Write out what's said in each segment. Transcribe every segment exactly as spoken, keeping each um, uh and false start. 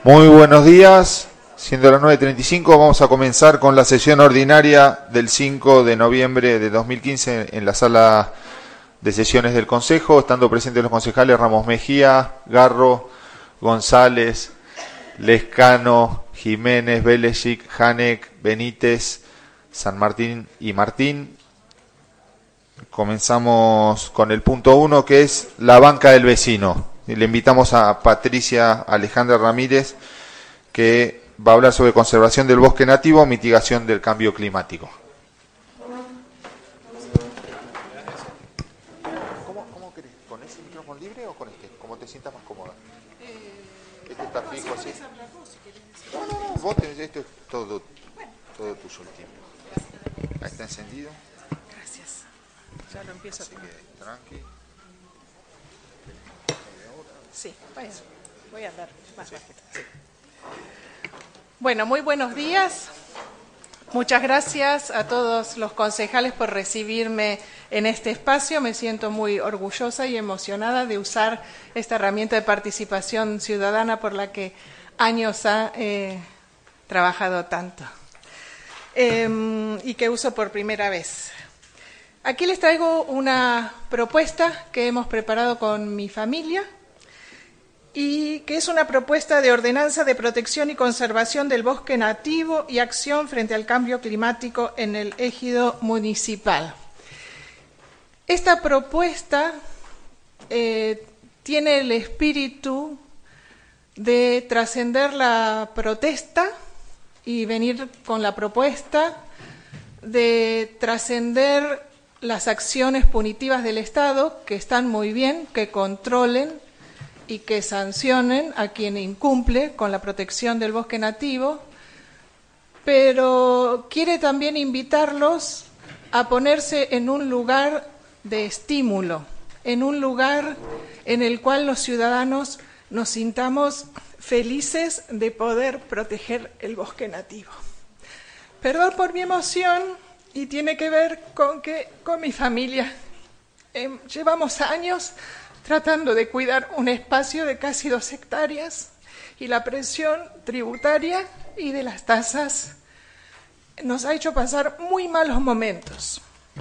Muy buenos días, siendo las nueve treinta y cinco vamos a comenzar con la sesión ordinaria del cinco de noviembre de dos mil quince en la sala de sesiones del Consejo, estando presentes los concejales Ramos Mejía, Garro, González, Lescano, Jiménez, Belesic, Janek, Benítez, San Martín y Martín. Comenzamos con el punto uno, que es la banca del vecino. Y le invitamos a Patricia Alejandra Ramírez, que va a hablar sobre conservación del bosque nativo, mitigación del cambio climático. ¿Cómo, cómo querés? ¿Con ese micrófono libre o con este? ¿Cómo te sientas más cómoda? Este está fijo así. No, no, no, vos tenés, esto es todo, todo tuyo el tiempo. Ahí está encendido. Gracias. Ya lo empiezo. Así que tranqui. Sí, voy a, voy a andar más bajito. Sí. Bueno, muy buenos días. Muchas gracias a todos los concejales por recibirme en este espacio. Me siento muy orgullosa y emocionada de usar esta herramienta de participación ciudadana por la que años ha eh, trabajado tanto eh, y que uso por primera vez. Aquí les traigo una propuesta que hemos preparado con mi familia, y que es una propuesta de ordenanza de protección y conservación del bosque nativo y acción frente al cambio climático en el ejido municipal. Esta propuesta eh, tiene el espíritu de trascender la protesta y venir con la propuesta de trascender las acciones punitivas del Estado, que están muy bien, que controlen y que sancionen a quien incumple con la protección del bosque nativo, pero quiere también invitarlos a ponerse en un lugar de estímulo, en un lugar en el cual los ciudadanos nos sintamos felices de poder proteger el bosque nativo. Perdón por mi emoción, y tiene que ver con que con mi familia eh, llevamos años tratando de cuidar un espacio de casi dos hectáreas, y la presión tributaria y de las tasas nos ha hecho pasar muy malos momentos.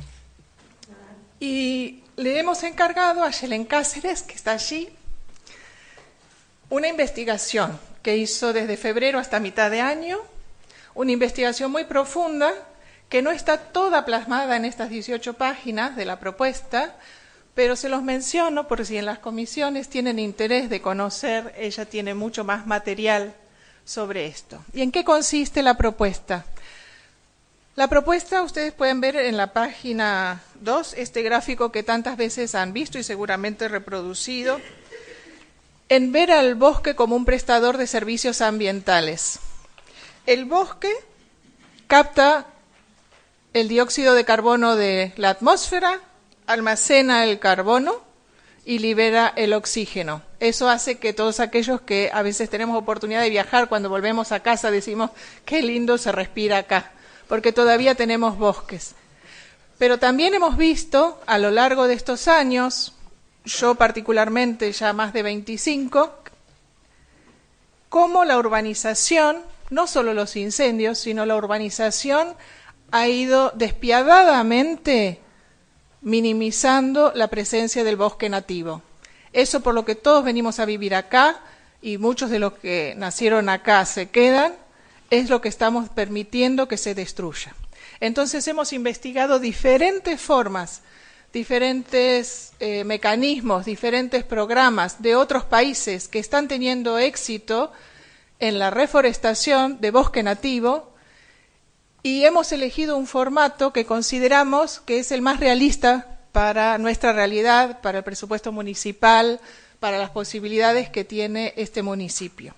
Y le hemos encargado a Yelen Cáceres, que está allí, una investigación que hizo desde febrero hasta mitad de año, una investigación muy profunda que no está toda plasmada en estas dieciocho páginas de la propuesta, pero se los menciono por si en las comisiones tienen interés de conocer. Ella tiene mucho más material sobre esto. ¿Y en qué consiste la propuesta? La propuesta, ustedes pueden ver en la página dos, este gráfico que tantas veces han visto y seguramente reproducido, en ver al bosque como un prestador de servicios ambientales. El bosque capta el dióxido de carbono de la atmósfera, almacena el carbono y libera el oxígeno. Eso hace que todos aquellos que a veces tenemos oportunidad de viajar, cuando volvemos a casa decimos, qué lindo se respira acá, porque todavía tenemos bosques. Pero también hemos visto a lo largo de estos años, yo particularmente ya más de veinticinco, cómo la urbanización, no solo los incendios, sino la urbanización ha ido despiadadamente minimizando la presencia del bosque nativo. Eso por lo que todos venimos a vivir acá, y muchos de los que nacieron acá se quedan, es lo que estamos permitiendo que se destruya. Entonces hemos investigado diferentes formas, diferentes eh, mecanismos, diferentes programas de otros países que están teniendo éxito en la reforestación de bosque nativo, y hemos elegido un formato que consideramos que es el más realista para nuestra realidad, para el presupuesto municipal, para las posibilidades que tiene este municipio.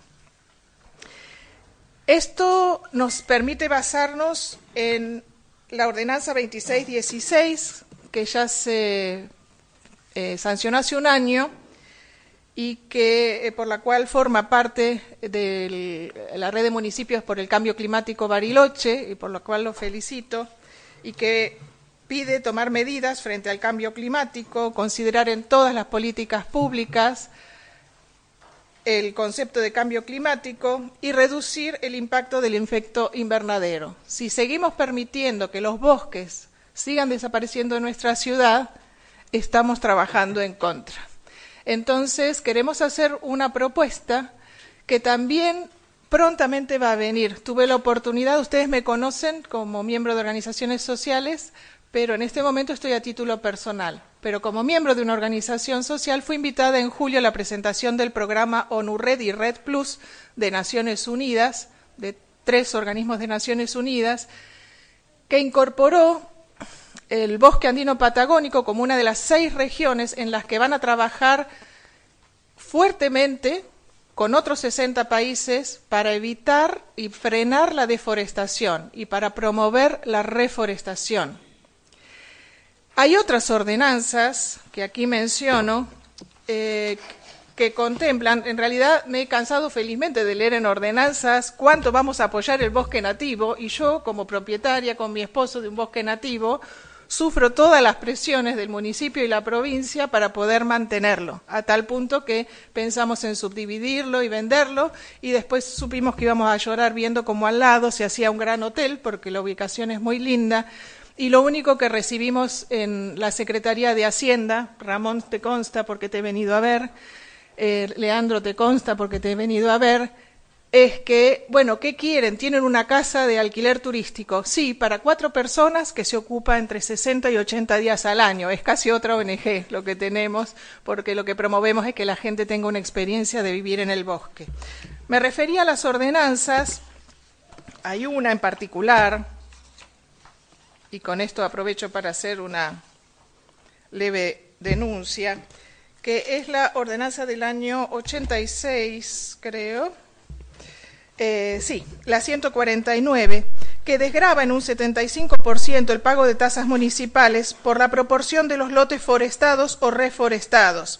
Esto nos permite basarnos en la ordenanza veintiséis dieciséis, que ya se eh, sancionó hace un año, y que eh, por la cual forma parte de la red de municipios por el cambio climático Bariloche, y por lo cual lo felicito, y que pide tomar medidas frente al cambio climático, considerar en todas las políticas públicas el concepto de cambio climático y reducir el impacto del efecto invernadero. Si seguimos permitiendo que los bosques sigan desapareciendo en nuestra ciudad, estamos trabajando en contra. Entonces, queremos hacer una propuesta que también prontamente va a venir. Tuve la oportunidad, ustedes me conocen como miembro de organizaciones sociales, pero en este momento estoy a título personal. Pero como miembro de una organización social fui invitada en julio a la presentación del programa ONU Red y Red Plus de Naciones Unidas, de tres organismos de Naciones Unidas, que incorporó el bosque andino patagónico como una de las seis regiones en las que van a trabajar fuertemente con otros sesenta países para evitar y frenar la deforestación y para promover la reforestación. Hay otras ordenanzas que aquí menciono eh, que contemplan, en realidad me he cansado felizmente de leer en ordenanzas cuánto vamos a apoyar el bosque nativo, y yo como propietaria con mi esposo de un bosque nativo sufro todas las presiones del municipio y la provincia para poder mantenerlo, a tal punto que pensamos en subdividirlo y venderlo, y después supimos que íbamos a llorar viendo cómo al lado se hacía un gran hotel, porque la ubicación es muy linda, y lo único que recibimos en la Secretaría de Hacienda, Ramón te consta porque te he venido a ver, eh, Leandro te consta porque te he venido a ver, es que, bueno, ¿qué quieren? ¿Tienen una casa de alquiler turístico? Sí, para cuatro personas que se ocupa entre sesenta y ochenta días al año. Es casi otra O N G lo que tenemos, porque lo que promovemos es que la gente tenga una experiencia de vivir en el bosque. Me refería a las ordenanzas, hay una en particular, y con esto aprovecho para hacer una leve denuncia, que es la ordenanza del año ochenta y seis, creo, eh, sí, la ciento cuarenta y nueve, que desgrava en un setenta y cinco por ciento el pago de tasas municipales por la proporción de los lotes forestados o reforestados.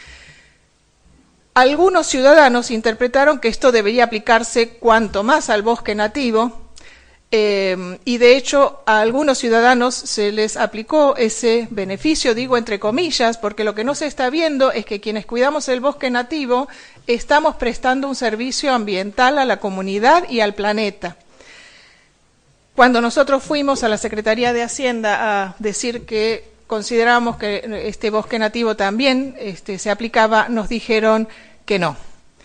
Algunos ciudadanos interpretaron que esto debería aplicarse cuanto más al bosque nativo, Eh, y de hecho a algunos ciudadanos se les aplicó ese beneficio, digo entre comillas, porque lo que no se está viendo es que quienes cuidamos el bosque nativo estamos prestando un servicio ambiental a la comunidad y al planeta. Cuando nosotros fuimos a la Secretaría de Hacienda a decir que considerábamos que este bosque nativo también este, se aplicaba, nos dijeron que no.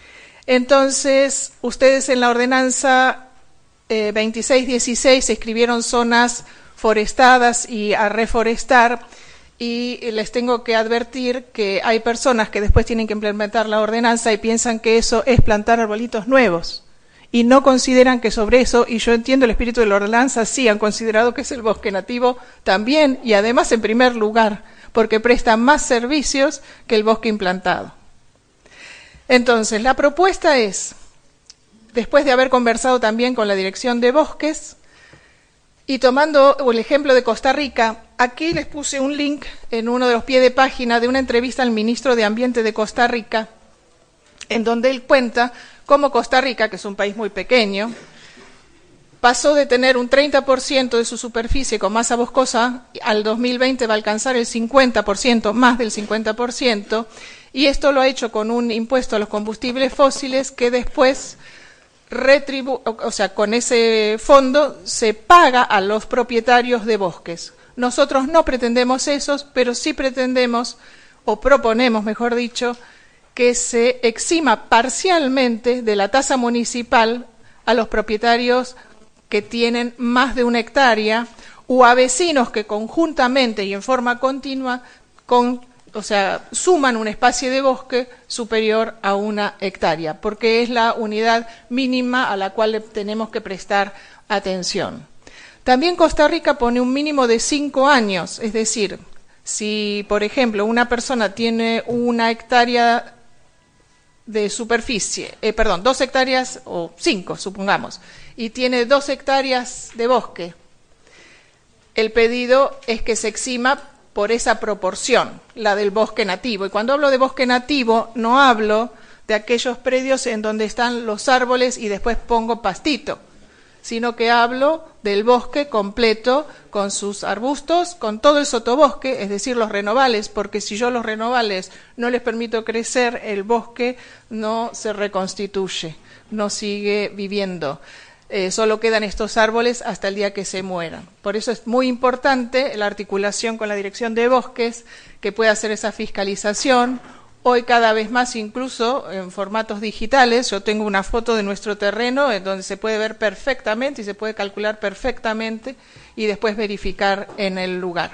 Entonces, ustedes en la ordenanza Eh, veintiséis dieciséis se escribieron zonas forestadas y a reforestar, y les tengo que advertir que hay personas que después tienen que implementar la ordenanza y piensan que eso es plantar arbolitos nuevos y no consideran que sobre eso, y yo entiendo el espíritu de la ordenanza, sí han considerado que es el bosque nativo también, y además en primer lugar, porque presta más servicios que el bosque implantado. Entonces, la propuesta es, después de haber conversado también con la Dirección de Bosques, y tomando el ejemplo de Costa Rica, aquí les puse un link en uno de los pies de página de una entrevista al ministro de Ambiente de Costa Rica, en donde él cuenta cómo Costa Rica, que es un país muy pequeño, pasó de tener un treinta por ciento de su superficie con masa boscosa, al dos mil veinte va a alcanzar el cincuenta por ciento, más del cincuenta por ciento, y esto lo ha hecho con un impuesto a los combustibles fósiles que después Retribu o sea, con ese fondo se paga a los propietarios de bosques. Nosotros no pretendemos esos, pero sí pretendemos, o proponemos, mejor dicho, que se exima parcialmente de la tasa municipal a los propietarios que tienen más de una hectárea o a vecinos que conjuntamente y en forma continua con o sea, suman un espacio de bosque superior a una hectárea, porque es la unidad mínima a la cual tenemos que prestar atención. También Costa Rica pone un mínimo de cinco años, es decir, si, por ejemplo, una persona tiene una hectárea de superficie, eh, perdón, dos hectáreas o cinco, supongamos, y tiene dos hectáreas de bosque, el pedido es que se exima por esa proporción, la del bosque nativo. Y cuando hablo de bosque nativo, no hablo de aquellos predios en donde están los árboles y después pongo pastito, sino que hablo del bosque completo con sus arbustos, con todo el sotobosque, es decir, los renovales, porque si yo los renovales no les permito crecer, el bosque no se reconstituye, no sigue viviendo. Eh, solo quedan estos árboles hasta el día que se mueran. Por eso es muy importante la articulación con la Dirección de Bosques, que pueda hacer esa fiscalización. Hoy cada vez más, incluso en formatos digitales, yo tengo una foto de nuestro terreno en donde se puede ver perfectamente y se puede calcular perfectamente y después verificar en el lugar.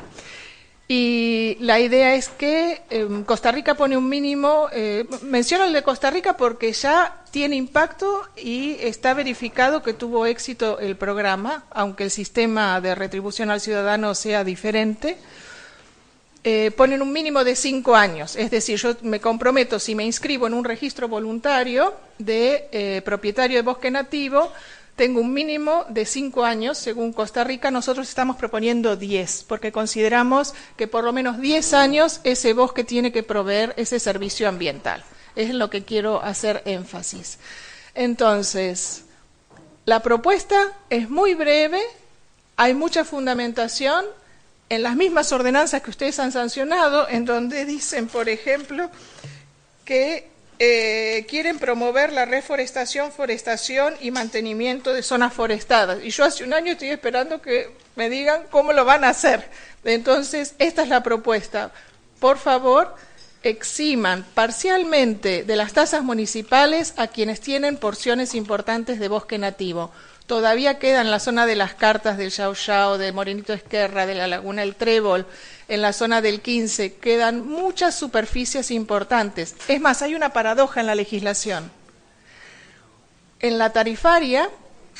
Y la idea es que eh, Costa Rica pone un mínimo, eh, menciono el de Costa Rica porque ya tiene impacto y está verificado que tuvo éxito el programa, aunque el sistema de retribución al ciudadano sea diferente. Eh, ponen un mínimo de cinco años, es decir, yo me comprometo, si me inscribo en un registro voluntario de eh, propietario de bosque nativo, tengo un mínimo de cinco años, según Costa Rica. Nosotros estamos proponiendo diez, porque consideramos que por lo menos diez años ese bosque tiene que proveer ese servicio ambiental. Es en lo que quiero hacer énfasis. Entonces, la propuesta es muy breve, hay mucha fundamentación en las mismas ordenanzas que ustedes han sancionado, en donde dicen, por ejemplo, que eh, quieren promover la reforestación, forestación y mantenimiento de zonas forestadas. Y yo hace un año estoy esperando que me digan cómo lo van a hacer. Entonces, esta es la propuesta. Por favor, eximan parcialmente de las tasas municipales a quienes tienen porciones importantes de bosque nativo. Todavía queda en la zona de las Cartas, del Yao Yao, de Morenito Esquerra, de la Laguna del Trébol, en la zona del quince, quedan muchas superficies importantes. Es más, hay una paradoja en la legislación. En la tarifaria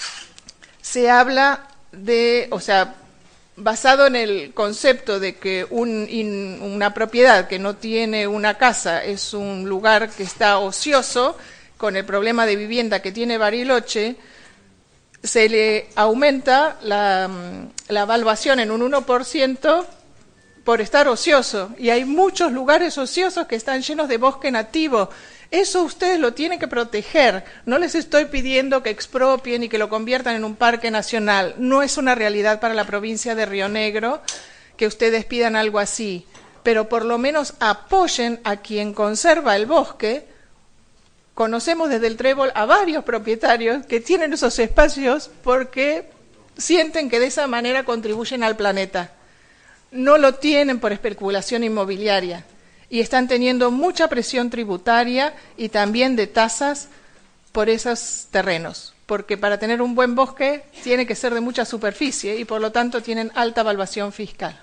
se habla de, o sea, basado en el concepto de que un, in, una propiedad que no tiene una casa es un lugar que está ocioso, con el problema de vivienda que tiene Bariloche, se le aumenta la, la evaluación en un uno por ciento por estar ocioso, y hay muchos lugares ociosos que están llenos de bosque nativo. Eso ustedes lo tienen que proteger. No les estoy pidiendo que expropien y que lo conviertan en un parque nacional. No es una realidad para la provincia de Río Negro que ustedes pidan algo así, pero por lo menos apoyen a quien conserva el bosque. Conocemos desde el Trébol a varios propietarios que tienen esos espacios porque sienten que de esa manera contribuyen al planeta. No lo tienen por especulación inmobiliaria y están teniendo mucha presión tributaria y también de tasas por esos terrenos, porque para tener un buen bosque tiene que ser de mucha superficie y por lo tanto tienen alta evaluación fiscal.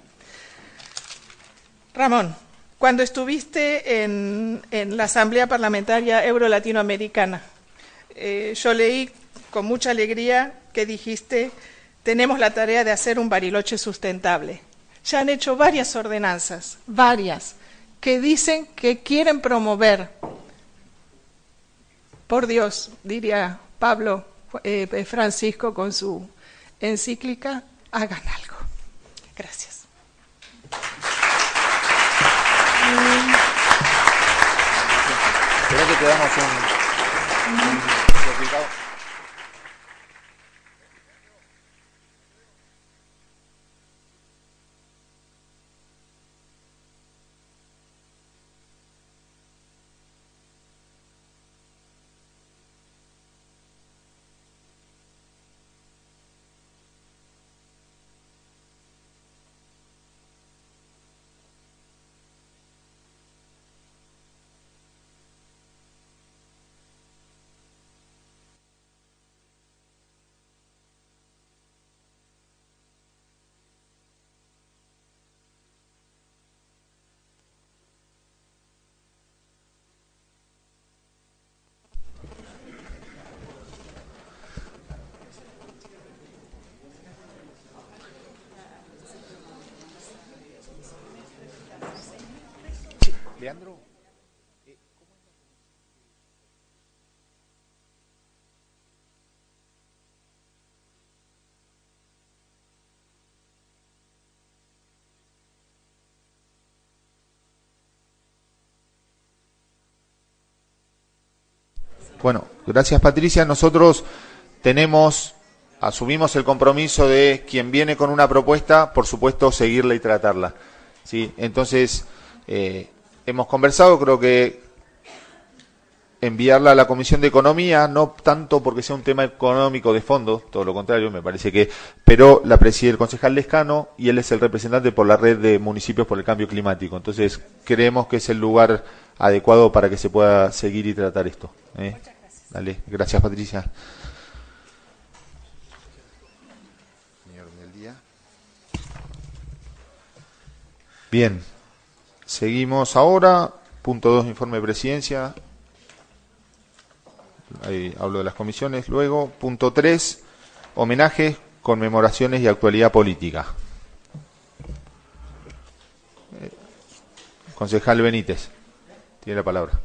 Ramón, cuando estuviste en, en la Asamblea Parlamentaria Euro-Latinoamericana, eh, yo leí con mucha alegría que dijiste, tenemos la tarea de hacer un Bariloche sustentable. Ya han hecho varias ordenanzas, varias, que dicen que quieren promover, por Dios, diría Pablo eh, Francisco con su encíclica, hagan algo. Gracias. Creo que te damos un, un certificado. Leandro. Bueno, gracias Patricia. Nosotros tenemos asumimos el compromiso de quien viene con una propuesta, por supuesto, seguirla y tratarla. ¿Sí? Entonces, eh, hemos conversado, creo que enviarla a la Comisión de Economía, no tanto porque sea un tema económico de fondo, todo lo contrario, me parece que, pero la preside el concejal Lescano y él es el representante por la red de municipios por el cambio climático. Entonces, creemos que es el lugar adecuado para que se pueda seguir y tratar esto. ¿eh? Muchas gracias. Dale, gracias, Patricia. Señor del día. Bien, seguimos ahora. Punto dos, informe de presidencia. Ahí hablo de las comisiones. Luego, punto tres, homenajes, conmemoraciones y actualidad política. Eh, concejal Benítez, tiene la palabra.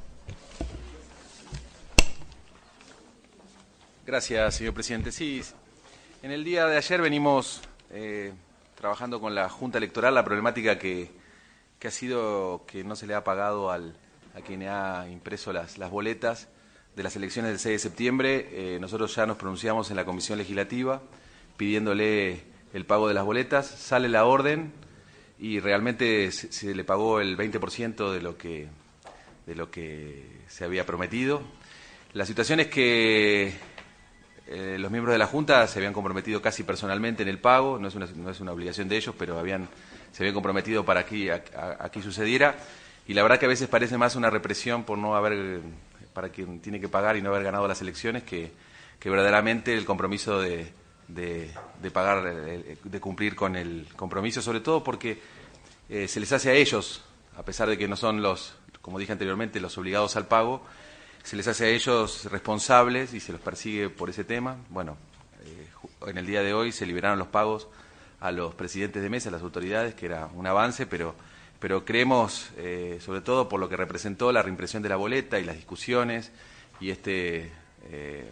Gracias, señor presidente. Sí, en el día de ayer venimos eh, trabajando con la Junta Electoral la problemática que, que ha sido que no se le ha pagado al, a quien ha impreso las, las boletas de las elecciones del seis de septiembre. Eh, nosotros ya nos pronunciamos en la Comisión Legislativa pidiéndole el pago de las boletas. Sale la orden y realmente se, se le pagó el veinte por ciento de lo que, de lo que se había prometido. La situación es que eh, los miembros de la Junta se habían comprometido casi personalmente en el pago, no es una, no es una obligación de ellos, pero habían, se habían comprometido para que aquí sucediera. Y la verdad que a veces parece más una represión por no haber, para quien tiene que pagar y no haber ganado las elecciones, que, que verdaderamente el compromiso de, de, de pagar, de cumplir con el compromiso, sobre todo porque eh, se les hace a ellos, a pesar de que no son los, como dije anteriormente, los obligados al pago, se les hace a ellos responsables y se los persigue por ese tema. Bueno, eh, en el día de hoy se liberaron los pagos a los presidentes de mesa, a las autoridades, que era un avance, pero... pero creemos, eh, sobre todo por lo que representó la reimpresión de la boleta y las discusiones y este eh,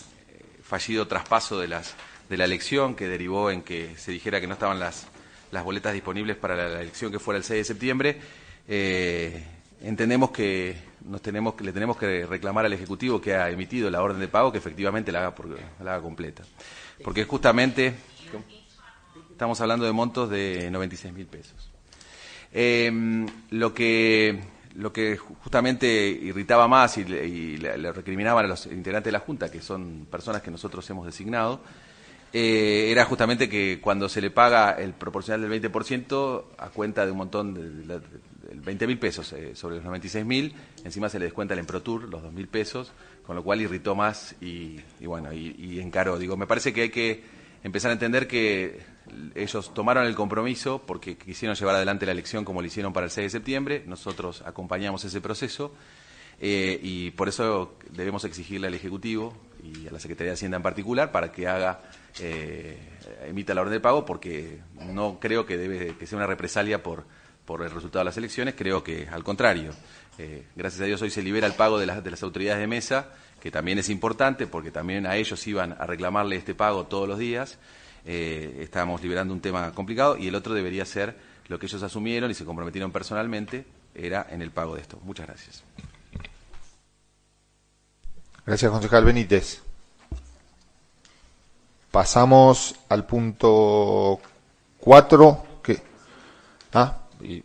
fallido traspaso de, las, de la elección que derivó en que se dijera que no estaban las, las boletas disponibles para la, la elección que fuera el seis de septiembre, eh, entendemos que, nos tenemos, que le tenemos que reclamar al Ejecutivo que ha emitido la orden de pago que efectivamente la haga, por, la haga completa. Porque justamente estamos hablando de montos de noventa y seis mil pesos. Eh, lo que lo que justamente irritaba más y, y le, le recriminaban a los integrantes de la Junta, que son personas que nosotros hemos designado, eh, era justamente que cuando se le paga el proporcional del veinte por ciento a cuenta de un montón de, de, de, de veinte mil pesos eh, sobre los noventa y seis mil, encima se le descuenta el Emprotur, los dos mil pesos, con lo cual irritó más y, y bueno, y, y encaró. Digo, me parece que hay que empezar a entender que ellos tomaron el compromiso porque quisieron llevar adelante la elección como lo hicieron para el seis de septiembre, nosotros acompañamos ese proceso eh, y por eso debemos exigirle al Ejecutivo y a la Secretaría de Hacienda en particular para que haga, eh, emita la orden de pago, porque no creo que debe que sea una represalia por, por el resultado de las elecciones, creo que al contrario. Eh, gracias a Dios hoy se libera el pago de las, de las autoridades de mesa, que también es importante porque también a ellos iban a reclamarle este pago todos los días. Eh, estábamos liberando un tema complicado y el otro debería ser lo que ellos asumieron y se comprometieron personalmente, era en el pago de esto. Muchas gracias. Gracias, concejal Benítez. Pasamos al punto cuatro. Que, ah, y,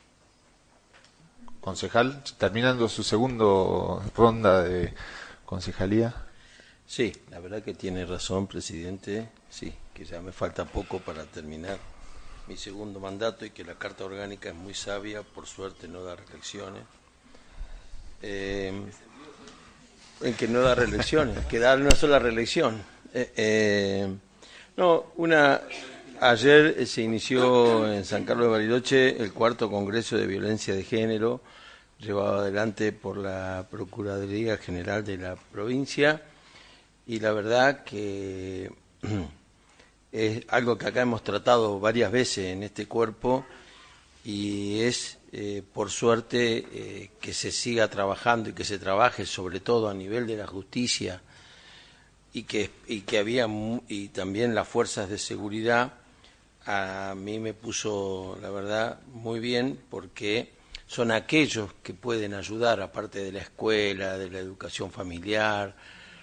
concejal, terminando su segundo ronda de concejalía. Sí, la verdad que tiene razón, presidente. Sí, que ya me falta poco para terminar mi segundo mandato y que la Carta Orgánica es muy sabia, por suerte no da reelecciones. Eh, en que no da reelecciones, que da una sola reelección. Eh, eh, no, una ayer se inició en San Carlos de Bariloche el cuarto Congreso de Violencia de Género, llevado adelante por la Procuraduría General de la provincia, y la verdad que es algo que acá hemos tratado varias veces en este cuerpo y es, eh, por suerte, eh, que se siga trabajando y que se trabaje sobre todo a nivel de la justicia y que, y que había, y también las fuerzas de seguridad, a mí me puso, la verdad, muy bien porque son aquellos que pueden ayudar, aparte de la escuela, de la educación familiar,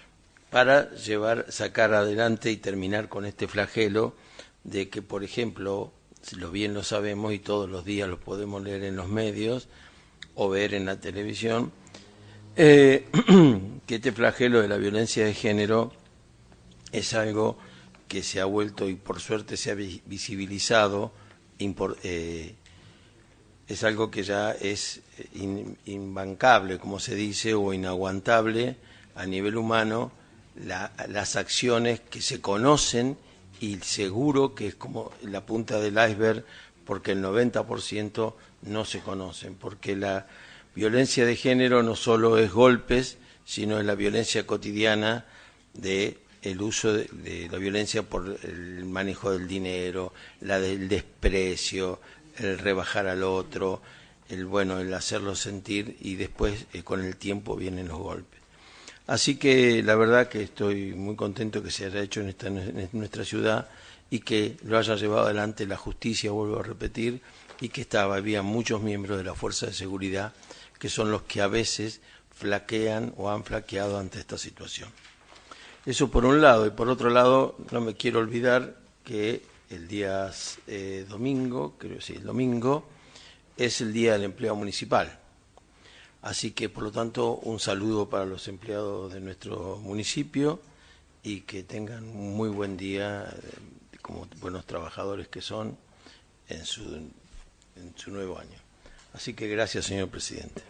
para llevar, sacar adelante y terminar con este flagelo de que, por ejemplo, lo bien lo sabemos y todos los días lo podemos leer en los medios o ver en la televisión, eh, que este flagelo de la violencia de género es algo que se ha vuelto y por suerte se ha visibilizado, impor, eh, es algo que ya es in, imbancable, como se dice, o inaguantable a nivel humano, la, las acciones que se conocen y seguro que es como la punta del iceberg, porque el noventa por ciento no se conocen, porque la violencia de género no solo es golpes, sino es la violencia cotidiana de el uso de, de la violencia por el manejo del dinero, la del desprecio, el rebajar al otro, el bueno, el hacerlo sentir y después eh, con el tiempo vienen los golpes. Así que la verdad que estoy muy contento que se haya hecho en, esta, en nuestra ciudad y que lo haya llevado adelante la justicia, vuelvo a repetir, y que estaba, había muchos miembros de la Fuerza de Seguridad que son los que a veces flaquean o han flaqueado ante esta situación. Eso por un lado, y por otro lado no me quiero olvidar que el día eh, domingo, creo que sí, el domingo, es el Día del Empleo Municipal. Así que, por lo tanto, un saludo para los empleados de nuestro municipio y que tengan un muy buen día, eh, como buenos trabajadores que son, en su, en su nuevo año. Así que gracias, señor presidente.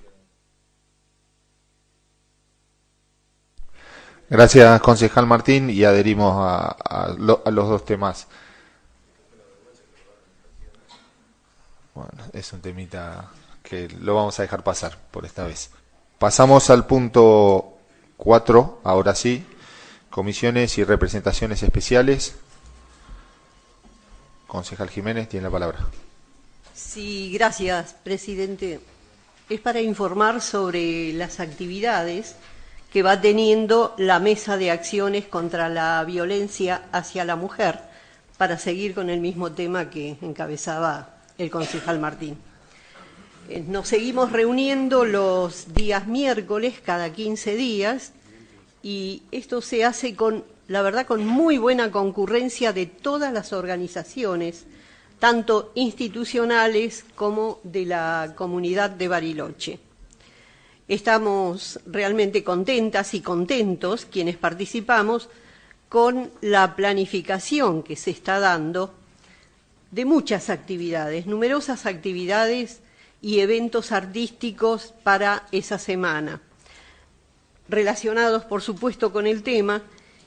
Gracias, concejal Martín, y adherimos a, a, lo, a los dos temas. Bueno, es un temita que lo vamos a dejar pasar por esta vez. Pasamos al punto cuatro, ahora sí, comisiones y representaciones especiales. Concejal Jiménez, tiene la palabra. Sí, gracias, presidente. Es para informar sobre las actividades que va teniendo la Mesa de Acciones contra la Violencia hacia la Mujer, para seguir con el mismo tema que encabezaba el concejal Martín. Nos seguimos reuniendo los días miércoles, cada quince días, y esto se hace con, la verdad, con muy buena concurrencia de todas las organizaciones, tanto institucionales como de la comunidad de Bariloche. Estamos realmente contentas y contentos, quienes participamos, con la planificación que se está dando de muchas actividades, numerosas actividades y eventos artísticos para esa semana, relacionados, por supuesto, con el tema,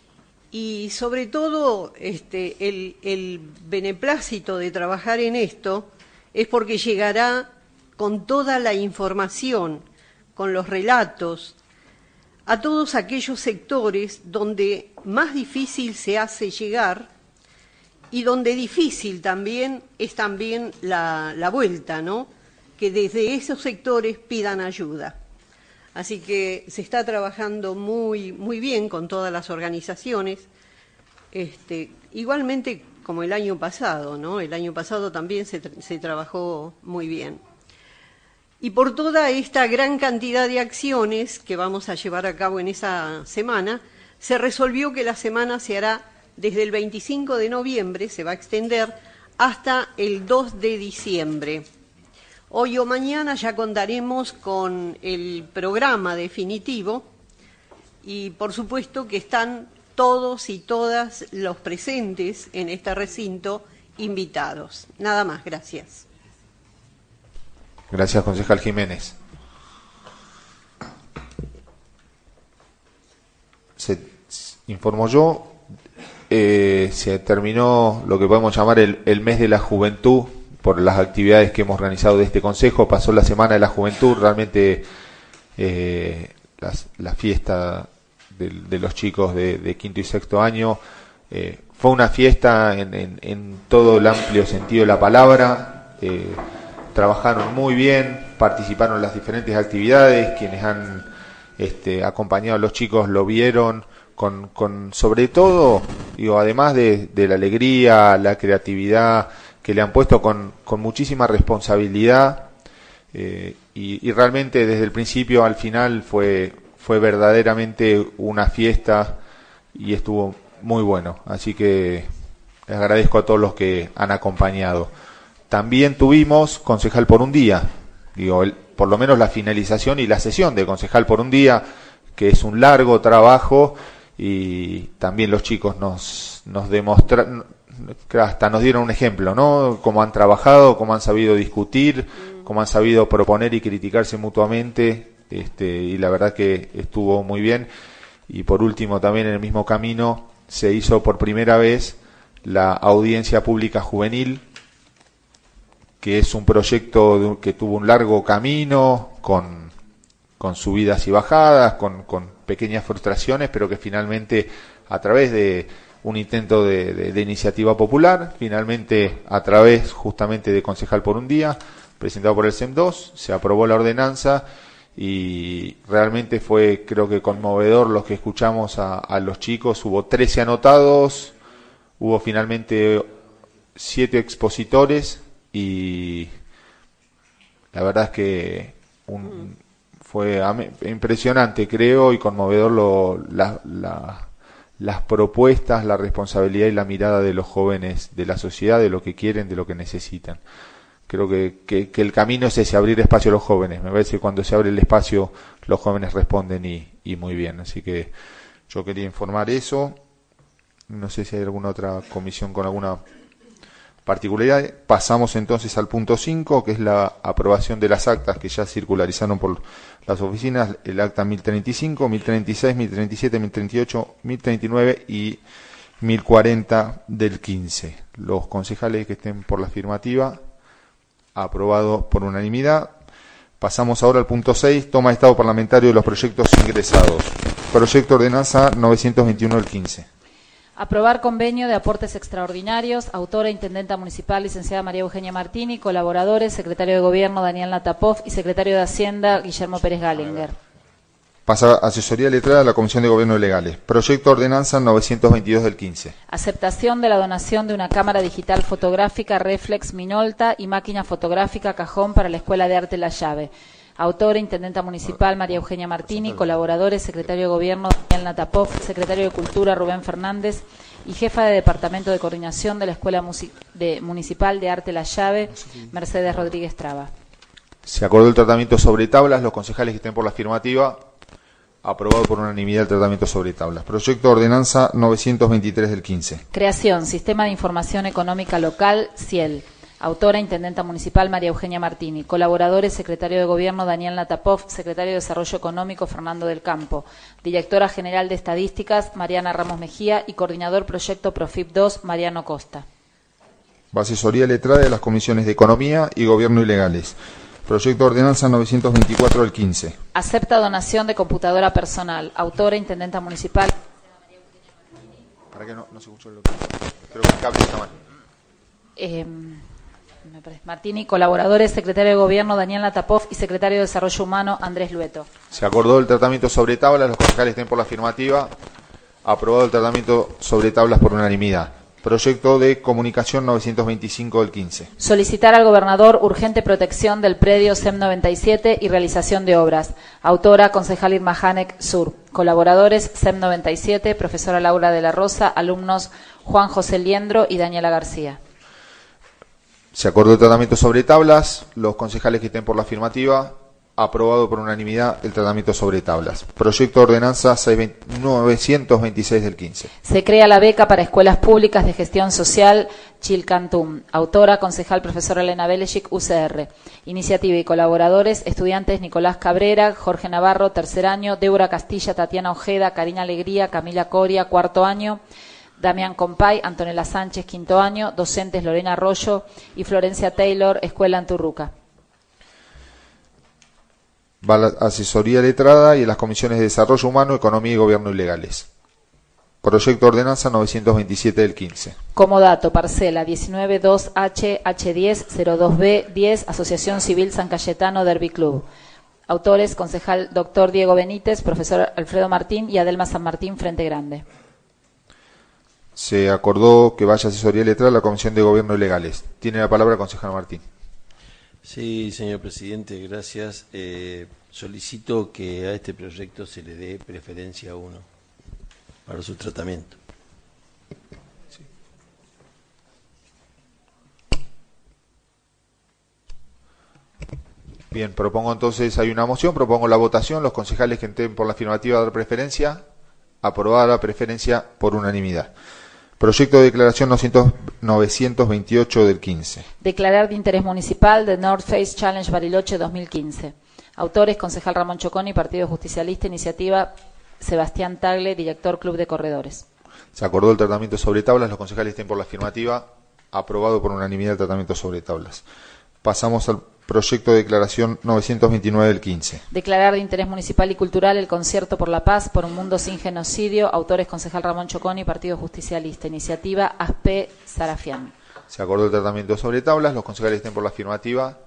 y sobre todo este, el, el beneplácito de trabajar en esto es porque llegará con toda la información, con los relatos, a todos aquellos sectores donde más difícil se hace llegar y donde difícil también es también la, la vuelta, ¿no? Que desde esos sectores pidan ayuda. Así que se está trabajando muy, muy bien con todas las organizaciones, este, igualmente como el año pasado, ¿no? El año pasado también se, se trabajó muy bien. Y por toda esta gran cantidad de acciones que vamos a llevar a cabo en esa semana, se resolvió que la semana se hará desde el veinticinco de noviembre, se va a extender hasta el dos de diciembre. Hoy o mañana ya contaremos con el programa definitivo y por supuesto que están todos y todas los presentes en este recinto invitados. Nada más, gracias. Gracias, concejal Jiménez. Se informó yo, eh, se terminó lo que podemos llamar el, el mes de la juventud por las actividades que hemos organizado de este consejo. Pasó la Semana de la Juventud, realmente eh, las, la fiesta de, de los chicos de, de quinto y sexto año eh, fue una fiesta en, en, en todo el amplio sentido de la palabra. Eh, trabajaron muy bien, participaron en las diferentes actividades, quienes han este, acompañado a los chicos lo vieron con, con sobre todo, digo, además de, de la alegría, la creatividad que le han puesto con, con muchísima responsabilidad eh, y, y realmente desde el principio al final fue, fue verdaderamente una fiesta y estuvo muy bueno. Así que les agradezco a todos los que han acompañado. También tuvimos concejal por un día, digo, el, por lo menos la finalización y la sesión de concejal por un día, que es un largo trabajo, y también los chicos nos, nos demostraron, hasta nos dieron un ejemplo, ¿no? Cómo han trabajado, cómo han sabido discutir, cómo han sabido proponer y criticarse mutuamente, este, y la verdad que estuvo muy bien. Y por último, también en el mismo camino se hizo por primera vez la audiencia pública juvenil, que es un proyecto que tuvo un largo camino, con, con subidas y bajadas, con, con pequeñas frustraciones, pero que finalmente, a través de un intento de, de, de iniciativa popular, finalmente a través justamente de concejal por un día, presentado por el C E M dos, se aprobó la ordenanza y realmente fue, creo que conmovedor los que escuchamos a, a los chicos. Hubo trece anotados, hubo finalmente siete expositores y la verdad es que un, fue impresionante, creo, y conmovedor lo, la, la las propuestas, la responsabilidad y la mirada de los jóvenes, de la sociedad, de lo que quieren, de lo que necesitan. Creo que, que, que el camino es ese, abrir espacio a los jóvenes. Me parece que cuando se abre el espacio, los jóvenes responden y, y muy bien. Así que yo quería informar eso. No sé si hay alguna otra comisión con alguna particularidad. Pasamos entonces al punto cinco, que es la aprobación de las actas que ya circularizaron por las oficinas, el acta mil treinta y cinco, mil treinta y seis, mil treinta y siete, mil treinta y ocho, mil treinta y nueve y mil cuarenta del quince. Los concejales que estén por la afirmativa, aprobado por unanimidad. Pasamos ahora al punto seis, toma de estado parlamentario de los proyectos ingresados. Proyecto ordenanza novecientos veintiuno del quince. Aprobar convenio de aportes extraordinarios, autora Intendenta Municipal, licenciada María Eugenia Martini, colaboradores, secretario de Gobierno Daniel Natapov y secretario de Hacienda Guillermo Pérez Galinger. Pasa a asesoría letrada de la Comisión de Gobierno y Legales. Proyecto ordenanza novecientos veintidós del quince. Aceptación de la donación de una cámara digital fotográfica Reflex Minolta y máquina fotográfica Cajón para la Escuela de Arte La Llave. Autora, Intendenta Municipal María Eugenia Martini, colaboradores, secretario de Gobierno Daniel Natapov, secretario de Cultura Rubén Fernández y jefa de Departamento de Coordinación de la Escuela de Municipal de Arte La Llave, Mercedes Rodríguez Traba. Se acordó el tratamiento sobre tablas, los concejales que estén por la afirmativa, aprobado por unanimidad el tratamiento sobre tablas. Proyecto ordenanza novecientos veintitrés del quince. Creación, Sistema de Información Económica Local, CIEL. Autora, Intendenta Municipal María Eugenia Martini. Colaboradores, Secretario de Gobierno Daniel Natapov, Secretario de Desarrollo Económico Fernando del Campo. Directora General de Estadísticas Mariana Ramos Mejía y Coordinador Proyecto Profip dos Mariano Costa. Asesoría letrada de las Comisiones de Economía y Gobierno y Legales. Proyecto ordenanza novecientos veinticuatro del quince. Acepta donación de computadora personal. Autora, Intendenta Municipal. ¿Para qué no, no se escuchó lo que... Creo que el cable está mal. Eh... Martini, colaboradores, secretario de Gobierno Daniel Natapov y secretario de Desarrollo Humano Andrés Lueto. Se acordó el tratamiento sobre tablas, los concejales estén por la afirmativa, aprobado el tratamiento sobre tablas por unanimidad. Proyecto de comunicación novecientos veinticinco del quince. Solicitar al gobernador urgente protección del predio C E M noventa y siete y realización de obras. Autora, concejal Irma Hanek, Sur. Colaboradores, C E M noventa y siete, profesora Laura de la Rosa, alumnos Juan José Liendro y Daniela García. Se acordó el tratamiento sobre tablas, los concejales que estén por la afirmativa, aprobado por unanimidad el tratamiento sobre tablas. Proyecto ordenanza novecientos veintiséis del quince. Se crea la beca para escuelas públicas de gestión social Chilcantum. Autora, concejal profesora Elena Belechic, U C R. Iniciativa y colaboradores, estudiantes Nicolás Cabrera, Jorge Navarro, tercer año, Débora Castilla, Tatiana Ojeda, Karina Alegría, Camila Coria, cuarto año, Damián Compay, Antonella Sánchez, quinto año, docentes Lorena Arroyo y Florencia Taylor, Escuela Anturruca. Va a la asesoría letrada y en las comisiones de Desarrollo Humano, Economía y Gobierno y Legales. Proyecto ordenanza novecientos veintisiete del quince. Como dato, parcela diecinueve dos H H diez cero dos B diez, Asociación Civil San Cayetano Derby Club. Autores, concejal doctor Diego Benítez, profesor Alfredo Martín y Adelma San Martín, Frente Grande. Se acordó que vaya asesoría letrada a la Comisión de Gobierno y Legales. Tiene la palabra el concejal Martín. Sí, señor presidente, gracias. Eh, solicito que a este proyecto se le dé preferencia uno para su tratamiento. Sí. Bien, propongo entonces, hay una moción, propongo la votación. Los concejales que estén por la afirmativa dar preferencia, aprobada la preferencia por unanimidad. Proyecto de declaración novecientos veintiocho del quince. Declarar de interés municipal de North Face Challenge Bariloche dos mil quince. Autores, concejal Ramón Choconi, Partido Justicialista, iniciativa Sebastián Tagle, director Club de Corredores. Se acordó el tratamiento sobre tablas, los concejales estén por la afirmativa, aprobado por unanimidad el tratamiento sobre tablas. Pasamos al proyecto de declaración novecientos veintinueve del quince. Declarar de interés municipal y cultural el concierto por la paz por un mundo sin genocidio. Autores, concejal Ramón Choconi, Partido Justicialista, iniciativa Aspe Sarafián. Se acordó el tratamiento sobre tablas, los concejales estén por la afirmativa,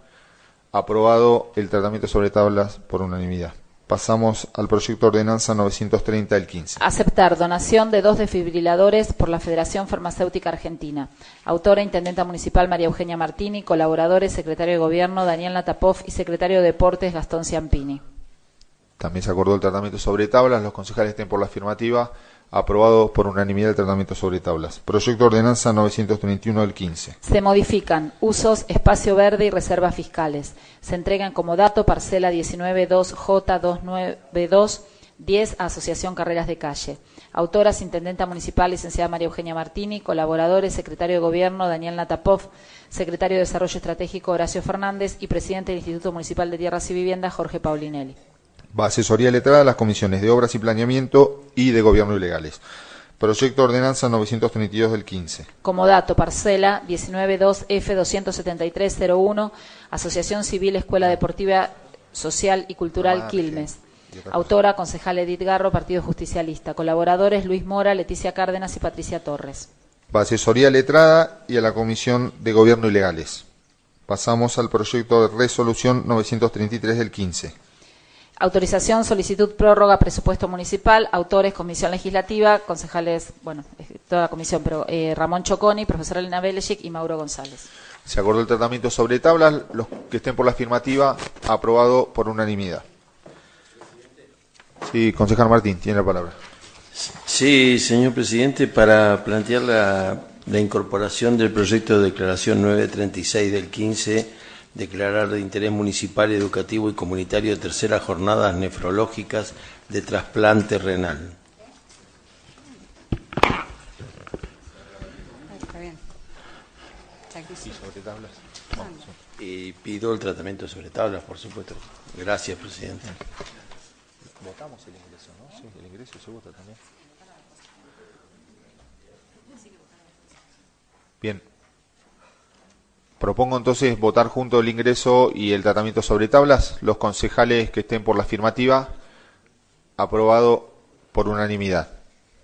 aprobado el tratamiento sobre tablas por unanimidad. Pasamos al proyecto de ordenanza novecientos treinta del quince. Aceptar donación de dos desfibriladores por la Federación Farmacéutica Argentina. Autora, Intendenta Municipal María Eugenia Martini. Colaboradores, Secretario de Gobierno Daniel Natapov y Secretario de Deportes Gastón Ciampini. También se acordó el tratamiento sobre tablas, los concejales estén por la afirmativa, aprobado por unanimidad el tratamiento sobre tablas. Proyecto de ordenanza novecientos treinta y uno del quince. Se modifican usos, espacio verde y reservas fiscales. Se entregan como dato parcela diecinueve dos J doscientos noventa y dos diez a Asociación Carreras de Calle. Autoras, Intendenta Municipal, licenciada María Eugenia Martini. Colaboradores, Secretario de Gobierno Daniel Natapov, Secretario de Desarrollo Estratégico Horacio Fernández y Presidente del Instituto Municipal de Tierras y Vivienda Jorge Paulinelli. Va asesoría letrada a las comisiones de Obras y Planeamiento y de Gobierno y Legales. Proyecto de ordenanza novecientos treinta y dos del quince. Como dato, parcela diecinueve dos F doscientos setenta y tres cero uno, Asociación Civil Escuela Deportiva Social y Cultural Quilmes. Autora, concejal Edith Garro, Partido Justicialista. Colaboradores, Luis Mora, Leticia Cárdenas y Patricia Torres. Va asesoría letrada y a la Comisión de Gobierno y Legales. Pasamos al proyecto de resolución novecientos treinta y tres del quince. Autorización, solicitud, prórroga, presupuesto municipal. Autores, Comisión Legislativa, concejales, bueno, toda la comisión, pero eh, Ramón Choconi, profesora Elena Belesic y Mauro González. Se acordó el tratamiento sobre tablas, los que estén por la afirmativa, aprobado por unanimidad. Sí, concejal Martín, tiene la palabra. Sí, señor presidente, para plantear la, la incorporación del proyecto de declaración novecientos treinta y seis del quince, declarar de interés municipal, educativo y comunitario terceras jornadas nefrológicas de trasplante renal. Está bien. Sí, sobre tablas. Y pido el tratamiento sobre tablas, por supuesto. Gracias, presidente. Votamos el ingreso, ¿no? Sí, el ingreso se vota también. Bien. Propongo entonces votar junto el ingreso y el tratamiento sobre tablas. Los concejales que estén por la afirmativa, aprobado por unanimidad.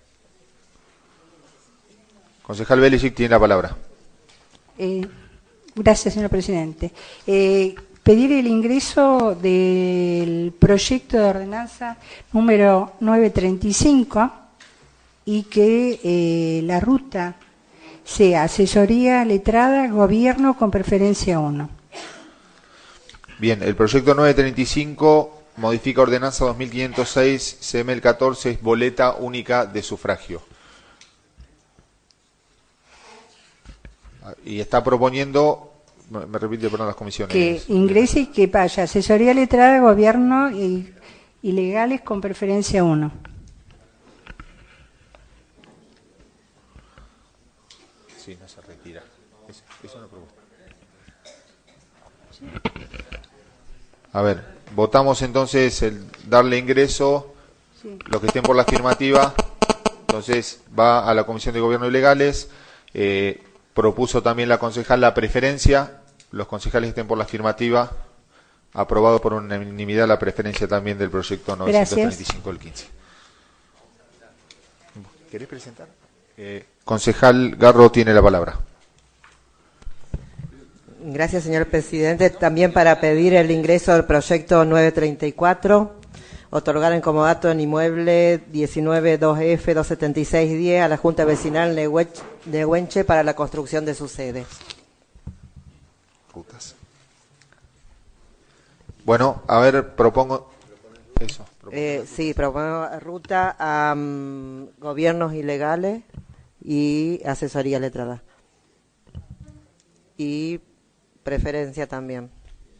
Concejal Belesic tiene la palabra. Eh, gracias, señor presidente. Eh, pedir el ingreso del proyecto de ordenanza número novecientos treinta y cinco y que eh, la ruta sea asesoría letrada, gobierno con preferencia uno. Bien, el proyecto novecientos treinta y cinco modifica ordenanza dos mil quinientos seis, C M L catorce, es boleta única de sufragio. Y está proponiendo, me repite, perdón, las comisiones. Que ingrese y que vaya asesoría letrada, gobierno y, y legales con preferencia uno. Sí, no se retira. Es, es una propuesta. A ver, votamos entonces el darle ingreso. Sí. Los que estén por la afirmativa, entonces va a la Comisión de Gobierno y Legales. Eh, propuso también la concejal la preferencia. Los concejales que estén por la afirmativa, aprobado por unanimidad la preferencia también del proyecto novecientos treinta y cinco del quince. ¿Querés presentar? Eh, concejal Garro tiene la palabra. Gracias, señor presidente. También para pedir el ingreso del proyecto novecientos treinta y cuatro, otorgar en comodato en inmueble diecinueve dos F doscientos setenta y seis diez a la Junta Vecinal de Huenche para la construcción de su sede. Rutas. Bueno, a ver, propongo eso. Propongo. Eh, sí, propongo ruta a um, gobiernos ilegales y asesoría letrada. Y preferencia también.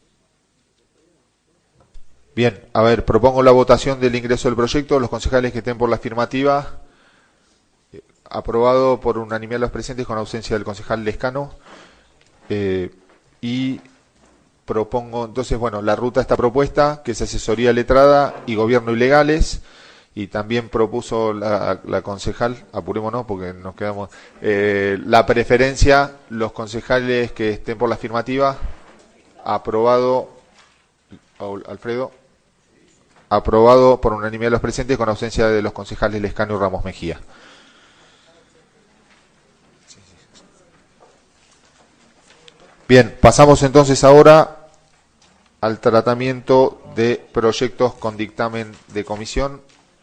Bien, a ver, propongo la votación del ingreso del proyecto. Los concejales que estén por la afirmativa, eh, aprobado por unanimidad de los presentes con ausencia del concejal Lescano. Eh, y propongo, entonces, bueno, la ruta está propuesta, que es asesoría letrada y gobierno ilegales. Y también propuso la, la concejal, apurémonos porque nos quedamos, eh, la preferencia, los concejales que estén por la afirmativa, aprobado, Alfredo, aprobado por unanimidad de los presentes con ausencia de los concejales Lescano y Ramos Mejía. Bien, pasamos entonces ahora al tratamiento de proyectos con dictamen de comisión.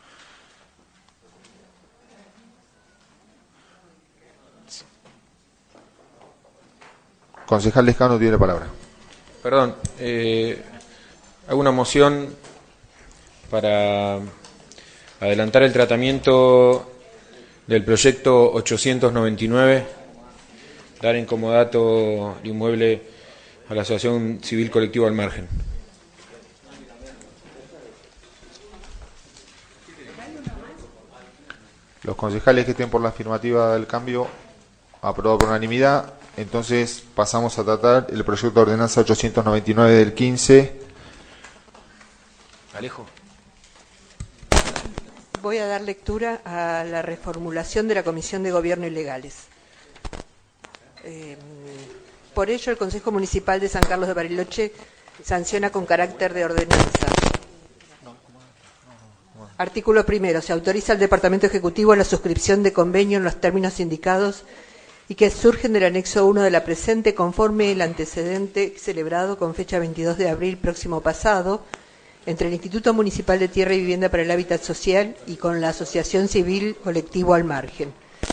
Concejal Lescano tiene la palabra. Perdón, eh, hago una moción para adelantar el tratamiento del proyecto ochocientos noventa y nueve, dar en comodato el inmueble a la Asociación Civil Colectiva al Margen. Los concejales que estén por la afirmativa del cambio, aprobado por unanimidad. Entonces pasamos a tratar el proyecto de ordenanza ochocientos noventa y nueve del quince. Alejo. Voy a dar lectura a la reformulación de la Comisión de Gobierno y Legales. Eh, por ello, el Consejo Municipal de San Carlos de Bariloche sanciona con carácter de ordenanza. Artículo primero. Se autoriza al Departamento Ejecutivo la suscripción de convenio en los términos indicados y que surgen del anexo uno de la presente conforme el antecedente celebrado con fecha veintidós de abril próximo pasado entre el Instituto Municipal de Tierra y Vivienda para el Hábitat Social y con la Asociación Civil Colectivo al Margen.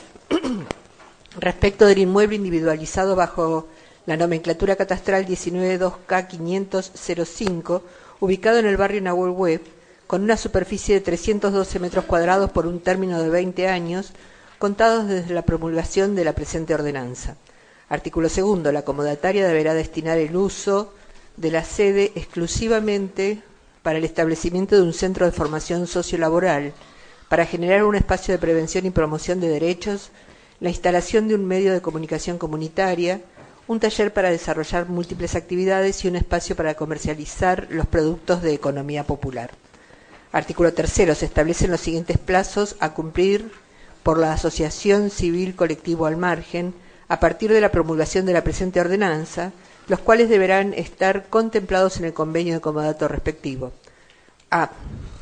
Respecto del inmueble individualizado bajo la nomenclatura catastral diecinueve dos K quinientos cero cinco, ubicado en el barrio Nahuel Web, con una superficie de trescientos doce metros cuadrados por un término de veinte años, contados desde la promulgación de la presente ordenanza. Artículo segundo. La comodataria deberá destinar el uso de la sede exclusivamente para el establecimiento de un centro de formación sociolaboral, para generar un espacio de prevención y promoción de derechos, la instalación de un medio de comunicación comunitaria, un taller para desarrollar múltiples actividades y un espacio para comercializar los productos de economía popular. Artículo tercero. Se establecen los siguientes plazos a cumplir por la Asociación Civil Colectivo al Margen a partir de la promulgación de la presente ordenanza, los cuales deberán estar contemplados en el convenio de comodato respectivo. A.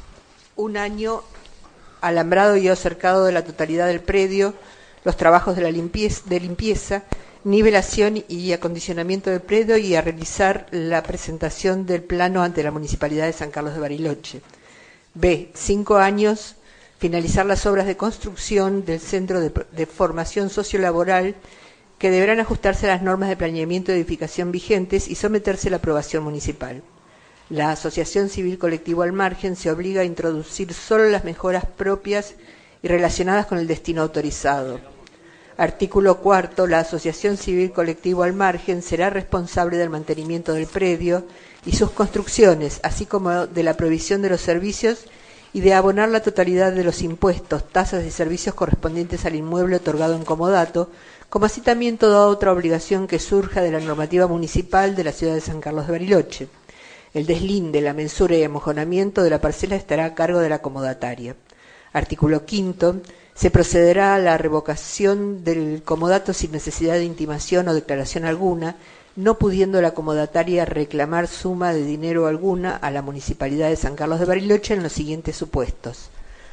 Un año alambrado y o cercado de la totalidad del predio, los trabajos de la limpieza, de limpieza, nivelación y acondicionamiento del predio y a realizar la presentación del plano ante la Municipalidad de San Carlos de Bariloche. B. Cinco años, finalizar las obras de construcción del Centro de, de Formación Sociolaboral que deberán ajustarse a las normas de planeamiento de edificación vigentes y someterse a la aprobación municipal. La Asociación Civil Colectivo al Margen se obliga a introducir solo las mejoras propias y relacionadas con el destino autorizado. Artículo cuarto. La Asociación Civil Colectivo al Margen será responsable del mantenimiento del predio y sus construcciones, así como de la provisión de los servicios y de abonar la totalidad de los impuestos, tasas y servicios correspondientes al inmueble otorgado en comodato, como así también toda otra obligación que surja de la normativa municipal de la ciudad de San Carlos de Bariloche. El deslinde, la mensura y amojonamiento de la parcela estará a cargo de la comodataria. Artículo quinto. Se procederá a la revocación del comodato sin necesidad de intimación o declaración alguna, no pudiendo la comodataria reclamar suma de dinero alguna a la Municipalidad de San Carlos de Bariloche en los siguientes supuestos.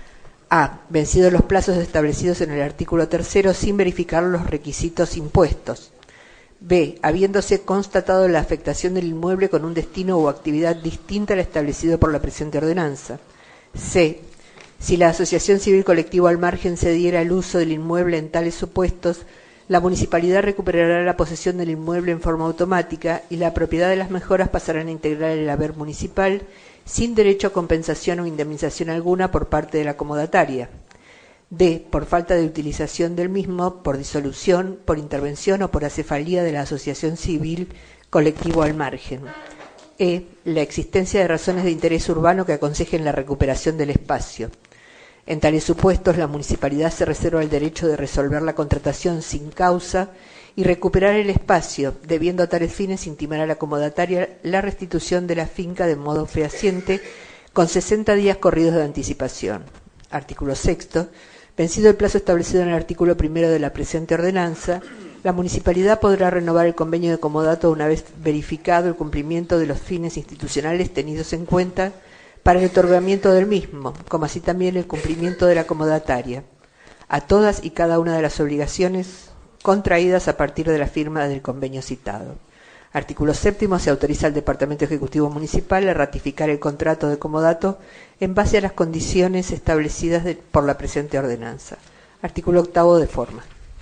A. Vencidos los plazos establecidos en el artículo tercero sin verificar los requisitos impuestos. B. Habiéndose constatado la afectación del inmueble con un destino o actividad distinta al establecido por la presente ordenanza. C. Si la Asociación Civil Colectivo al Margen cediera el uso del inmueble en tales supuestos, La municipalidad recuperará la posesión del inmueble en forma automática y la propiedad de las mejoras pasarán a integrar el haber municipal sin derecho a compensación o indemnización alguna por parte de la acomodataria. D. Por falta de utilización del mismo, por disolución, por intervención o por acefalía de la asociación civil colectivo al margen. E. La existencia de razones de interés urbano que aconsejen la recuperación del espacio. En tales supuestos, la municipalidad se reserva el derecho de resolver la contratación sin causa y recuperar el espacio, debiendo a tales fines intimar a la acomodataria la restitución de la finca de modo fehaciente con sesenta días corridos de anticipación. Artículo sexto. Vencido el plazo establecido en el artículo primero de la presente ordenanza, la municipalidad podrá renovar el convenio de comodato una vez verificado el cumplimiento de los fines institucionales tenidos en cuenta para el otorgamiento del mismo, como así también el cumplimiento de la acomodataria, a todas y cada una de las obligaciones contraídas a partir de la firma del convenio citado. Artículo séptimo. Se autoriza al Departamento Ejecutivo Municipal a ratificar el contrato de comodato en base a las condiciones establecidas de, por la presente ordenanza. Artículo octavo de forma.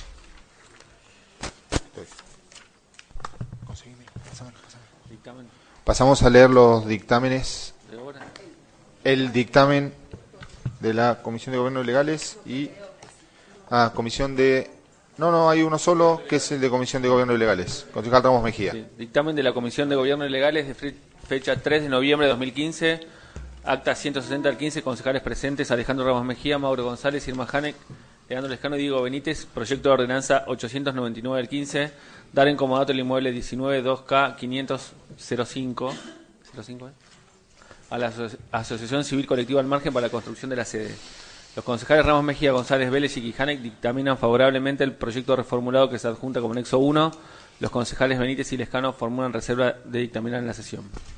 Pasamos a leer los dictámenes. El dictamen de la Comisión de Gobierno Legales y... Ah, Comisión de... No, no, hay uno solo, que es el de Comisión de Gobierno y Legales. Concejal Ramos Mejía. Sí, dictamen de la Comisión de Gobierno y Legales de fecha tres de noviembre de dos mil quince, acta ciento sesenta al quince, concejales presentes, Alejandro Ramos Mejía, Mauro González, Irma Janek, Leandro Lescano y Diego Benítez, proyecto de ordenanza ochocientos noventa y nueve del quince, dar en comodato el inmueble diecinueve dos K quinientos cero cinco, ¿eh? a la aso Asociación Civil Colectiva al Margen para la construcción de la sede. Los concejales Ramos Mejía, González Vélez y Quijanek dictaminan favorablemente el proyecto reformulado que se adjunta como anexo uno. Los concejales Benítez y Lescano formulan reserva de dictaminar en la sesión.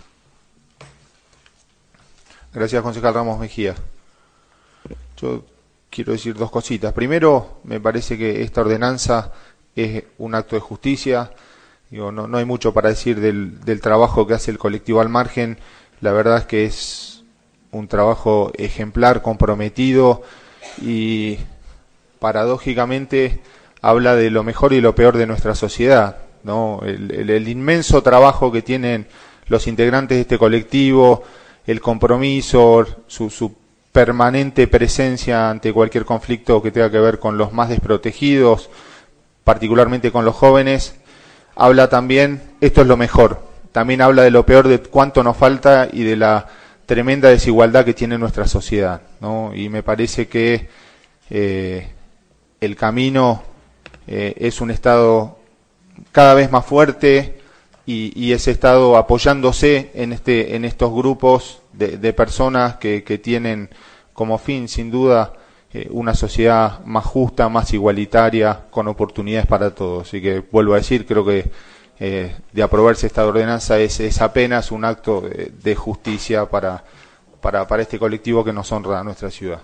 Gracias, concejal Ramos Mejía. Yo quiero decir dos cositas. Primero, me parece que esta ordenanza es un acto de justicia. Digo, no, no hay mucho para decir del, del trabajo que hace el colectivo al margen. La verdad es que es un trabajo ejemplar, comprometido y paradójicamente habla de lo mejor y lo peor de nuestra sociedad, ¿no? El, el, el inmenso trabajo que tienen los integrantes de este colectivo, el compromiso, su, su permanente presencia ante cualquier conflicto que tenga que ver con los más desprotegidos, particularmente con los jóvenes, habla también, esto es lo mejor, también habla de lo peor, de cuánto nos falta y de la tremenda desigualdad que tiene nuestra sociedad, ¿no? Y me parece que eh, el camino eh, es un Estado cada vez más fuerte y, y ese Estado apoyándose en este en estos grupos de, de personas que, que tienen como fin, sin duda, eh, una sociedad más justa, más igualitaria, con oportunidades para todos. Así que vuelvo a decir, creo que Eh, de aprobarse esta ordenanza es, es apenas un acto de, de justicia para, para, para este colectivo que nos honra a nuestra ciudad.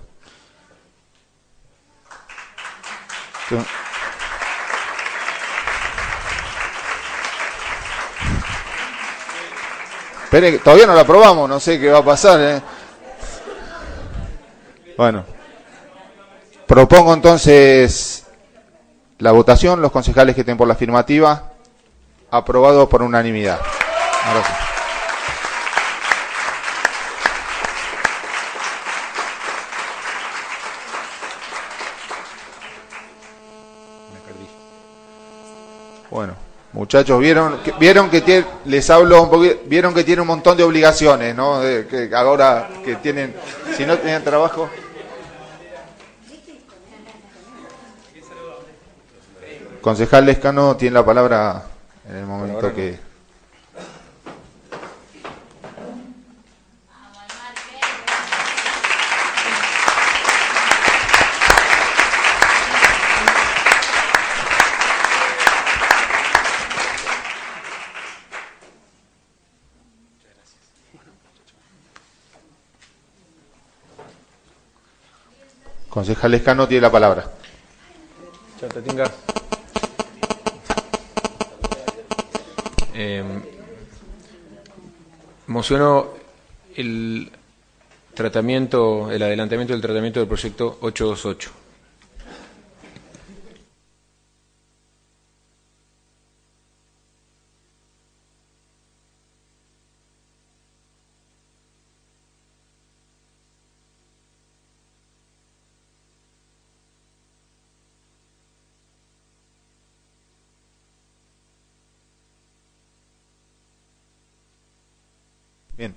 Entonces, espere, todavía no la aprobamos, no sé qué va a pasar, ¿eh? Bueno, propongo entonces la votación. Los concejales que estén por la afirmativa. Aprobado por unanimidad. Gracias. Bueno, muchachos, vieron que, vieron que tiene, les hablo un poquito, vieron que tiene un montón de obligaciones, ¿no? De, que ahora que tienen, si no tenían trabajo. Concejal Lescano tiene la palabra en el momento no. que... Concejal Lescano tiene la palabra. Chao, Tatinga. Eh, mociono el tratamiento, el adelantamiento del tratamiento del proyecto ochocientos veintiocho. Bien.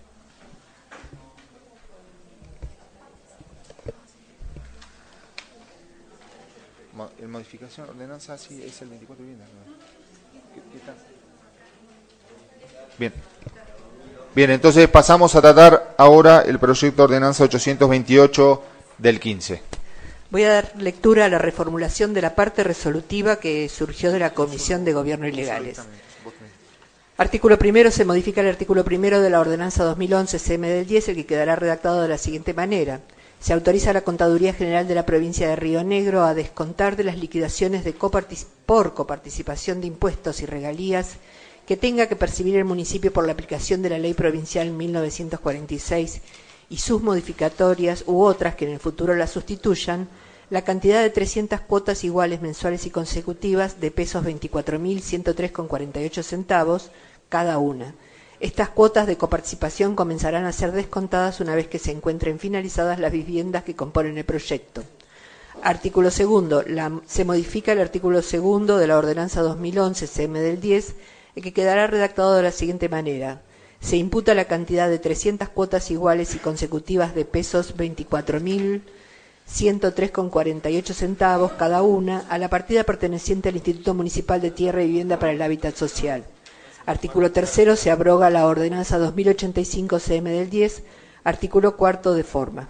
En modificación, ordenanza, sí, es el veinticuatro de vivienda. ¿Qué, qué tal? Bien. Bien, entonces pasamos a tratar ahora el proyecto de ordenanza ochocientos veintiocho del quince. Voy a dar lectura a la reformulación de la parte resolutiva que surgió de la Comisión de Gobierno y Legales. Artículo primero, se modifica el artículo primero de la ordenanza dos mil once C M del diez, el que quedará redactado de la siguiente manera. Se autoriza a la Contaduría General de la Provincia de Río Negro a descontar de las liquidaciones de copartic- por coparticipación de impuestos y regalías que tenga que percibir el municipio por la aplicación de la Ley Provincial mil novecientos cuarenta y seis y sus modificatorias u otras que en el futuro la sustituyan, la cantidad de trescientas cuotas iguales mensuales y consecutivas de pesos veinticuatro mil ciento tres con cuarenta y ocho centavos cada una. Estas cuotas de coparticipación comenzarán a ser descontadas una vez que se encuentren finalizadas las viviendas que componen el proyecto. Artículo segundo. La, se modifica el artículo segundo de la ordenanza dos mil once C M del diez, el que quedará redactado de la siguiente manera. Se imputa la cantidad de trescientas cuotas iguales y consecutivas de pesos veinticuatro mil ciento tres con cuarenta y ocho centavos cada una a la partida perteneciente al Instituto Municipal de Tierra y Vivienda para el Hábitat Social. Artículo tercero. Se abroga la ordenanza dos mil ochenta y cinco C M del diez, artículo cuarto de forma.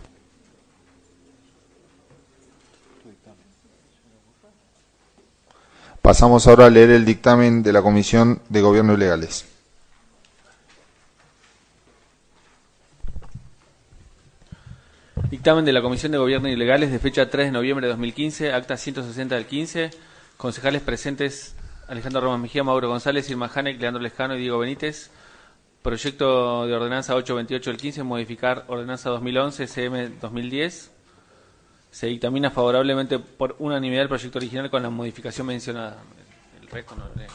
Pasamos ahora a leer el dictamen de la Comisión de Gobierno y Legales. Dictamen de la Comisión de Gobierno y Legales de fecha tres de noviembre de dos mil quince, acta ciento sesenta del quince, concejales presentes Alejandro Ramos Mejía, Mauro González, Irma Hanek, Leandro Lescano y Diego Benítez. Proyecto de ordenanza ochocientos veintiocho del quince, modificar ordenanza dos mil once C M dos mil diez. Se dictamina favorablemente por unanimidad el proyecto original con la modificación mencionada. El resto no lo leo.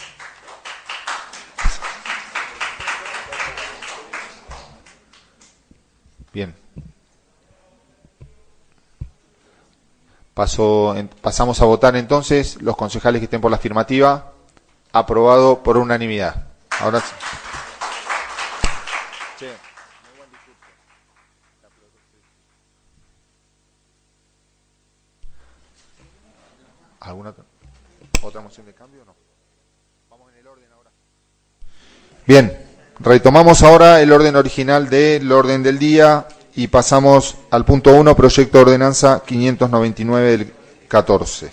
Bien. Paso, en, pasamos a votar entonces los concejales que estén por la afirmativa. Aprobado por unanimidad. Ahora sí. ¿Alguna otra, otra moción de cambio o no? Vamos en el orden ahora. Bien, retomamos ahora el orden original del orden del día y pasamos al punto uno, proyecto de ordenanza quinientos noventa y nueve del catorce.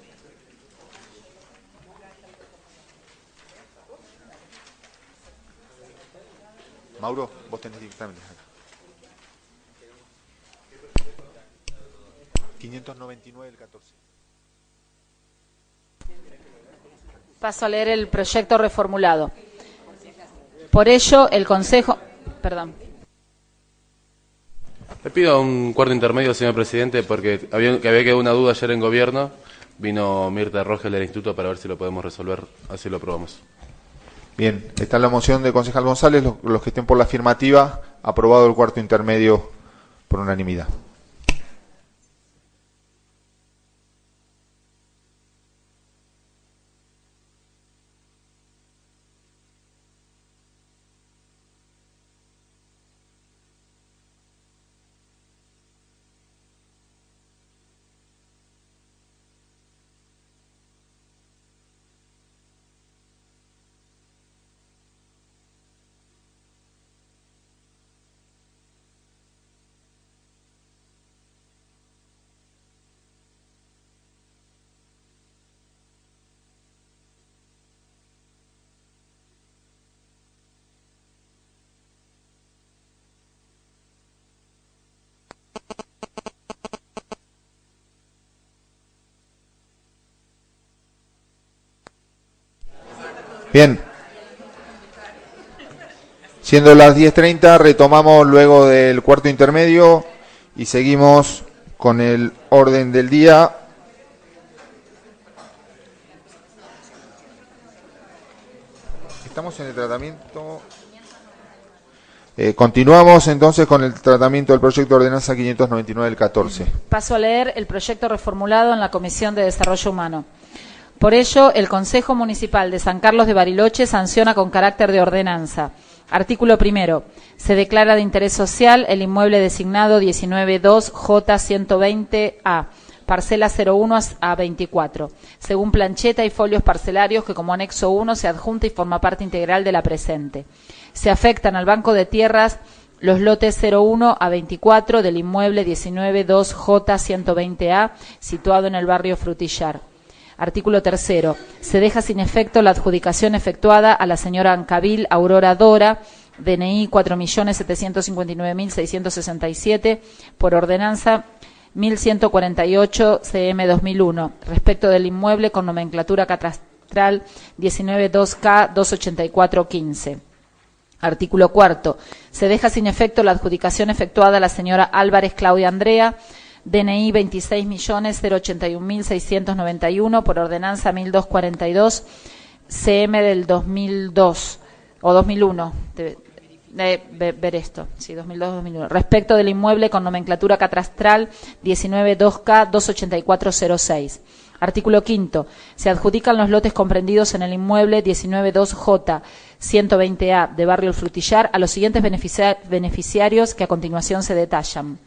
Mauro, vos tenés dictamen. quinientos noventa y nueve del catorce. Paso a leer el proyecto reformulado. Por ello, el Consejo... Perdón. Le pido un cuarto intermedio, señor presidente, porque había, que había quedado una duda ayer en gobierno. Vino Mirta Rogel del instituto para ver si lo podemos resolver, así lo aprobamos. Bien, está la moción del concejal González, los, los que estén por la afirmativa, aprobado el cuarto intermedio por unanimidad. Bien, siendo las diez treinta, retomamos luego del cuarto intermedio y seguimos con el orden del día. Estamos en el tratamiento. Eh, continuamos entonces con el tratamiento del proyecto de ordenanza quinientos noventa y nueve del catorce. Paso a leer el proyecto reformulado en la Comisión de Desarrollo Humano. Por ello, el Consejo Municipal de San Carlos de Bariloche sanciona con carácter de ordenanza Artículo primero. Se declara de interés social el inmueble designado diecinueve dos J ciento veinte A, parcela cero uno a veinticuatro, según plancheta y folios parcelarios que como anexo uno se adjunta y forma parte integral de la presente. Se afectan al Banco de Tierras los lotes cero uno a veinticuatro del inmueble diecinueve dos J ciento veinte A, situado en el barrio Frutillar. Artículo tercero. Se deja sin efecto la adjudicación efectuada a la señora Ancabil Aurora Dora, D N I cuatro millones setecientos cincuenta y nueve mil seiscientos sesenta y siete, por ordenanza mil ciento cuarenta y ocho C M dos mil uno, respecto del inmueble con nomenclatura catastral diecinueve dos K doscientos ochenta y cuatro quince. Artículo cuarto. Se deja sin efecto la adjudicación efectuada a la señora Álvarez Claudia Andrea, D N I veintiséis millones ochenta y un mil seiscientos noventa y uno, por ordenanza mil doscientos cuarenta y dos C M del dos mil dos o dos mil uno. De, de, de, ver esto, sí, dos mil dos dos mil uno. Respecto del inmueble con nomenclatura catastral diecinueve dos K doscientos ochenta y cuatro cero seis. Artículo quinto. Se adjudican los lotes comprendidos en el inmueble diecinueve dos J ciento veinte A de barrio El Frutillar a los siguientes beneficia- beneficiarios que a continuación se detallan.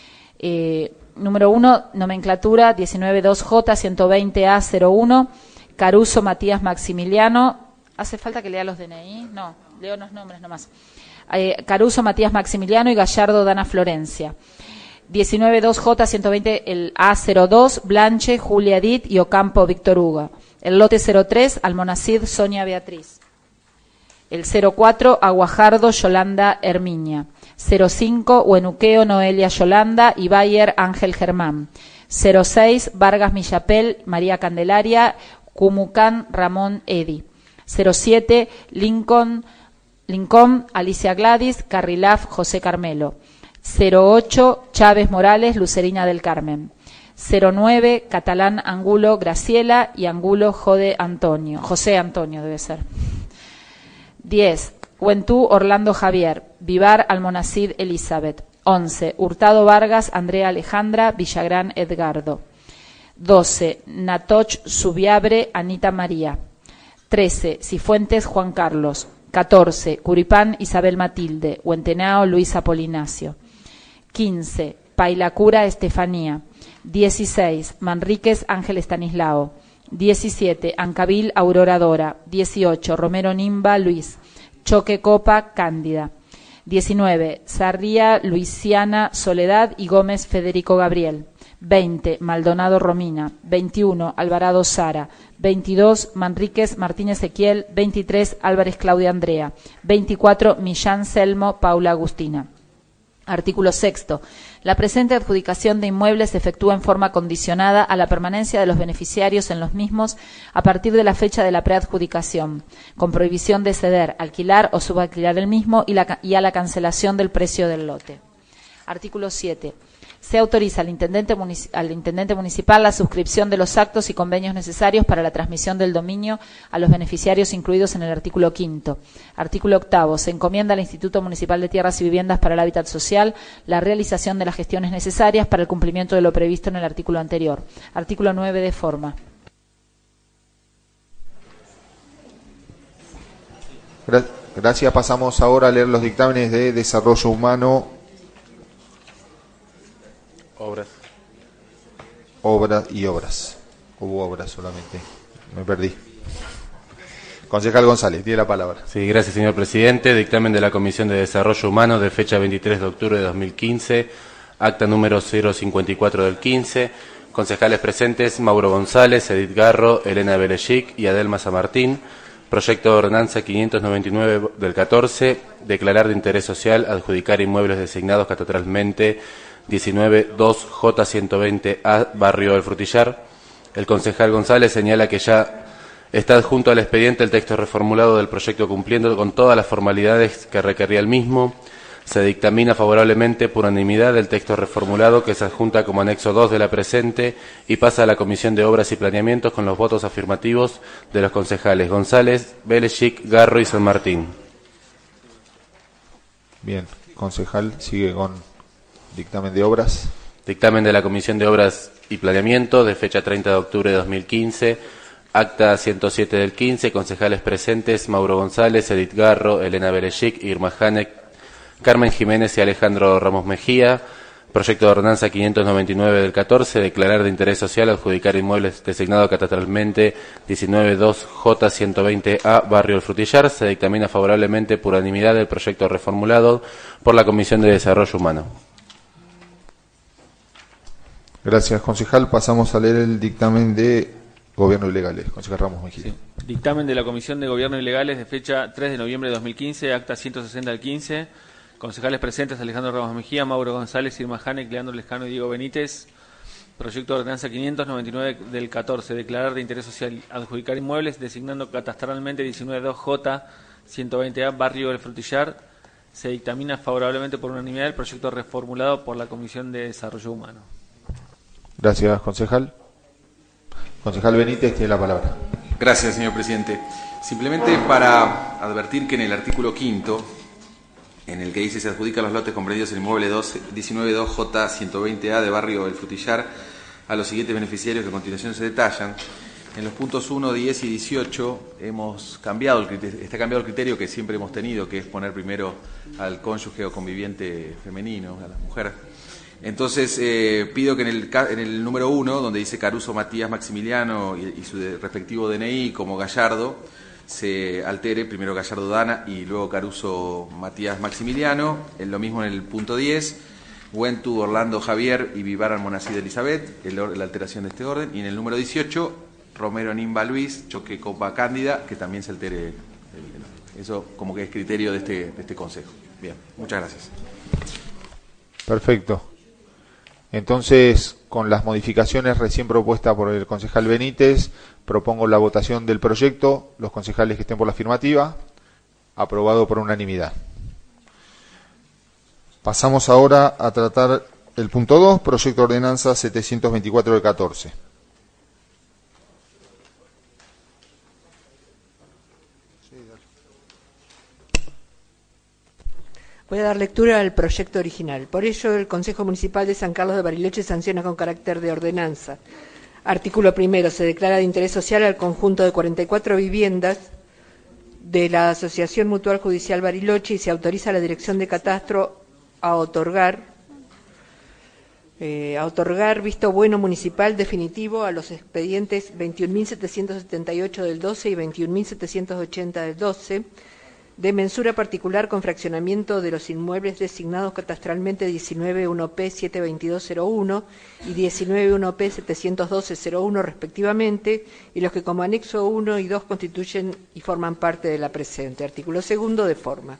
Eh, número uno, nomenclatura diecinueve dos J ciento veinte A cero uno, Caruso Matías Maximiliano. ¿Hace falta que lea los D N I? No, leo los nombres nomás. Eh, Caruso Matías Maximiliano y Gallardo Dana Florencia. diecinueve dos J ciento veinte, el A cero dos, Blanche, Julia Edith y Ocampo Víctor Hugo. El lote cero tres, Almonacid, Sonia Beatriz. El cero cuatro, Aguajardo, Yolanda Herminia. cero cinco, Huenuqueo, Noelia Yolanda y Bayer, Ángel Germán. cero seis, Vargas Millapel, María Candelaria, Cumucán, Ramón Edi. cero siete, Lincoln, Lincoln, Alicia Gladys, Carrilaf, José Carmelo. cero ocho, Chávez Morales, Lucerina del Carmen. cero nueve, Catalán Angulo, Graciela y Angulo Jode Antonio. José Antonio debe ser. diez, Huentú Orlando Javier, Vivar Almonacid Elizabeth. once, Hurtado Vargas Andrea Alejandra, Villagrán Edgardo. doce, Natoch Subiabre Anita María. trece, Cifuentes Juan Carlos. catorce, Curipán Isabel Matilde, Huentenao Luis Apolinacio. quince, Pailacura Estefanía. dieciséis, Manríquez Ángel Estanislao. diecisiete, Ancabil Aurora Dora. dieciocho, Romero Nimba Luis. Choque Copa Cándida. diecinueve, Sarria Luisiana Soledad y Gómez Federico Gabriel. veinte, Maldonado Romina. veintiuno, Alvarado Sara. veintidós, Manríquez Martín Ezequiel. veintitrés, Álvarez Claudia Andrea. veinticuatro, Millán Selmo Paula Agustina. Artículo sexto. La presente adjudicación de inmuebles se efectúa en forma condicionada a la permanencia de los beneficiarios en los mismos a partir de la fecha de la preadjudicación, con prohibición de ceder, alquilar o subalquilar el mismo y, la, y a la cancelación del precio del lote. Artículo siete. Se autoriza al intendente, munici- al intendente municipal la suscripción de los actos y convenios necesarios para la transmisión del dominio a los beneficiarios incluidos en el artículo quinto. Artículo octavo. Se encomienda al Instituto Municipal de Tierras y Viviendas para el Hábitat Social la realización de las gestiones necesarias para el cumplimiento de lo previsto en el artículo anterior. Artículo nueve de forma. Gra- Gracias. Pasamos ahora a leer los dictámenes de desarrollo humano. Obras. Obras y obras. Hubo obras solamente. Me perdí. Concejal González, tiene la palabra. Sí, gracias, señor presidente. Dictamen de la Comisión de Desarrollo Humano de fecha veintitrés de octubre de dos mil quince, acta número cero cincuenta y cuatro del quince. Concejales presentes: Mauro González, Edith Garro, Elena Belechik y Adelma Samartín. Proyecto de ordenanza quinientos noventa y nueve del catorce, declarar de interés social, adjudicar inmuebles designados catastralmente diecinueve dos J ciento veinte A, barrio El Frutillar. El concejal González señala que ya está adjunto al expediente el texto reformulado del proyecto cumpliendo con todas las formalidades que requería el mismo. Se dictamina favorablemente por unanimidad el texto reformulado que se adjunta como anexo dos de la presente y pasa a la Comisión de Obras y Planeamientos con los votos afirmativos de los concejales González, Belechik, Garro y San Martín. Bien, concejal, sigue con dictamen de obras. Dictamen de la Comisión de Obras y Planeamiento de fecha treinta de octubre de dos mil quince, Acta ciento siete del quince, concejales presentes, Mauro González, Edith Garro, Elena Beleshic, Irma Hanek, Carmen Jiménez y Alejandro Ramos Mejía. Proyecto de ordenanza quinientos noventa y nueve del catorce, declarar de interés social adjudicar inmuebles designados catastralmente diecinueve dos J ciento veinte A, Barrio El Frutillar. Se dictamina favorablemente por unanimidad el proyecto reformulado por la Comisión de Desarrollo Humano. Gracias, concejal. Pasamos a leer el dictamen de Gobierno y Legales. Concejal Ramos Mejía. Sí. Dictamen de la Comisión de Gobierno y Legales de fecha tres de noviembre de dos mil quince, acta ciento sesenta del quince. Concejales presentes: Alejandro Ramos Mejía, Mauro González, Irma Hanek, Leandro Lescano y Diego Benítez. Proyecto de ordenanza quinientos noventa y nueve del catorce, declarar de interés social adjudicar inmuebles designando catastralmente diecinueve dos J ciento veinte A, Barrio El Frutillar. Se dictamina favorablemente por unanimidad el proyecto reformulado por la Comisión de Desarrollo Humano. Gracias, concejal. Concejal Benítez tiene la palabra. Gracias, señor presidente. Simplemente para advertir que en el artículo quinto, en el que dice se adjudican los lotes comprendidos en el inmueble diecinueve dos J ciento veinte A de Barrio El Frutillar a los siguientes beneficiarios que a continuación se detallan. En los puntos uno, diez y dieciocho hemos cambiado el criterio, está cambiado el criterio que siempre hemos tenido, que es poner primero al cónyuge o conviviente femenino, a la mujer. Entonces eh, pido que en el, en el número uno, donde dice Caruso Matías Maximiliano y, y su de, respectivo D N I como Gallardo, se altere primero Gallardo Dana y luego Caruso Matías Maximiliano. En lo mismo en el punto diez, Wentu Orlando Javier y Vivar Almonacid Elizabeth, el, la alteración de este orden. Y en el número dieciocho, Romero Nimba Luis, Choque Copa Cándida, que también se altere. El, el, eso como que es criterio de este, de este consejo. Bien, muchas gracias. Perfecto. Entonces, con las modificaciones recién propuestas por el concejal Benítez, propongo la votación del proyecto. Los concejales que estén por la afirmativa, aprobado por unanimidad. Pasamos ahora a tratar el punto dos, proyecto de ordenanza setecientos veinticuatro del catorce. Voy a dar lectura al proyecto original. Por ello, el Consejo Municipal de San Carlos de Bariloche sanciona con carácter de ordenanza. Artículo primero. Se declara de interés social al conjunto de cuarenta y cuatro viviendas de la Asociación Mutual Judicial Bariloche y se autoriza a la Dirección de Catastro a otorgar, eh, a otorgar visto bueno municipal definitivo a los expedientes veintiún mil setecientos setenta y ocho del doce y veintiún mil setecientos ochenta del doce, de mensura particular con fraccionamiento de los inmuebles designados catastralmente diecinueve uno P setecientos veintidós cero uno y diecinueve uno P setecientos doce cero uno respectivamente, y los que como anexo uno y dos constituyen y forman parte de la presente. Artículo segundo, de forma.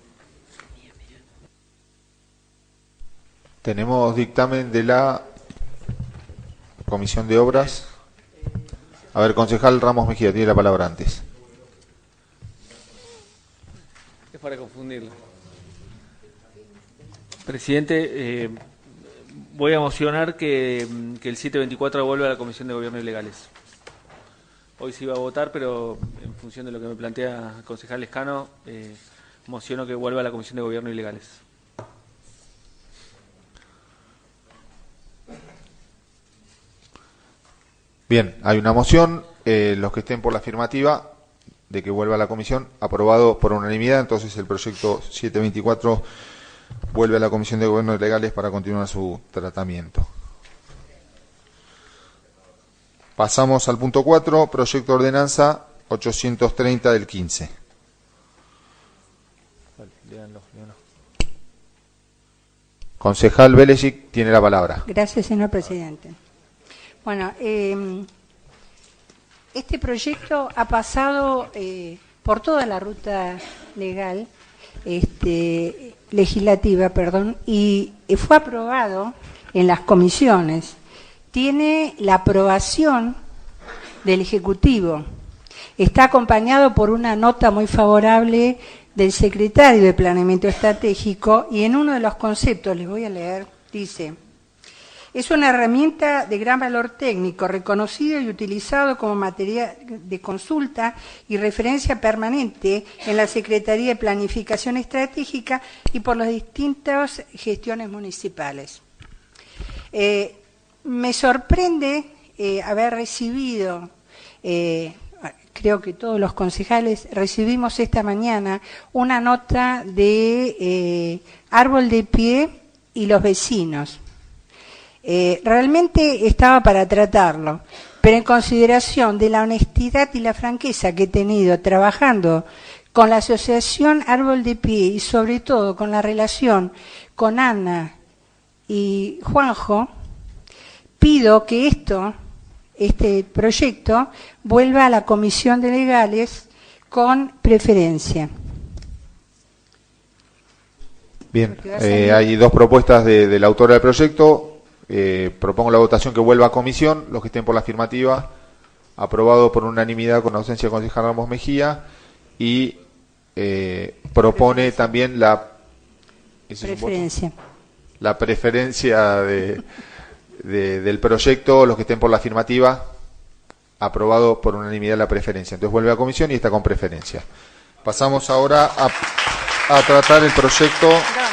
Tenemos dictamen de la Comisión de Obras. A ver, concejal Ramos Mejía, tiene la palabra antes. Es para confundirlo. Presidente, eh, voy a mocionar que, que el setecientos veinticuatro vuelva a la Comisión de Gobierno y Legales. Hoy se iba a votar, pero en función de lo que me plantea el concejal Lescano, eh, mociono que vuelva a la Comisión de Gobierno y Legales. Bien, hay una moción. Eh, los que estén por la afirmativa de que vuelva a la comisión, aprobado por unanimidad. Entonces el proyecto setecientos veinticuatro vuelve a la Comisión de Gobierno y Legales para continuar su tratamiento. Pasamos al punto cuatro, proyecto de ordenanza ochocientos treinta del quince. Concejal Beleshic tiene la palabra. Gracias, señor presidente. Bueno, eh, este proyecto ha pasado eh, por toda la ruta legal, este, legislativa, perdón, y fue aprobado en las comisiones. Tiene la aprobación del Ejecutivo. Está acompañado por una nota muy favorable del secretario de Planeamiento Estratégico, y en uno de los conceptos, les voy a leer, dice: es una herramienta de gran valor técnico, reconocido y utilizado como material de consulta y referencia permanente en la Secretaría de Planificación Estratégica y por las distintas gestiones municipales. Eh, me sorprende eh, haber recibido eh, creo que todos los concejales recibimos esta mañana una nota de eh, Árbol de Pie y los vecinos. Eh, realmente estaba para tratarlo, pero en consideración de la honestidad y la franqueza que he tenido trabajando con la asociación Árbol de Pie y sobre todo con la relación con Ana y Juanjo, pido que esto, este proyecto, vuelva a la Comisión de Legales con preferencia. Bien, eh, hay dos propuestas de, de la autora del proyecto. Eh, propongo la votación que vuelva a comisión. Los que estén por la afirmativa, aprobado por unanimidad con ausencia del concejal Ramos Mejía. Y eh, propone también la preferencia. La preferencia de, de, del proyecto. Los que estén por la afirmativa, aprobado por unanimidad la preferencia. Entonces vuelve a comisión y está con preferencia. Pasamos ahora a, a tratar el proyecto.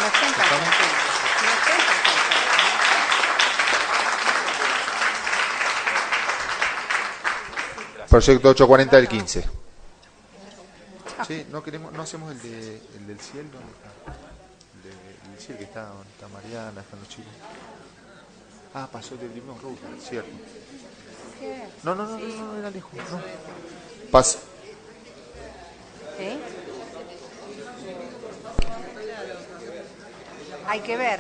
Proyecto ochocientos cuarenta del quince. Sí, no queremos, no hacemos el, de, el del cielo. El, de, el del cielo que está, está Mariana, están los chicos. Ah, pasó del Limón Ruta, cierto. No, no, no, no, no, era lejos. No. Pas ¿Eh? Hay que ver.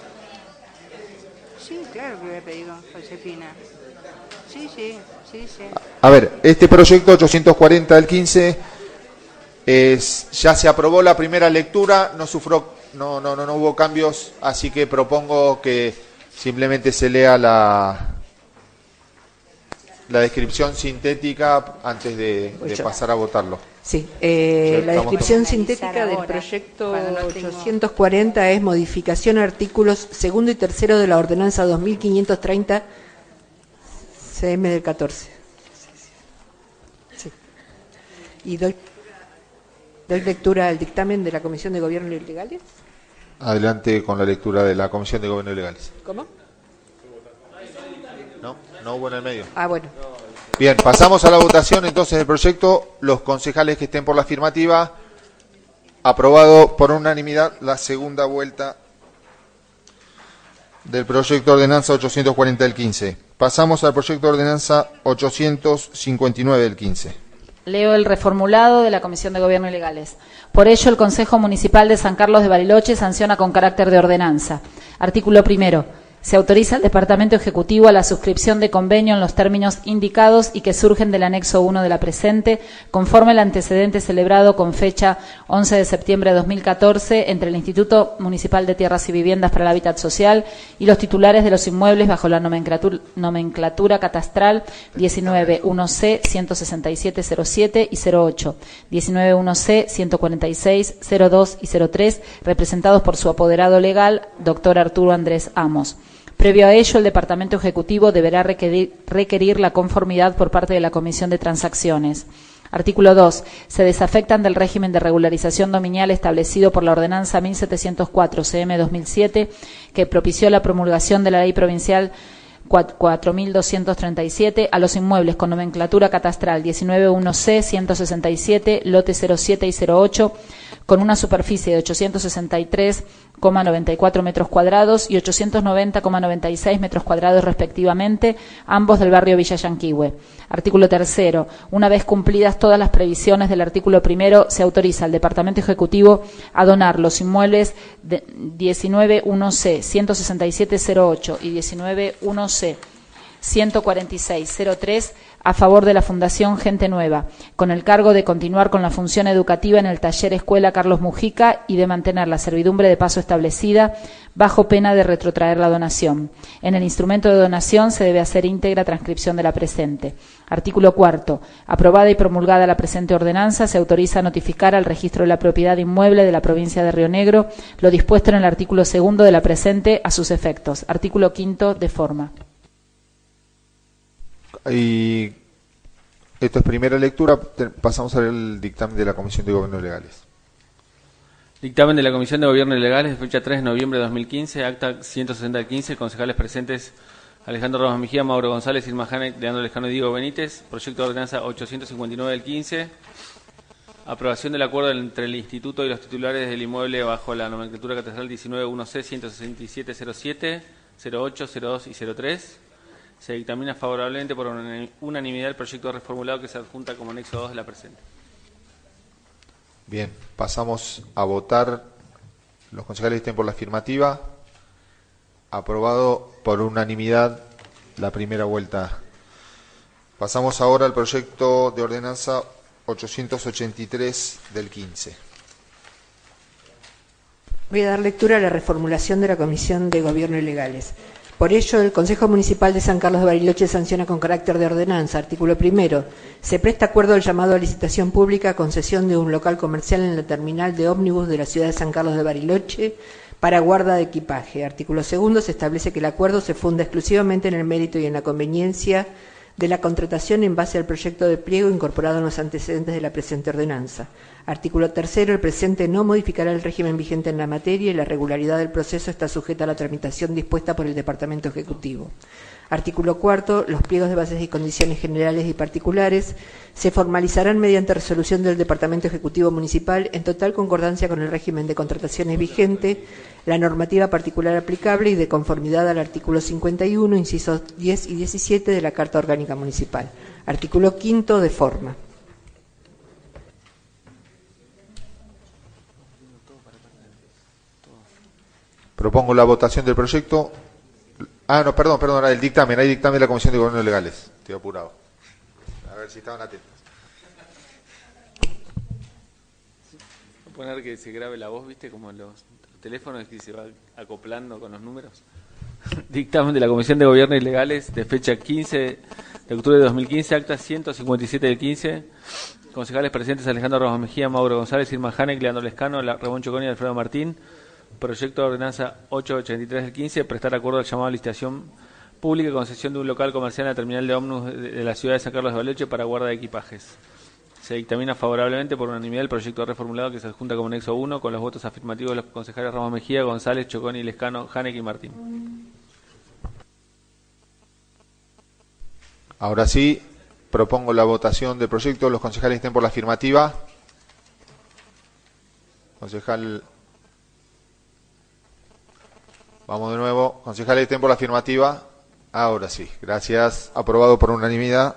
Sí, claro que voy a pedir con Josefina. Sí, sí, sí, sí. A ver, este proyecto ochocientos cuarenta del quince es, ya se aprobó la primera lectura, no sufrió, no, no, no, no hubo cambios, así que propongo que simplemente se lea la la descripción sintética antes de, de pasar a votarlo. Sí, eh, la descripción sintética del proyecto ochocientos cuarenta es modificación a artículos segundo y tercero de la ordenanza dos mil quinientos treinta C M del catorce. Sí. Y doy, doy lectura al dictamen de la Comisión de Gobierno y Legales. Adelante con la lectura de la Comisión de Gobierno y Legales. ¿Cómo? No, no hubo en el medio. Ah, bueno. Bien, pasamos a la votación entonces del proyecto. Los concejales que estén por la afirmativa, aprobado por unanimidad la segunda vuelta del proyecto de ordenanza ochocientos cuarenta del quince. Pasamos al proyecto de ordenanza ochocientos cincuenta y nueve del quince. Leo el reformulado de la Comisión de Gobierno y Legales. Por ello, el Consejo Municipal de San Carlos de Bariloche sanciona con carácter de ordenanza. Artículo primero. Se autoriza al Departamento Ejecutivo a la suscripción de convenio en los términos indicados y que surgen del anexo uno de la presente, conforme al antecedente celebrado con fecha once de septiembre de dos mil catorce entre el Instituto Municipal de Tierras y Viviendas para el Hábitat Social y los titulares de los inmuebles bajo la nomenclatura, nomenclatura catastral diecinueve uno C ciento sesenta y siete cero siete y cero ocho, diecinueve uno C ciento cuarenta y seis cero dos y cero tres, representados por su apoderado legal, doctor Arturo Andrés Amos. Previo a ello, el Departamento Ejecutivo deberá requerir, requerir la conformidad por parte de la Comisión de Transacciones. Artículo dos. Se desafectan del régimen de regularización dominial establecido por la Ordenanza mil setecientos cuatro C M dos mil siete, que propició la promulgación de la Ley Provincial cuatro mil doscientos treinta y siete a los inmuebles con nomenclatura catastral diecinueve uno C ciento sesenta y siete, lote cero siete y cero ocho, con una superficie de ochocientos sesenta y tres coma noventa y cuatro metros cuadrados y ochocientos noventa coma noventa y seis metros cuadrados respectivamente, ambos del barrio Villa Yanquihue. Artículo tercero. Una vez cumplidas todas las previsiones del artículo primero, se autoriza al Departamento Ejecutivo a donar los inmuebles de diecinueve uno C ciento sesenta y siete cero ocho y diecinueve uno C ciento cuarenta y seis cero tres a favor de la Fundación Gente Nueva, con el cargo de continuar con la función educativa en el taller Escuela Carlos Mujica y de mantener la servidumbre de paso establecida bajo pena de retrotraer la donación. En el instrumento de donación se debe hacer íntegra transcripción de la presente. Artículo cuarto. Aprobada y promulgada la presente ordenanza, se autoriza a notificar al registro de la propiedad inmueble de la provincia de Río Negro lo dispuesto en el artículo segundo de la presente a sus efectos. Artículo quinto de forma. Y esto es primera lectura, pasamos a ver el dictamen de la Comisión de Gobierno y Legales. Dictamen de la Comisión de Gobierno y Legales de fecha tres de noviembre de dos mil quince, acta ciento sesenta del quince, concejales presentes Alejandro Ramos Mejía, Mauro González, Irma Janek, Leandro Lescano y Diego Benítez. Proyecto de ordenanza ochocientos cincuenta y nueve del quince. Aprobación del acuerdo entre el Instituto y los titulares del inmueble bajo la nomenclatura catastral diecinueve uno C ciento sesenta y siete cero siete, cero ocho, cero dos y cero tres. Se dictamina favorablemente por unanimidad el proyecto reformulado que se adjunta como anexo dos de la presente. Bien, pasamos a votar. Los concejales estén por la afirmativa. Aprobado por unanimidad la primera vuelta. Pasamos ahora al proyecto de ordenanza ochocientos ochenta y tres del quince. Voy a dar lectura a la reformulación de la Comisión de Gobierno y Legales. Por ello, el Consejo Municipal de San Carlos de Bariloche sanciona con carácter de ordenanza. Artículo primero. Se presta acuerdo al llamado a licitación pública a concesión de un local comercial en la terminal de ómnibus de la ciudad de San Carlos de Bariloche para guarda de equipaje. Artículo segundo. Se establece que el acuerdo se funda exclusivamente en el mérito y en la conveniencia de la contratación en base al proyecto de pliego incorporado en los antecedentes de la presente ordenanza. Artículo tercero. El presente no modificará el régimen vigente en la materia y la regularidad del proceso está sujeta a la tramitación dispuesta por el Departamento Ejecutivo. Artículo cuarto. Los pliegos de bases y condiciones generales y particulares se formalizarán mediante resolución del Departamento Ejecutivo Municipal en total concordancia con el régimen de contrataciones vigente, la normativa particular aplicable y de conformidad al artículo cincuenta y uno, incisos diez y diecisiete de la Carta Orgánica Municipal. Artículo quinto. De forma. Propongo la votación del proyecto. Ah, no, perdón, perdón, era el dictamen. Hay dictamen de la Comisión de Gobierno Legales. Estoy apurado. A ver si estaban atentos. Voy a poner que se grabe la voz, ¿viste? Como en los teléfonos que se va acoplando con los números. Dictamen de la Comisión de Gobierno y Legales de fecha quince de octubre de dos mil quince, acta ciento cincuenta y siete del quince. Concejales presentes: Alejandro Ramos Mejía, Mauro González, Irma Janek, Leandro Lescano, Ramón Choconi y Alfredo Martín. Proyecto de ordenanza ochocientos ochenta y tres del quince, prestar acuerdo al llamado a licitación pública y concesión de un local comercial en la terminal de ómnibus de la ciudad de San Carlos de Bariloche para guarda de equipajes. Se dictamina favorablemente por unanimidad el proyecto reformulado que se adjunta como anexo uno con los votos afirmativos de los concejales Ramos Mejía, González, Choconi, Lescano, Janek y Martín. Ahora sí, propongo la votación del proyecto. Los concejales estén por la afirmativa. Concejal... Vamos de nuevo. Concejales estén por la afirmativa. Ahora sí. Gracias. Aprobado por unanimidad.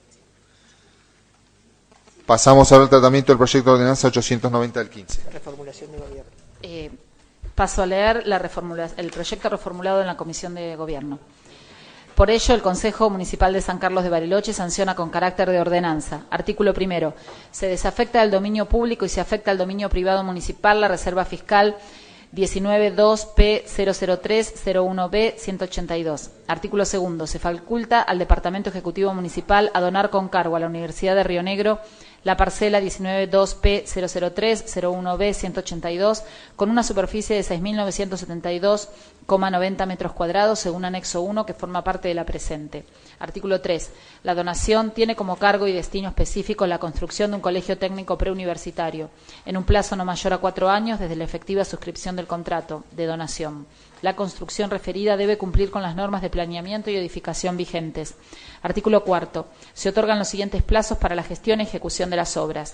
Pasamos ahora al tratamiento del proyecto de ordenanza ochocientos noventa del quince. Reformulación de gobierno. Eh, paso a leer la reformula- el proyecto reformulado en la Comisión de Gobierno. Por ello, el Consejo Municipal de San Carlos de Bariloche sanciona con carácter de ordenanza. Artículo primero. Se desafecta del dominio público y se afecta al dominio privado municipal la reserva fiscal diecinueve dos P cero cero tres cero uno B ciento ochenta y dos. Artículo segundo. Se faculta al Departamento Ejecutivo Municipal a donar con cargo a la Universidad de Río Negro la parcela diecinueve dos P cero cero tres cero uno B ciento ochenta y dos con una superficie de seis mil novecientos setenta y dos coma noventa metros cuadrados según anexo uno que forma parte de la presente. Artículo tres. La donación tiene como cargo y destino específico la construcción de un colegio técnico preuniversitario en un plazo no mayor a cuatro años desde la efectiva suscripción del contrato de donación. La construcción referida debe cumplir con las normas de planeamiento y edificación vigentes. Artículo cuarto. Se otorgan los siguientes plazos para la gestión y ejecución de las obras.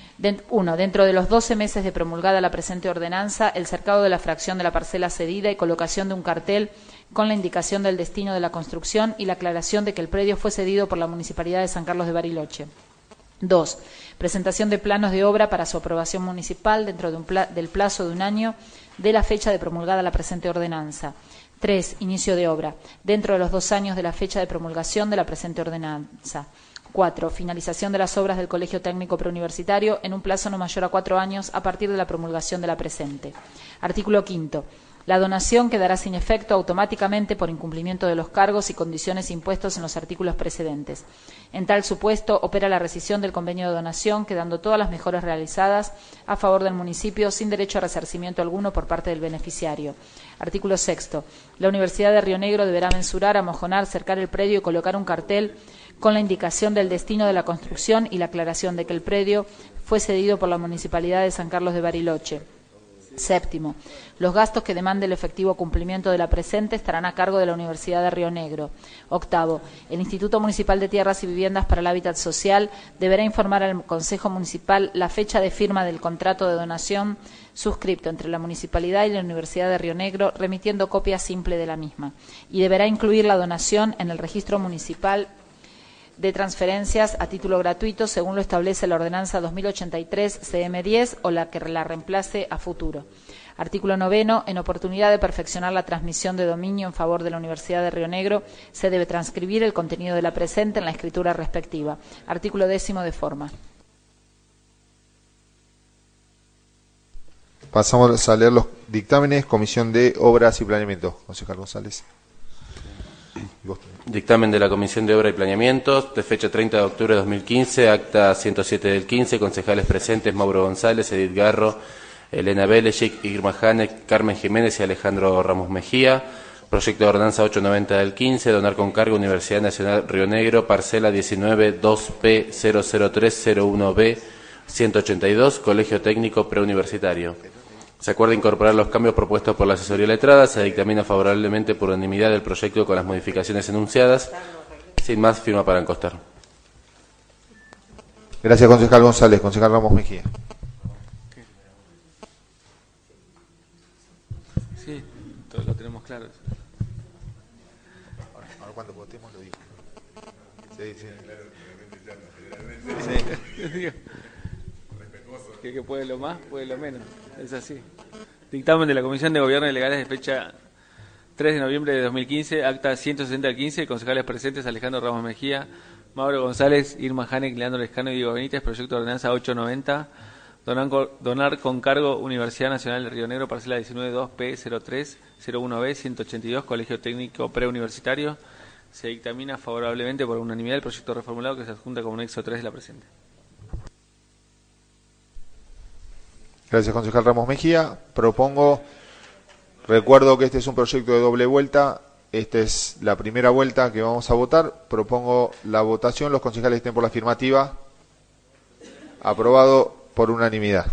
uno. Dentro de los doce meses de promulgada la presente ordenanza, el cercado de la fracción de la parcela cedida y colocación de un cartel con la indicación del destino de la construcción y la aclaración de que el predio fue cedido por la Municipalidad de San Carlos de Bariloche. dos. Presentación de planos de obra para su aprobación municipal dentro de un pla- del plazo de un año de la fecha de promulgada la presente ordenanza. tres. Inicio de obra dentro de los dos años de la fecha de promulgación de la presente ordenanza. cuatro. Finalización de las obras del Colegio Técnico Preuniversitario en un plazo no mayor a cuatro años a partir de la promulgación de la presente. Artículo quinto. La donación quedará sin efecto automáticamente por incumplimiento de los cargos y condiciones impuestos en los artículos precedentes. En tal supuesto, opera la rescisión del convenio de donación, quedando todas las mejoras realizadas a favor del municipio sin derecho a resarcimiento alguno por parte del beneficiario. Artículo sexto. La Universidad de Río Negro deberá mensurar, amojonar, cercar el predio y colocar un cartel con la indicación del destino de la construcción y la aclaración de que el predio fue cedido por la Municipalidad de San Carlos de Bariloche. Séptimo, los gastos que demande el efectivo cumplimiento de la presente estarán a cargo de la Universidad de Río Negro. Octavo, el Instituto Municipal de Tierras y Viviendas para el Hábitat Social deberá informar al Consejo Municipal la fecha de firma del contrato de donación suscripto entre la Municipalidad y la Universidad de Río Negro, remitiendo copia simple de la misma, y deberá incluir la donación en el registro municipal de transferencias a título gratuito, según lo establece la Ordenanza dos mil ochenta y tres C M diez o la que la reemplace a futuro. Artículo noveno. En oportunidad de perfeccionar la transmisión de dominio en favor de la Universidad de Río Negro, se debe transcribir el contenido de la presente en la escritura respectiva. Artículo décimo de forma. Pasamos a leer los dictámenes. Comisión de Obras y Planeamiento. Concejal González. Dictamen de la Comisión de Obra y Planeamientos, de fecha treinta de octubre de dos mil quince, acta ciento siete del quince, concejales presentes Mauro González, Edith Garro, Elena Belesic, Irma Hanek, Carmen Jiménez y Alejandro Ramos Mejía. Proyecto de ordenanza ochocientos noventa del quince, donar con cargo Universidad Nacional Río Negro, parcela diecinueve dos P cero cero tres cero uno B ciento ochenta y dos, Colegio Técnico Preuniversitario. Se acuerda incorporar los cambios propuestos por la asesoría letrada. Se dictamina favorablemente por unanimidad el proyecto con las modificaciones enunciadas. Sin más, firma para encostar. Gracias, concejal González. Concejal Ramos Mejía. Sí, todo lo tenemos claro. Ahora, ahora cuando votemos lo digo. Sí, sí. Sí. Que, que puede lo más, puede lo menos. Es así. Dictamen de la Comisión de Gobierno y Legales de fecha tres de noviembre de dos mil quince, acta ciento sesenta del quince, concejales presentes Alejandro Ramos Mejía, Mauro González, Irma Hanek, Leandro Lescano y Diego Benítez. Proyecto de ordenanza ochocientos noventa, donar con, donar con cargo Universidad Nacional de Río Negro, parcela diecinueve dos P cero tres cero uno B ciento ochenta y dos, Colegio Técnico Preuniversitario. Se dictamina favorablemente por unanimidad el proyecto reformulado que se adjunta como anexo tres de la presente. Gracias, concejal Ramos Mejía. Propongo, recuerdo que este es un proyecto de doble vuelta, esta es la primera vuelta que vamos a votar. Propongo la votación, los concejales estén por la afirmativa. Aprobado por unanimidad.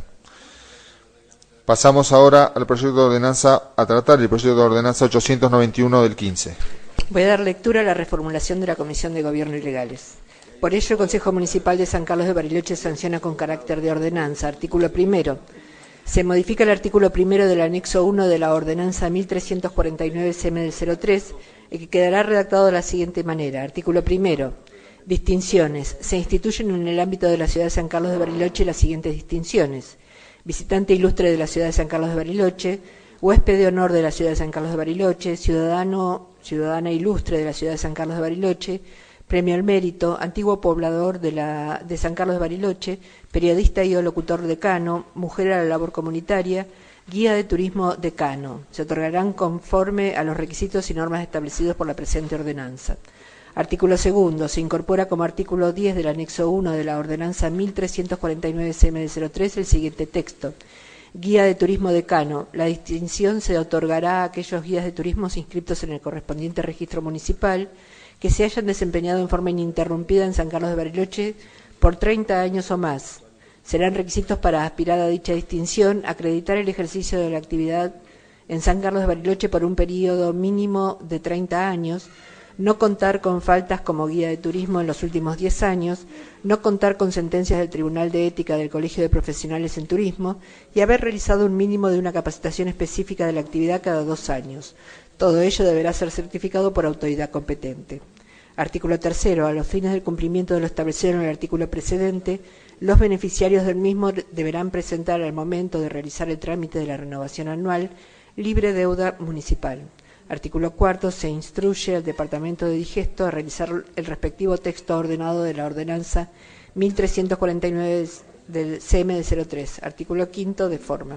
Pasamos ahora al proyecto de ordenanza a tratar, el proyecto de ordenanza ochocientos noventa y uno del quince. Voy a dar lectura a la reformulación de la Comisión de Gobierno y Legales. Por ello, el Consejo Municipal de San Carlos de Bariloche sanciona con carácter de ordenanza. Artículo primero. Se modifica el artículo primero del anexo uno de la Ordenanza mil trescientos cuarenta y nueve C M del cero tres, el que quedará redactado de la siguiente manera. Artículo primero. Distinciones. Se instituyen en el ámbito de la ciudad de San Carlos de Bariloche las siguientes distinciones: visitante ilustre de la ciudad de San Carlos de Bariloche, huésped de honor de la ciudad de San Carlos de Bariloche, ciudadano, ciudadana ilustre de la ciudad de San Carlos de Bariloche, premio al mérito, antiguo poblador de, la, de San Carlos de Bariloche, periodista y o locutor decano, mujer a la labor comunitaria, guía de turismo decano. Se otorgarán conforme a los requisitos y normas establecidos por la presente ordenanza. Artículo segundo. Se incorpora como artículo diez del anexo uno de la Ordenanza mil trescientos cuarenta y nueve C M del cero tres el siguiente texto. Guía de turismo decano. La distinción se otorgará a aquellos guías de turismo inscritos en el correspondiente registro municipal que se hayan desempeñado en forma ininterrumpida en San Carlos de Bariloche por treinta años o más. Serán requisitos para aspirar a dicha distinción acreditar el ejercicio de la actividad en San Carlos de Bariloche por un periodo mínimo de treinta años, no contar con faltas como guía de turismo en los últimos diez años, no contar con sentencias del Tribunal de Ética del Colegio de Profesionales en Turismo y haber realizado un mínimo de una capacitación específica de la actividad cada dos años. Todo ello deberá ser certificado por autoridad competente. Artículo tercero. A los fines del cumplimiento de lo establecido en el artículo precedente, los beneficiarios del mismo deberán presentar al momento de realizar el trámite de la renovación anual libre deuda municipal. Artículo cuarto. Se instruye al Departamento de Digesto a realizar el respectivo texto ordenado de la Ordenanza mil trescientos cuarenta y nueve del C M de cero tres. Artículo quinto. De forma.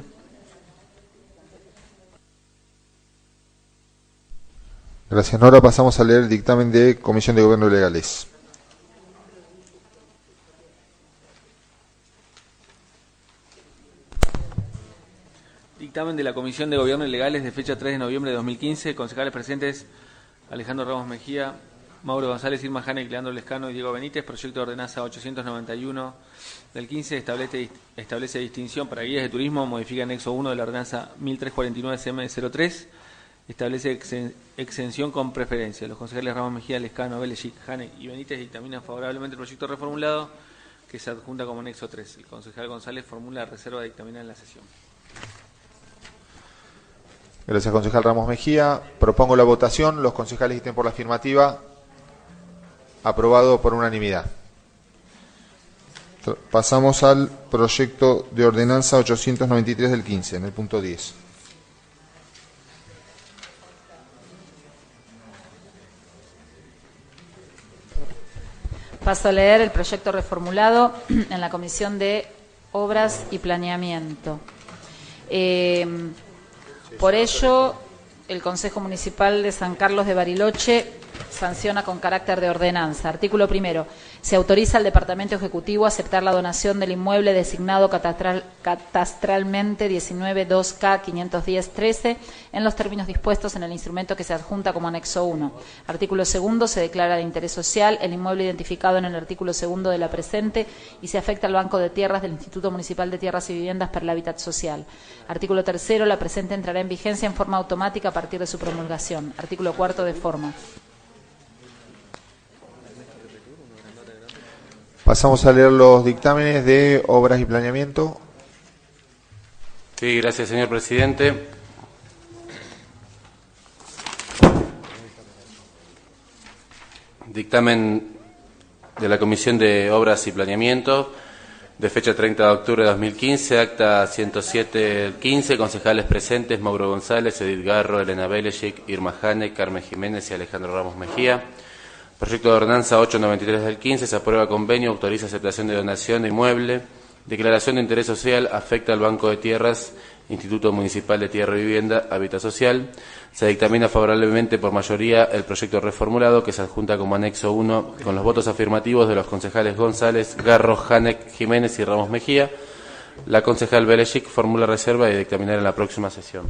Gracias, Nora. Pasamos a leer el dictamen de Comisión de Gobierno y Legales. Dictamen de la Comisión de Gobierno y Legales de fecha tres de noviembre de dos mil quince. Concejales presentes Alejandro Ramos Mejía, Mauro González, Irma Janek, Leandro Lescano y Diego Benítez. Proyecto de ordenanza ochocientos noventa y uno del quince establece, establece distinción para guías de turismo, modifica anexo uno de la ordenanza mil trescientos cuarenta y nueve C M cero tres, establece exen, exención con preferencia. Los concejales Ramos Mejía, Lescano, Belechik, Janek y Benítez dictaminan favorablemente el proyecto reformulado que se adjunta como anexo tres. El concejal González formula reserva de dictaminar en la sesión. Gracias, concejal Ramos Mejía. Propongo la votación. Los concejales que estén por la afirmativa. Aprobado por unanimidad. Pasamos al proyecto de ordenanza ochocientos noventa y tres del quince, en el punto diez. Paso a leer el proyecto reformulado en la Comisión de Obras y Planeamiento. Eh, por ello, el Consejo Municipal de San Carlos de Bariloche sanciona con carácter de ordenanza. Artículo primero. Se autoriza al Departamento Ejecutivo a aceptar la donación del inmueble designado catastral, catastralmente diecinueve dos K quinientos diez trece en los términos dispuestos en el instrumento que se adjunta como anexo uno. Artículo segundo. Se declara de interés social el inmueble identificado en el artículo segundo de la presente y se afecta al Banco de Tierras del Instituto Municipal de Tierras y Viviendas para el Hábitat Social. Artículo tercero. La presente entrará en vigencia en forma automática a partir de su promulgación. Artículo cuarto de forma. Pasamos a leer los dictámenes de Obras y Planeamiento. Sí, gracias, señor presidente. Dictamen de la Comisión de Obras y Planeamiento de fecha treinta de octubre de dos mil quince, acta ciento siete del quince, concejales presentes, Mauro González, Edith Garro, Elena Belechik, Irma Janek, Carmen Jiménez y Alejandro Ramos Mejía. Proyecto de ordenanza ochocientos noventa y tres del quince, se aprueba convenio, autoriza aceptación de donación de inmueble, declaración de interés social, afecta al Banco de Tierras, Instituto Municipal de Tierra y Vivienda, Hábitat Social. Se dictamina favorablemente por mayoría el proyecto reformulado que se adjunta como anexo uno con los votos afirmativos de los concejales González, Garro, Janek, Jiménez y Ramos Mejía. La concejal Belechik formula reserva y dictaminar en la próxima sesión.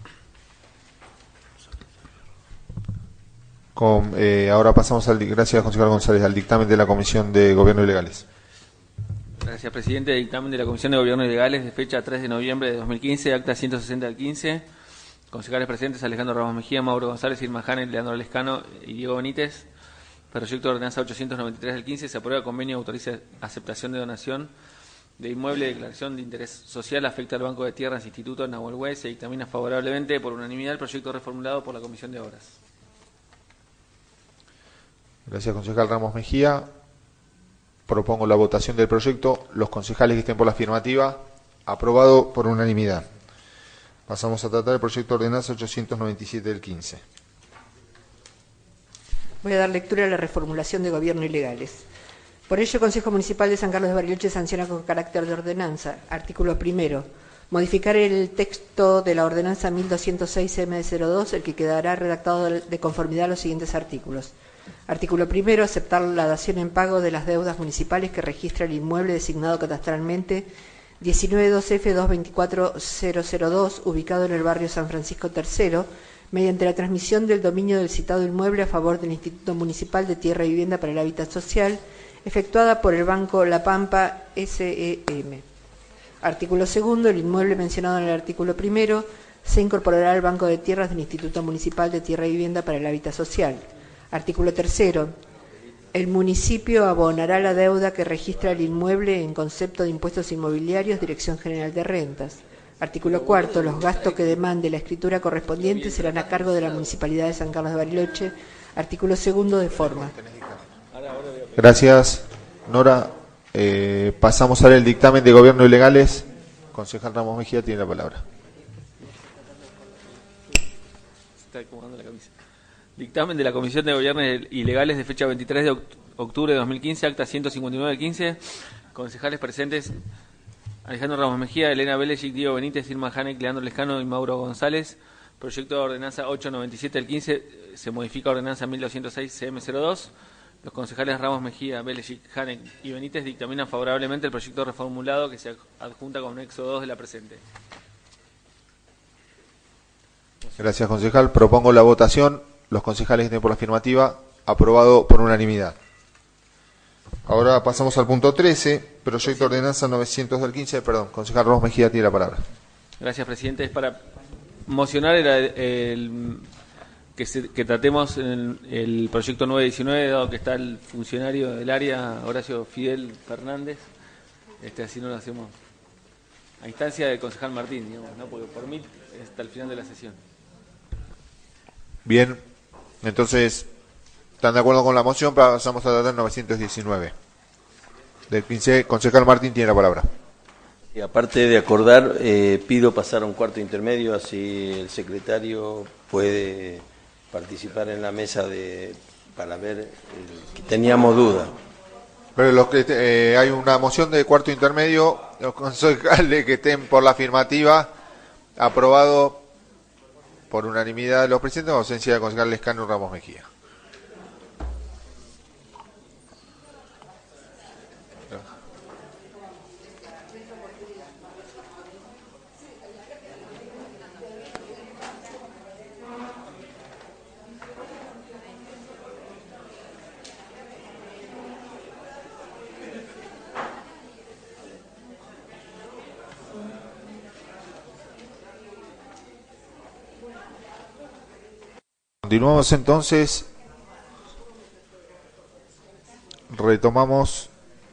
Con, eh, ahora pasamos al, gracias, concejal González, al dictamen de la Comisión de Gobierno y Legales. Gracias, presidente. Dictamen de la Comisión de Gobierno y Legales de fecha tres de noviembre de dos mil quince, acta ciento sesenta del quince. Concejales presentes, Alejandro Ramos Mejía, Mauro González, Irma Janek, Leandro Lescano y Diego Benítez. Proyecto de ordenanza ochocientos noventa y tres del quince, se aprueba convenio, autoriza aceptación de donación de inmueble, declaración de interés social, afecta al Banco de Tierras, Instituto Nahuel Huey. Se dictamina favorablemente por unanimidad el proyecto reformulado por la Comisión de Obras. Gracias, concejal Ramos Mejía. Propongo la votación del proyecto. Los concejales que estén por la afirmativa, aprobado por unanimidad. Pasamos a tratar el proyecto de ordenanza ochocientos noventa y siete del quince. Voy a dar lectura a la reformulación de Gobierno y Legales. Por ello, el Consejo Municipal de San Carlos de Bariloche sanciona con carácter de ordenanza. Artículo primero. Modificar el texto de la ordenanza mil doscientos seis C M cero dos, el que quedará redactado de conformidad a los siguientes artículos. Artículo primero. Aceptar la dación en pago de las deudas municipales que registra el inmueble designado catastralmente diecinueve dos F dos veinticuatro cero cero dos, ubicado en el barrio San Francisco tercero, mediante la transmisión del dominio del citado inmueble a favor del Instituto Municipal de Tierra y Vivienda para el Hábitat Social, efectuada por el Banco La Pampa S E M. Artículo segundo. El inmueble mencionado en el artículo primero se incorporará al Banco de Tierras del Instituto Municipal de Tierra y Vivienda para el Hábitat Social. Artículo tercero. El municipio abonará la deuda que registra el inmueble en concepto de impuestos inmobiliarios, Dirección General de Rentas. Artículo cuarto. Los gastos que demande la escritura correspondiente serán a cargo de la Municipalidad de San Carlos de Bariloche. Artículo segundo de forma. Gracias, Nora. Eh, pasamos a ver el dictamen de Gobierno y Legales. Concejal Ramos Mejía tiene la palabra. Está acomodando la camisa. Dictamen de la Comisión de Gobierno y Legales de fecha veintitrés de octubre de dos mil quince, acta ciento cincuenta y nueve del quince. Concejales presentes, Alejandro Ramos Mejía, Elena Belechik, Diego Benítez, Irma Janek, Leandro Lescano y Mauro González. Proyecto de ordenanza ochocientos noventa y siete del quince, se modifica ordenanza mil doscientos seis C M cero dos. Los concejales Ramos Mejía, Belechik, Janek y Benítez dictaminan favorablemente el proyecto reformulado que se adjunta con anexo dos de la presente. Gracias, concejal. Propongo la votación. Los concejales que estén por la afirmativa, aprobado por unanimidad. Ahora pasamos al punto trece, proyecto de ordenanza novecientos del quince, perdón, concejal Ramos Mejía tiene la palabra. Gracias, presidente. Es para mocionar el, el, que, se, que tratemos el, el proyecto nueve diecinueve, dado que está el funcionario del área, Horacio Fidel Fernández. Este, así no lo hacemos a instancia del concejal Martín, digamos, ¿no? Porque por mí hasta el final de la sesión. Bien, entonces, ¿están de acuerdo con la moción? Pasamos a tratar novecientos diecinueve. Del quince, concejal Martín tiene la palabra. Y aparte de acordar, eh, pido pasar a un cuarto intermedio, así el secretario puede participar en la mesa de para ver, eh, que teníamos duda. Pero los que eh, hay una moción de cuarto intermedio, los concejales que estén por la afirmativa, aprobado por unanimidad de los presentes, en ausencia del concejal Lescano Ramos Mejía. Continuamos entonces, retomamos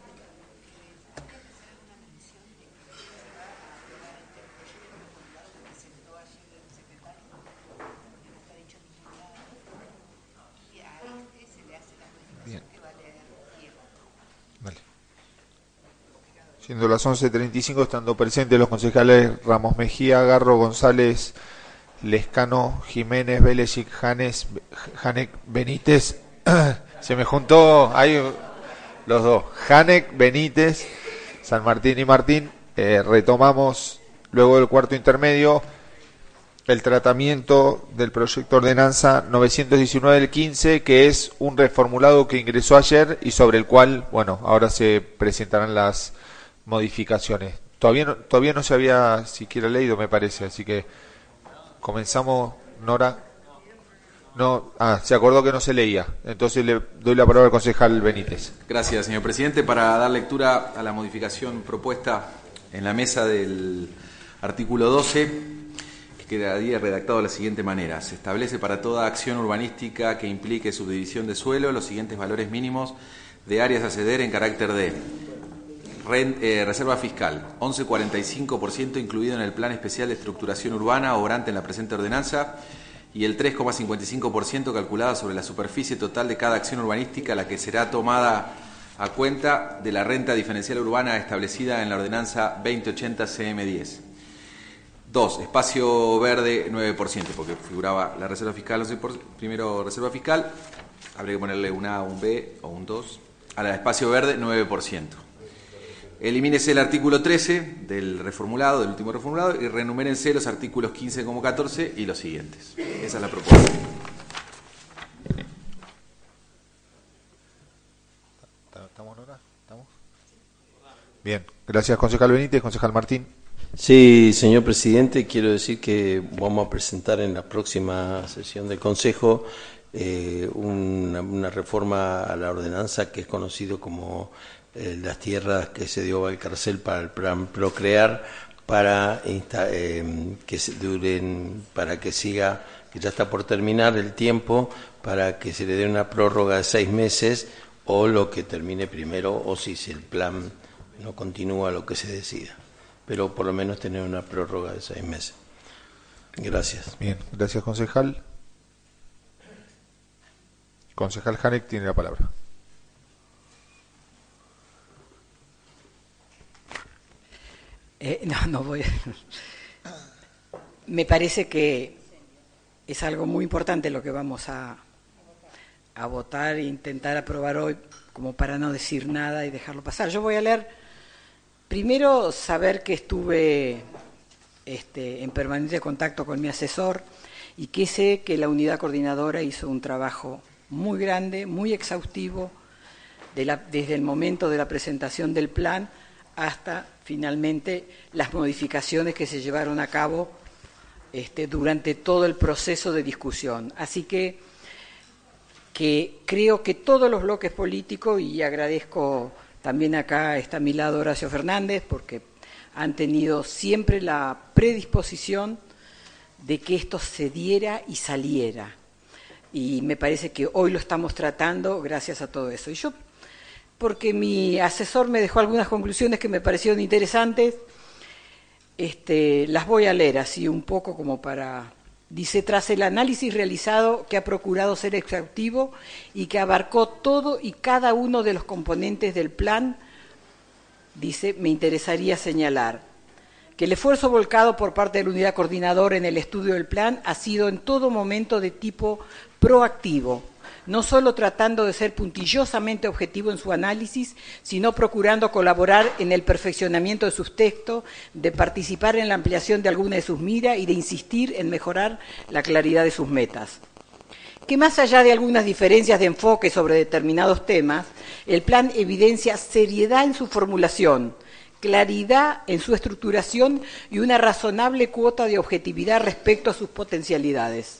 bien. Vale. Siendo las once treinta y cinco, estando presentes los concejales Ramos Mejía, Garro, González, Lescano, Jiménez, Belesic, Janes, Janek, Benítez, se me juntó ahí los dos, Janek, Benítez, San Martín y Martín. Eh, retomamos luego del cuarto intermedio el tratamiento del proyecto ordenanza novecientos diecinueve del quince, que es un reformulado que ingresó ayer y sobre el cual, bueno, ahora se presentarán las modificaciones. Todavía no, todavía no se había siquiera leído, me parece, así que comenzamos. Nora. No, ah, se acordó que no se leía. Entonces le doy la palabra al concejal Benítez. Gracias, señor presidente. Para dar lectura a la modificación propuesta en la mesa del artículo doce, que quedaría redactado de la siguiente manera. Se establece para toda acción urbanística que implique subdivisión de suelo los siguientes valores mínimos de áreas a ceder en carácter de Rent, eh, reserva fiscal, once coma cuarenta y cinco por ciento incluido en el Plan Especial de Estructuración Urbana obrante en la presente ordenanza, y el tres coma cincuenta y cinco por ciento calculada sobre la superficie total de cada acción urbanística, la que será tomada a cuenta de la renta diferencial urbana establecida en la ordenanza veinte ochenta C M diez. Dos, espacio verde nueve por ciento, porque figuraba la reserva fiscal, once por ciento, primero reserva fiscal, habría que ponerle un A, un B o un dos, a la espacio verde nueve por ciento. Elimínese el artículo trece del reformulado, del último reformulado, y renumérense los artículos quince como catorce y los siguientes. Esa es la propuesta. ¿Estamos, Nora? ¿Estamos? Bien, gracias concejal Benítez. Concejal Martín. Sí, señor presidente, quiero decir que vamos a presentar en la próxima sesión del Consejo eh, una, una reforma a la ordenanza que es conocido como Eh, las tierras que se dio Valcarcel para el plan Procrear, para eh, que se duren, para que siga, que ya está por terminar el tiempo, para que se le dé una prórroga de seis meses o lo que termine primero, o si, si el plan no continúa, lo que se decida, pero por lo menos tener una prórroga de seis meses. Gracias. Bien, gracias concejal. Concejal Janek tiene la palabra. Eh, no, no voy. Me parece que es algo muy importante lo que vamos a, a votar e intentar aprobar hoy, como para no decir nada y dejarlo pasar. Yo voy a leer, primero, saber que estuve este, en permanente contacto con mi asesor y que sé que la unidad coordinadora hizo un trabajo muy grande, muy exhaustivo, de la, desde el momento de la presentación del plan hasta finalmente las modificaciones que se llevaron a cabo este, durante todo el proceso de discusión. Así que que creo que todos los bloques políticos, y agradezco también acá está a mi lado Horacio Fernández, porque han tenido siempre la predisposición de que esto se diera y saliera. Y me parece que hoy lo estamos tratando gracias a todo eso. Y yo, porque mi asesor me dejó algunas conclusiones que me parecieron interesantes, este, las voy a leer así un poco como para... Dice, tras el análisis realizado que ha procurado ser exhaustivo y que abarcó todo y cada uno de los componentes del plan, dice, me interesaría señalar que el esfuerzo volcado por parte de la unidad coordinadora en el estudio del plan ha sido en todo momento de tipo proactivo, no solo tratando de ser puntillosamente objetivo en su análisis, sino procurando colaborar en el perfeccionamiento de sus textos, de participar en la ampliación de alguna de sus miras y de insistir en mejorar la claridad de sus metas. Que más allá de algunas diferencias de enfoque sobre determinados temas, el plan evidencia seriedad en su formulación, claridad en su estructuración y una razonable cuota de objetividad respecto a sus potencialidades.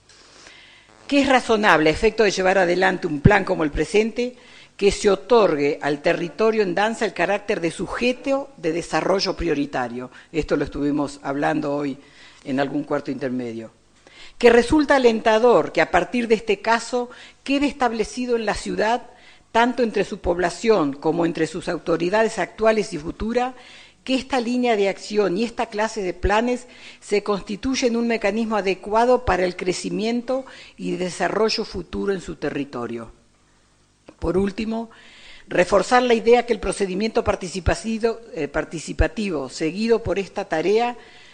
¿Qué es razonable a efecto de llevar adelante un plan como el presente? Que se otorgue al territorio en danza el carácter de sujeto de desarrollo prioritario. Esto lo estuvimos hablando hoy en algún cuarto intermedio. Que resulta alentador que a partir de este caso quede establecido en la ciudad, tanto entre su población como entre sus autoridades actuales y futuras, que esta línea de acción y esta clase de planes se constituyen un mecanismo adecuado para el crecimiento y desarrollo futuro en su territorio. Por último, reforzar la idea que el procedimiento participativo, eh, participativo seguido por esta tarea,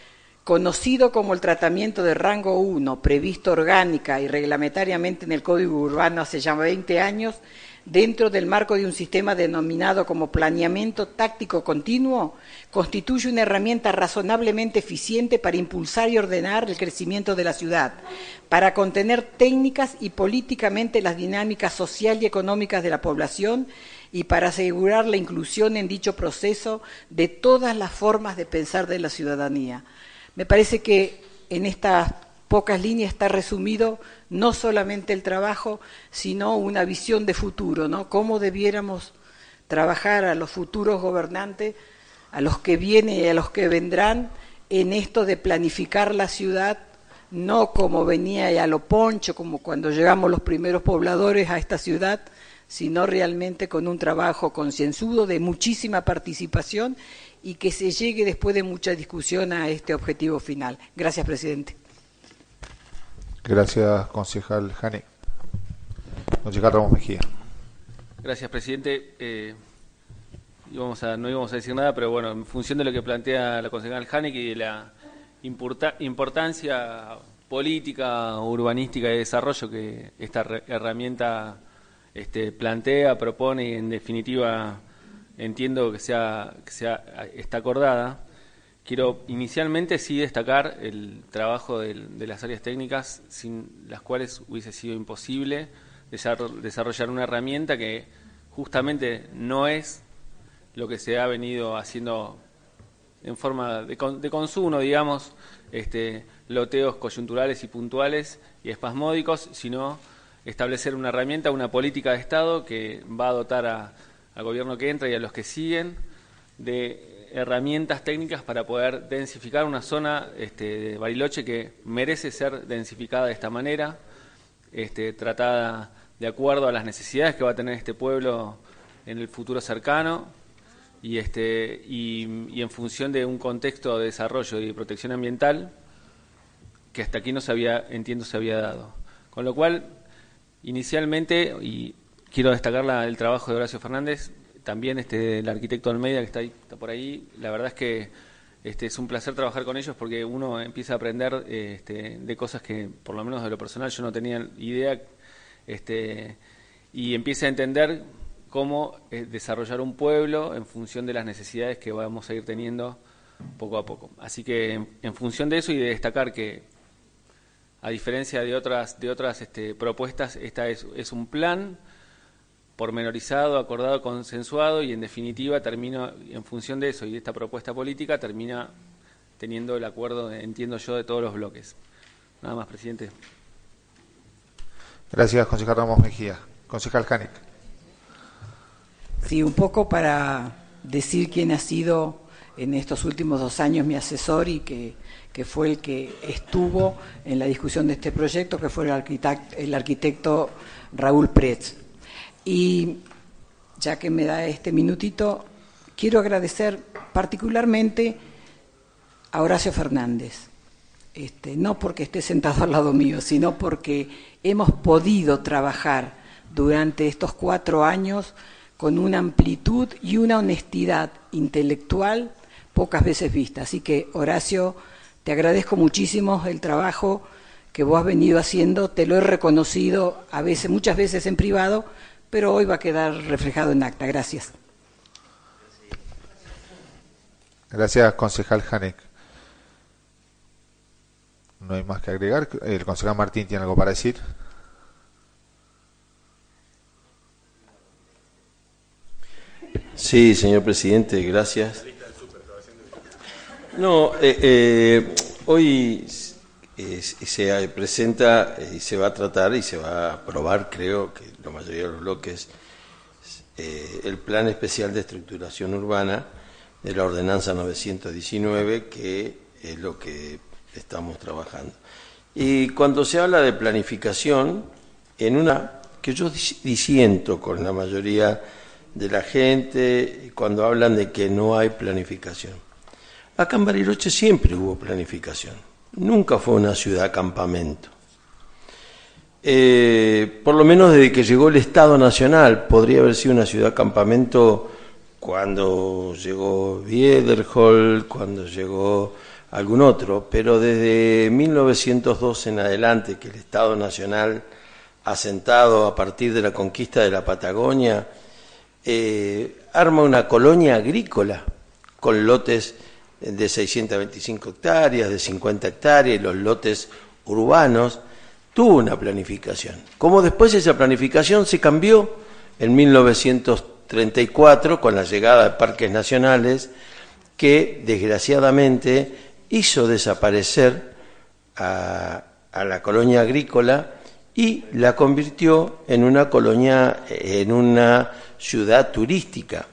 conocido como el tratamiento de rango uno, previsto orgánica y reglamentariamente en el Código Urbano hace ya veinte años, dentro del marco de un sistema denominado como planeamiento táctico continuo, constituye una herramienta razonablemente eficiente para impulsar y ordenar el crecimiento de la ciudad, para contener técnicas y políticamente las dinámicas social y económicas de la población y para asegurar la inclusión en dicho proceso de todas las formas de pensar de la ciudadanía. Me parece que en estas pocas líneas está resumido no solamente el trabajo, sino una visión de futuro, ¿no? Cómo debiéramos trabajar a los futuros gobernantes, a los que vienen y a los que vendrán, en esto de planificar la ciudad, no como venía y a lo poncho, como cuando llegamos los primeros pobladores a esta ciudad, sino realmente con un trabajo concienzudo de muchísima participación y que se llegue después de mucha discusión a este objetivo final. Gracias, presidente. Gracias, concejal Jane. Concejal Ramos Mejía. Gracias, presidente. Eh, íbamos a, no íbamos a decir nada, pero bueno, en función de lo que plantea la concejal Jane y de la importa, importancia política, urbanística y de desarrollo que esta re, herramienta este, plantea, propone y en definitiva entiendo que sea, que sea está acordada. Quiero inicialmente sí destacar el trabajo de, de las áreas técnicas, sin las cuales hubiese sido imposible desarrollar una herramienta que justamente no es lo que se ha venido haciendo en forma de, de consumo, digamos, este, loteos coyunturales y puntuales y espasmódicos, sino establecer una herramienta, una política de Estado que va a dotar a, al gobierno que entra y a los que siguen de herramientas técnicas para poder densificar una zona este, de Bariloche que merece ser densificada de esta manera, este, tratada de acuerdo a las necesidades que va a tener este pueblo en el futuro cercano y, este, y, y en función de un contexto de desarrollo y de protección ambiental que hasta aquí no se había, entiendo, se había dado. Con lo cual, inicialmente, y quiero destacar la, el trabajo de Horacio Fernández, también este, el arquitecto Almeida que está, ahí, está por ahí, la verdad es que este, es un placer trabajar con ellos porque uno empieza a aprender este, de cosas que, por lo menos de lo personal, yo no tenía idea, este, y empieza a entender cómo eh, desarrollar un pueblo en función de las necesidades que vamos a ir teniendo poco a poco. Así que en, en función de eso y de destacar que, a diferencia de otras, de otras este, propuestas, esta es, es un plan pormenorizado, acordado, consensuado y en definitiva termino, en función de eso y de esta propuesta política, termina teniendo el acuerdo, entiendo yo, de todos los bloques. Nada más, presidente. Gracias, concejal Ramos Mejía. Concejal Janek. Sí, un poco para decir quién ha sido en estos últimos dos años mi asesor y que, que fue el que estuvo en la discusión de este proyecto, que fue el arquitecto, el arquitecto Raúl Pretz. Y ya que me da este minutito, quiero agradecer particularmente a Horacio Fernández, este, no porque esté sentado al lado mío, sino porque hemos podido trabajar durante estos cuatro años con una amplitud y una honestidad intelectual pocas veces vista. Así que, Horacio, te agradezco muchísimo el trabajo que vos has venido haciendo, te lo he reconocido a veces, muchas veces en privado, pero hoy va a quedar reflejado en acta. Gracias. Gracias, concejal Janek. No hay más que agregar. El concejal Martín tiene algo para decir. Sí, señor presidente, gracias. No, eh, eh, hoy eh, se presenta y se va a tratar y se va a aprobar, creo que la mayoría de los bloques, eh, el Plan Especial de Estructuración Urbana de la Ordenanza novecientos diecinueve, que es lo que estamos trabajando. Y cuando se habla de planificación, en una que yo disiento con la mayoría de la gente, cuando hablan de que no hay planificación. Acá en Bariloche siempre hubo planificación, nunca fue una ciudad campamento. Eh, por lo menos desde que llegó el Estado Nacional, podría haber sido una ciudad campamento cuando llegó Biederholz, cuando llegó algún otro, pero desde mil novecientos dos en adelante, que el Estado Nacional, asentado a partir de la conquista de la Patagonia, eh, arma una colonia agrícola con lotes de seiscientas veinticinco hectáreas, de cincuenta hectáreas, los lotes urbanos, tuvo una planificación. Como después esa planificación se cambió en mil novecientos treinta y cuatro con la llegada de parques nacionales, que desgraciadamente hizo desaparecer a, a la colonia agrícola y la convirtió en una colonia, en una ciudad turística.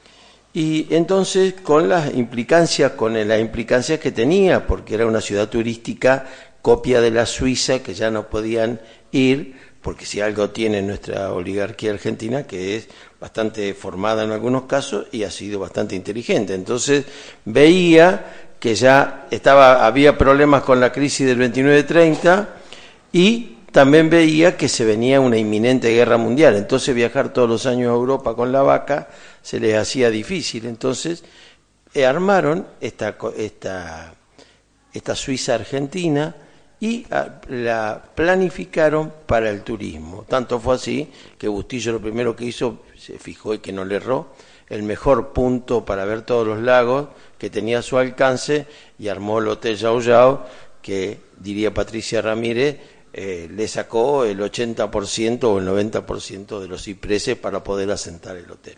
Y entonces con las implicancias, con las implicancias que tenía, porque era una ciudad turística copia de la Suiza, que ya no podían ir, porque si algo tiene nuestra oligarquía argentina, que es bastante formada en algunos casos y ha sido bastante inteligente. Entonces veía que ya estaba, había problemas con la crisis del veintinueve treinta y también veía que se venía una inminente guerra mundial. Entonces viajar todos los años a Europa con la vaca se les hacía difícil. Entonces eh, armaron esta, esta, esta Suiza argentina y a, la planificaron para el turismo. Tanto fue así que Bustillo lo primero que hizo, se fijó y que no le erró, el mejor punto para ver todos los lagos que tenía a su alcance, y armó el Hotel Yao Yao, que, diría Patricia Ramírez, eh, le sacó el ochenta por ciento o el noventa por ciento de los cipreses para poder asentar el hotel.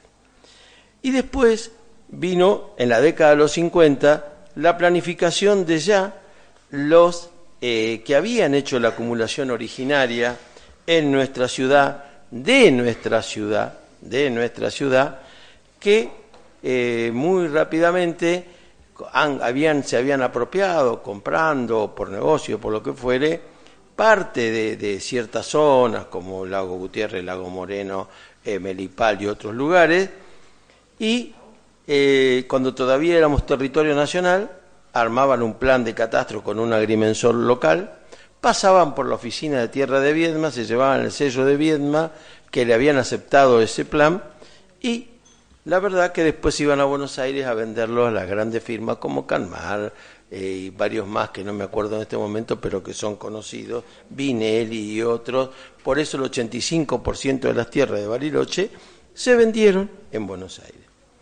Y después vino, en la década de los cincuenta, la planificación de ya los eh, que habían hecho la acumulación originaria en nuestra ciudad, de nuestra ciudad, de nuestra ciudad, que eh, muy rápidamente han, habían, se habían apropiado, comprando por negocio, por lo que fuere, parte de, de ciertas zonas como Lago Gutiérrez, Lago Moreno, eh, Melipal y otros lugares, y eh, cuando todavía éramos territorio nacional, armaban un plan de catastro con un agrimensor local, pasaban por la oficina de tierra de Viedma, se llevaban el sello de Viedma, que le habían aceptado ese plan, y la verdad que después iban a Buenos Aires a venderlo a las grandes firmas como Canmar eh, y varios más que no me acuerdo en este momento, pero que son conocidos, Vinelli y otros. Por eso el ochenta y cinco por ciento de las tierras de Bariloche se vendieron en Buenos Aires.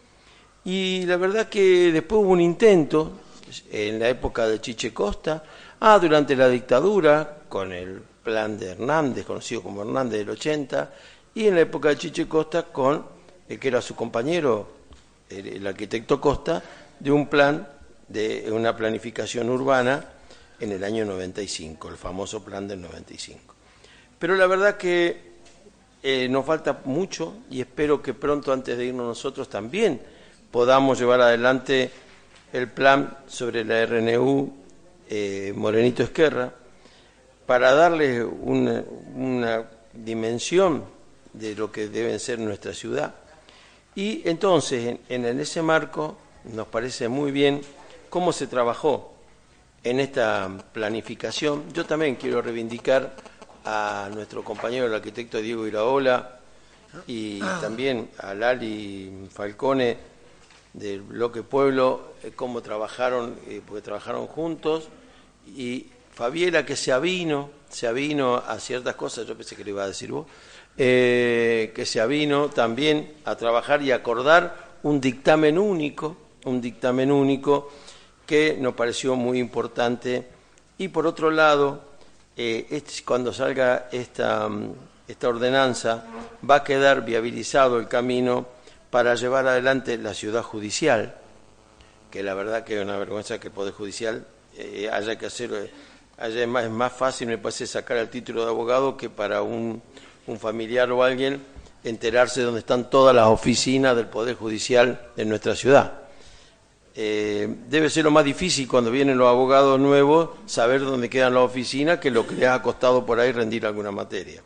Y la verdad que después hubo un intento en la época de Chiche Costa, ah, durante la dictadura, con el plan de Hernández, conocido como Hernández del ochenta, y en la época de Chiche Costa con el que era su compañero, el, el arquitecto Costa, de un plan, de una planificación urbana en el año noventa y cinco, el famoso plan del noventa y cinco. Pero la verdad que eh, nos falta mucho y espero que pronto, antes de irnos nosotros, también podamos llevar adelante el plan sobre la R N U eh, Morenito Ezquerra para darle una, una dimensión de lo que debe ser nuestra ciudad. Y entonces, en, en ese marco, nos parece muy bien cómo se trabajó en esta planificación. Yo también quiero reivindicar a nuestro compañero, el arquitecto Diego Iraola, y también a Lali Falcone del Bloque Pueblo, eh, cómo trabajaron, eh, porque trabajaron juntos, y Fabiela, que se avino, se avino a ciertas cosas, yo pensé que le iba a decir vos, eh, que se avino también a trabajar y acordar un dictamen único, un dictamen único que nos pareció muy importante. Y por otro lado, eh, este, cuando salga esta, esta ordenanza, va a quedar viabilizado el camino para llevar adelante la ciudad judicial, que la verdad que es una vergüenza que el Poder Judicial eh, haya que hacerlo. Allá es más, es más fácil, me parece, sacar el título de abogado que para un, un familiar o alguien enterarse de dónde están todas las oficinas del Poder Judicial en nuestra ciudad. Eh, debe ser lo más difícil cuando vienen los abogados nuevos saber dónde quedan las oficinas que lo que les ha costado por ahí rendir alguna materia.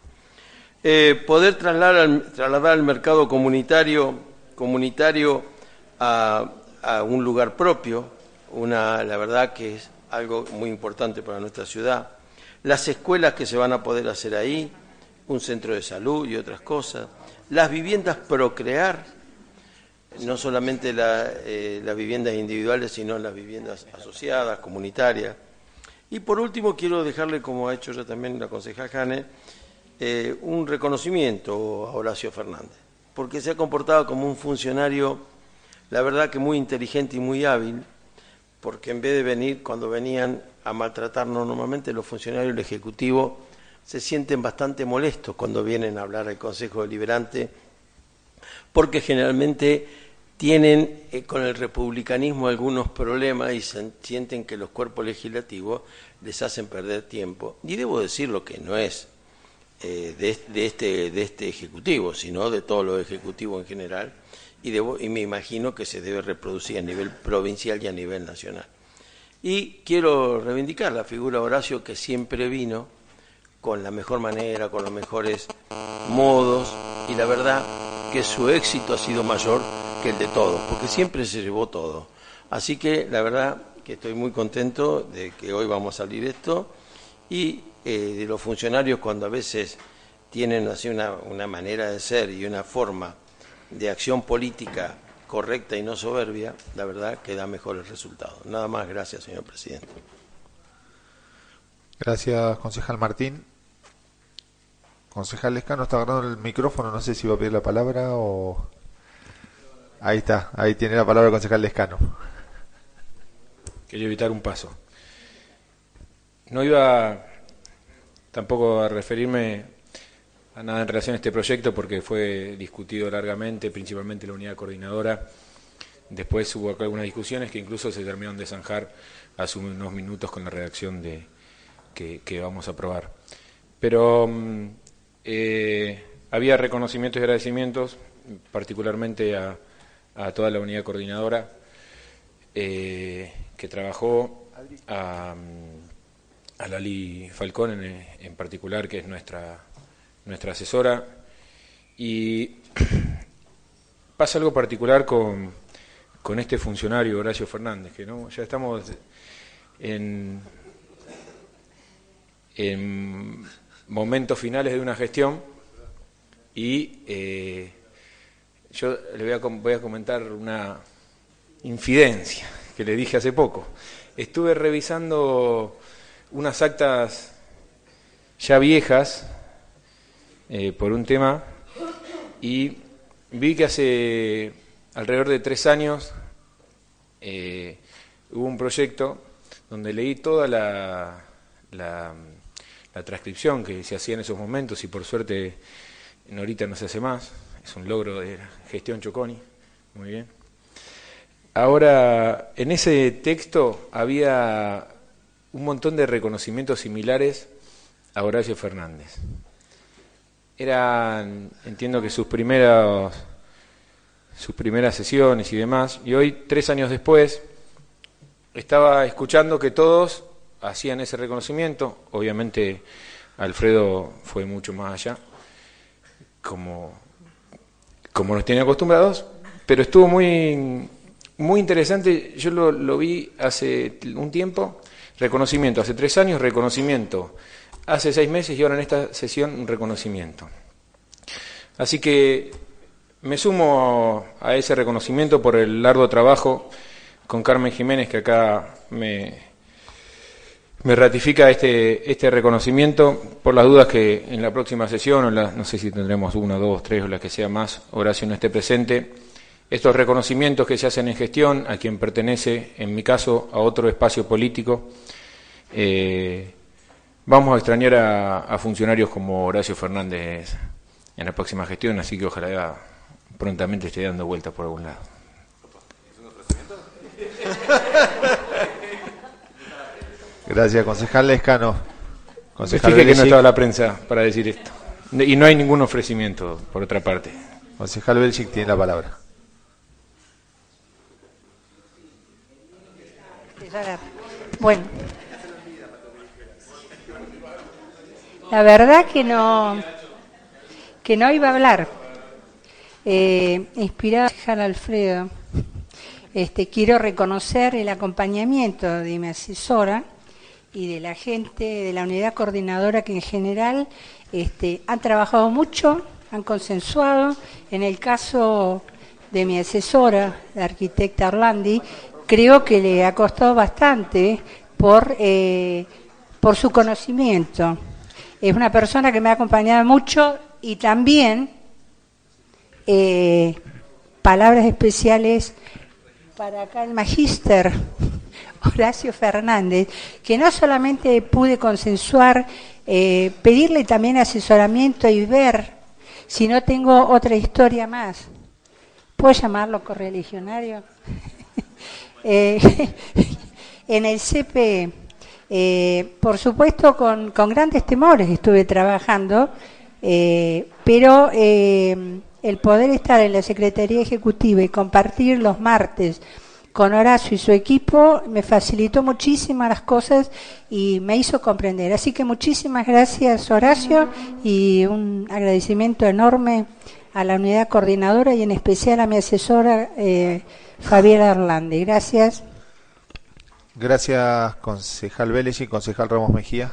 Eh, poder trasladar al, trasladar al mercado comunitario, comunitario a, a un lugar propio, una, la verdad que es algo muy importante para nuestra ciudad. Las escuelas que se van a poder hacer ahí, un centro de salud y otras cosas. Las viviendas Procrear, no solamente la, eh, las viviendas individuales, sino las viviendas asociadas, comunitarias. Y por último, quiero dejarle, como ha hecho ya también la concejal Jane, eh, un reconocimiento a Horacio Fernández, porque se ha comportado como un funcionario, la verdad que muy inteligente y muy hábil, porque en vez de venir, cuando venían a maltratarnos normalmente, los funcionarios del Ejecutivo se sienten bastante molestos cuando vienen a hablar al Consejo Deliberante, porque generalmente tienen eh, con el republicanismo algunos problemas y se sienten que los cuerpos legislativos les hacen perder tiempo. Y debo decir lo que no es eh, de, de, este, de este Ejecutivo, sino de todos los ejecutivos en general, y, debo, y me imagino que se debe reproducir a nivel provincial y a nivel nacional. Y quiero reivindicar la figura de Horacio, que siempre vino con la mejor manera, con los mejores modos, y la verdad que su éxito ha sido mayor que el de todos, porque siempre se llevó todo. Así que la verdad que estoy muy contento de que hoy vamos a salir esto, y eh, de los funcionarios cuando a veces tienen así una, una manera de ser y una forma de acción política correcta y no soberbia, la verdad que da mejores resultados. Nada más, gracias, señor presidente. Gracias, concejal Martín. Concejal Lescano está agarrando el micrófono, no sé si va a pedir la palabra o... Ahí está, ahí tiene la palabra el concejal Lescano. Quería evitar un paso. No iba tampoco a referirme a nada en relación a este proyecto porque fue discutido largamente, principalmente la unidad coordinadora. Después hubo acá algunas discusiones que incluso se terminaron de zanjar hace unos minutos con la redacción de que, que vamos a aprobar. Pero eh, había reconocimientos y agradecimientos, particularmente a, a toda la unidad coordinadora eh, que trabajó, a, a Lali Falcón en, en particular, que es nuestra... nuestra asesora, y pasa algo particular con, con este funcionario, Horacio Fernández, que no ya estamos en, en momentos finales de una gestión, y eh, yo le voy a, voy a comentar una infidencia que le dije hace poco. Estuve revisando unas actas ya viejas, Eh, por un tema, y vi que hace alrededor de tres años eh, hubo un proyecto donde leí toda la, la, la transcripción que se hacía en esos momentos, y por suerte ahorita no se hace más, es un logro de la gestión Choconi, muy bien. Ahora, en ese texto había un montón de reconocimientos similares a Horacio Fernández. eran, entiendo que sus primeros, sus primeras sesiones y demás, y hoy, tres años después, estaba escuchando que todos hacían ese reconocimiento. Obviamente Alfredo fue mucho más allá, como, como nos tiene acostumbrados, pero estuvo muy, muy interesante. Yo lo, lo vi hace un tiempo, reconocimiento hace tres años, reconocimiento hace seis meses y ahora en esta sesión un reconocimiento. Así que me sumo a ese reconocimiento por el largo trabajo con Carmen Jiménez, que acá me... Me ratifica este este reconocimiento, por las dudas que en la próxima sesión, o la, no sé si tendremos una, dos, tres o la que sea más, Horacio no esté presente. Estos reconocimientos que se hacen en gestión, a quien pertenece, en mi caso, a otro espacio político, eh, vamos a extrañar a, a funcionarios como Horacio Fernández en la próxima gestión, así que ojalá prontamente esté dando vueltas por algún lado. Gracias, concejal Lescano. Concejal Fíjate que no estaba la prensa para decir esto. Y no hay ningún ofrecimiento, por otra parte. Concejal Belchic tiene la palabra. Bueno, la verdad que no, que no iba a hablar. Eh, inspirada por Alfredo, este, quiero reconocer el acompañamiento de mi asesora y de la gente de la unidad coordinadora que en general este, han trabajado mucho, han consensuado. En el caso de mi asesora, la arquitecta Orlandi, creo que le ha costado bastante por, eh, por su conocimiento. Es una persona que me ha acompañado mucho y también eh, palabras especiales para acá el magíster Horacio Fernández, que no solamente pude consensuar, eh, pedirle también asesoramiento y ver si no tengo otra historia más. ¿Puedo llamarlo correligionario? eh, en el C P, eh, por supuesto con, con grandes temores estuve trabajando, eh, pero eh, el poder estar en la Secretaría Ejecutiva y compartir los martes con Horacio y su equipo me facilitó muchísimas las cosas y me hizo comprender. Así que muchísimas gracias, Horacio, y un agradecimiento enorme a la unidad coordinadora y en especial a mi asesora eh, Fabiana Orlandi. Gracias. Gracias, concejal Vélez y concejal Ramos Mejía.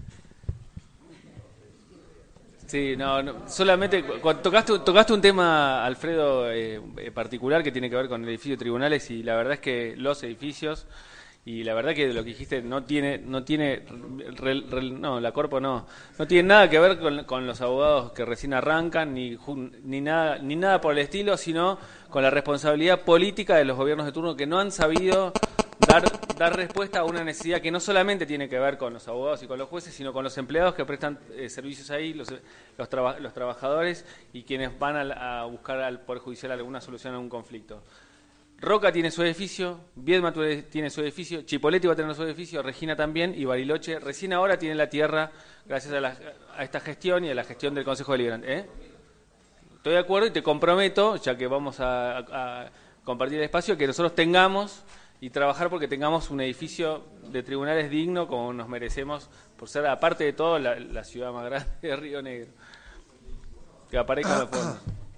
Sí, no, no solamente cuando tocaste, tocaste un tema, Alfredo, eh, particular que tiene que ver con el edificio de tribunales y la verdad es que los edificios y la verdad que lo que dijiste no tiene, no tiene, re, re, no, la Corpo no, no tiene nada que ver con, con los abogados que recién arrancan ni ni nada ni nada por el estilo, sino con la responsabilidad política de los gobiernos de turno que no han sabido Dar, dar respuesta a una necesidad que no solamente tiene que ver con los abogados y con los jueces, sino con los empleados que prestan eh, servicios ahí, los, los, traba, los trabajadores y quienes van a, a buscar al Poder Judicial alguna solución a un conflicto. Roca tiene su edificio, Viedma tiene su edificio, Chipoleti va a tener su edificio, Regina también y Bariloche recién ahora tiene la tierra gracias a, la, a esta gestión y a la gestión del Consejo Deliberante. ¿Eh? Estoy de acuerdo y te comprometo, ya que vamos a, a compartir el espacio, que nosotros tengamos y trabajar porque tengamos un edificio de tribunales digno como nos merecemos, por ser, aparte de todo, la, la ciudad más grande de Río Negro. Que aparezca la forma.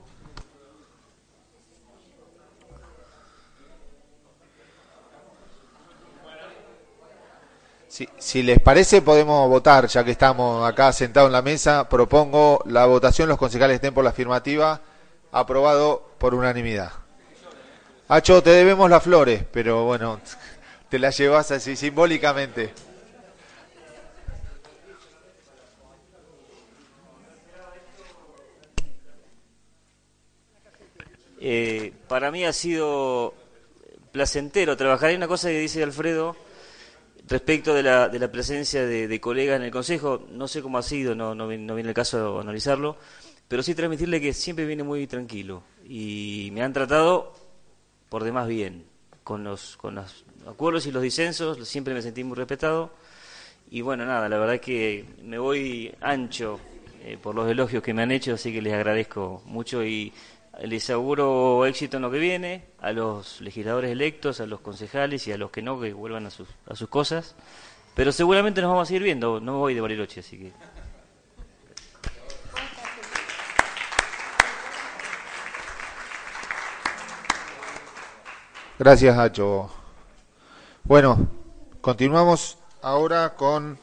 Si, si les parece, podemos votar, ya que estamos acá sentados en la mesa. Propongo la votación, los concejales estén por la afirmativa. Aprobado por unanimidad. Acho, te debemos las flores, pero bueno, te las llevas así simbólicamente. Eh, para mí ha sido placentero trabajar. Hay una cosa que dice Alfredo respecto de la, de la presencia de, de colegas en el Consejo. No sé cómo ha sido, no, no, no viene el caso de analizarlo, pero sí transmitirle que siempre viene muy tranquilo y me han tratado por demás bien, con los con los acuerdos y los disensos, siempre me sentí muy respetado y bueno, nada, la verdad que me voy ancho eh, por los elogios que me han hecho, así que les agradezco mucho y les auguro éxito en lo que viene, a los legisladores electos, a los concejales y a los que no, que vuelvan a sus, a sus cosas. Pero seguramente nos vamos a seguir viendo, no me voy de Bariloche, así que... Gracias, Nacho. Bueno, continuamos ahora con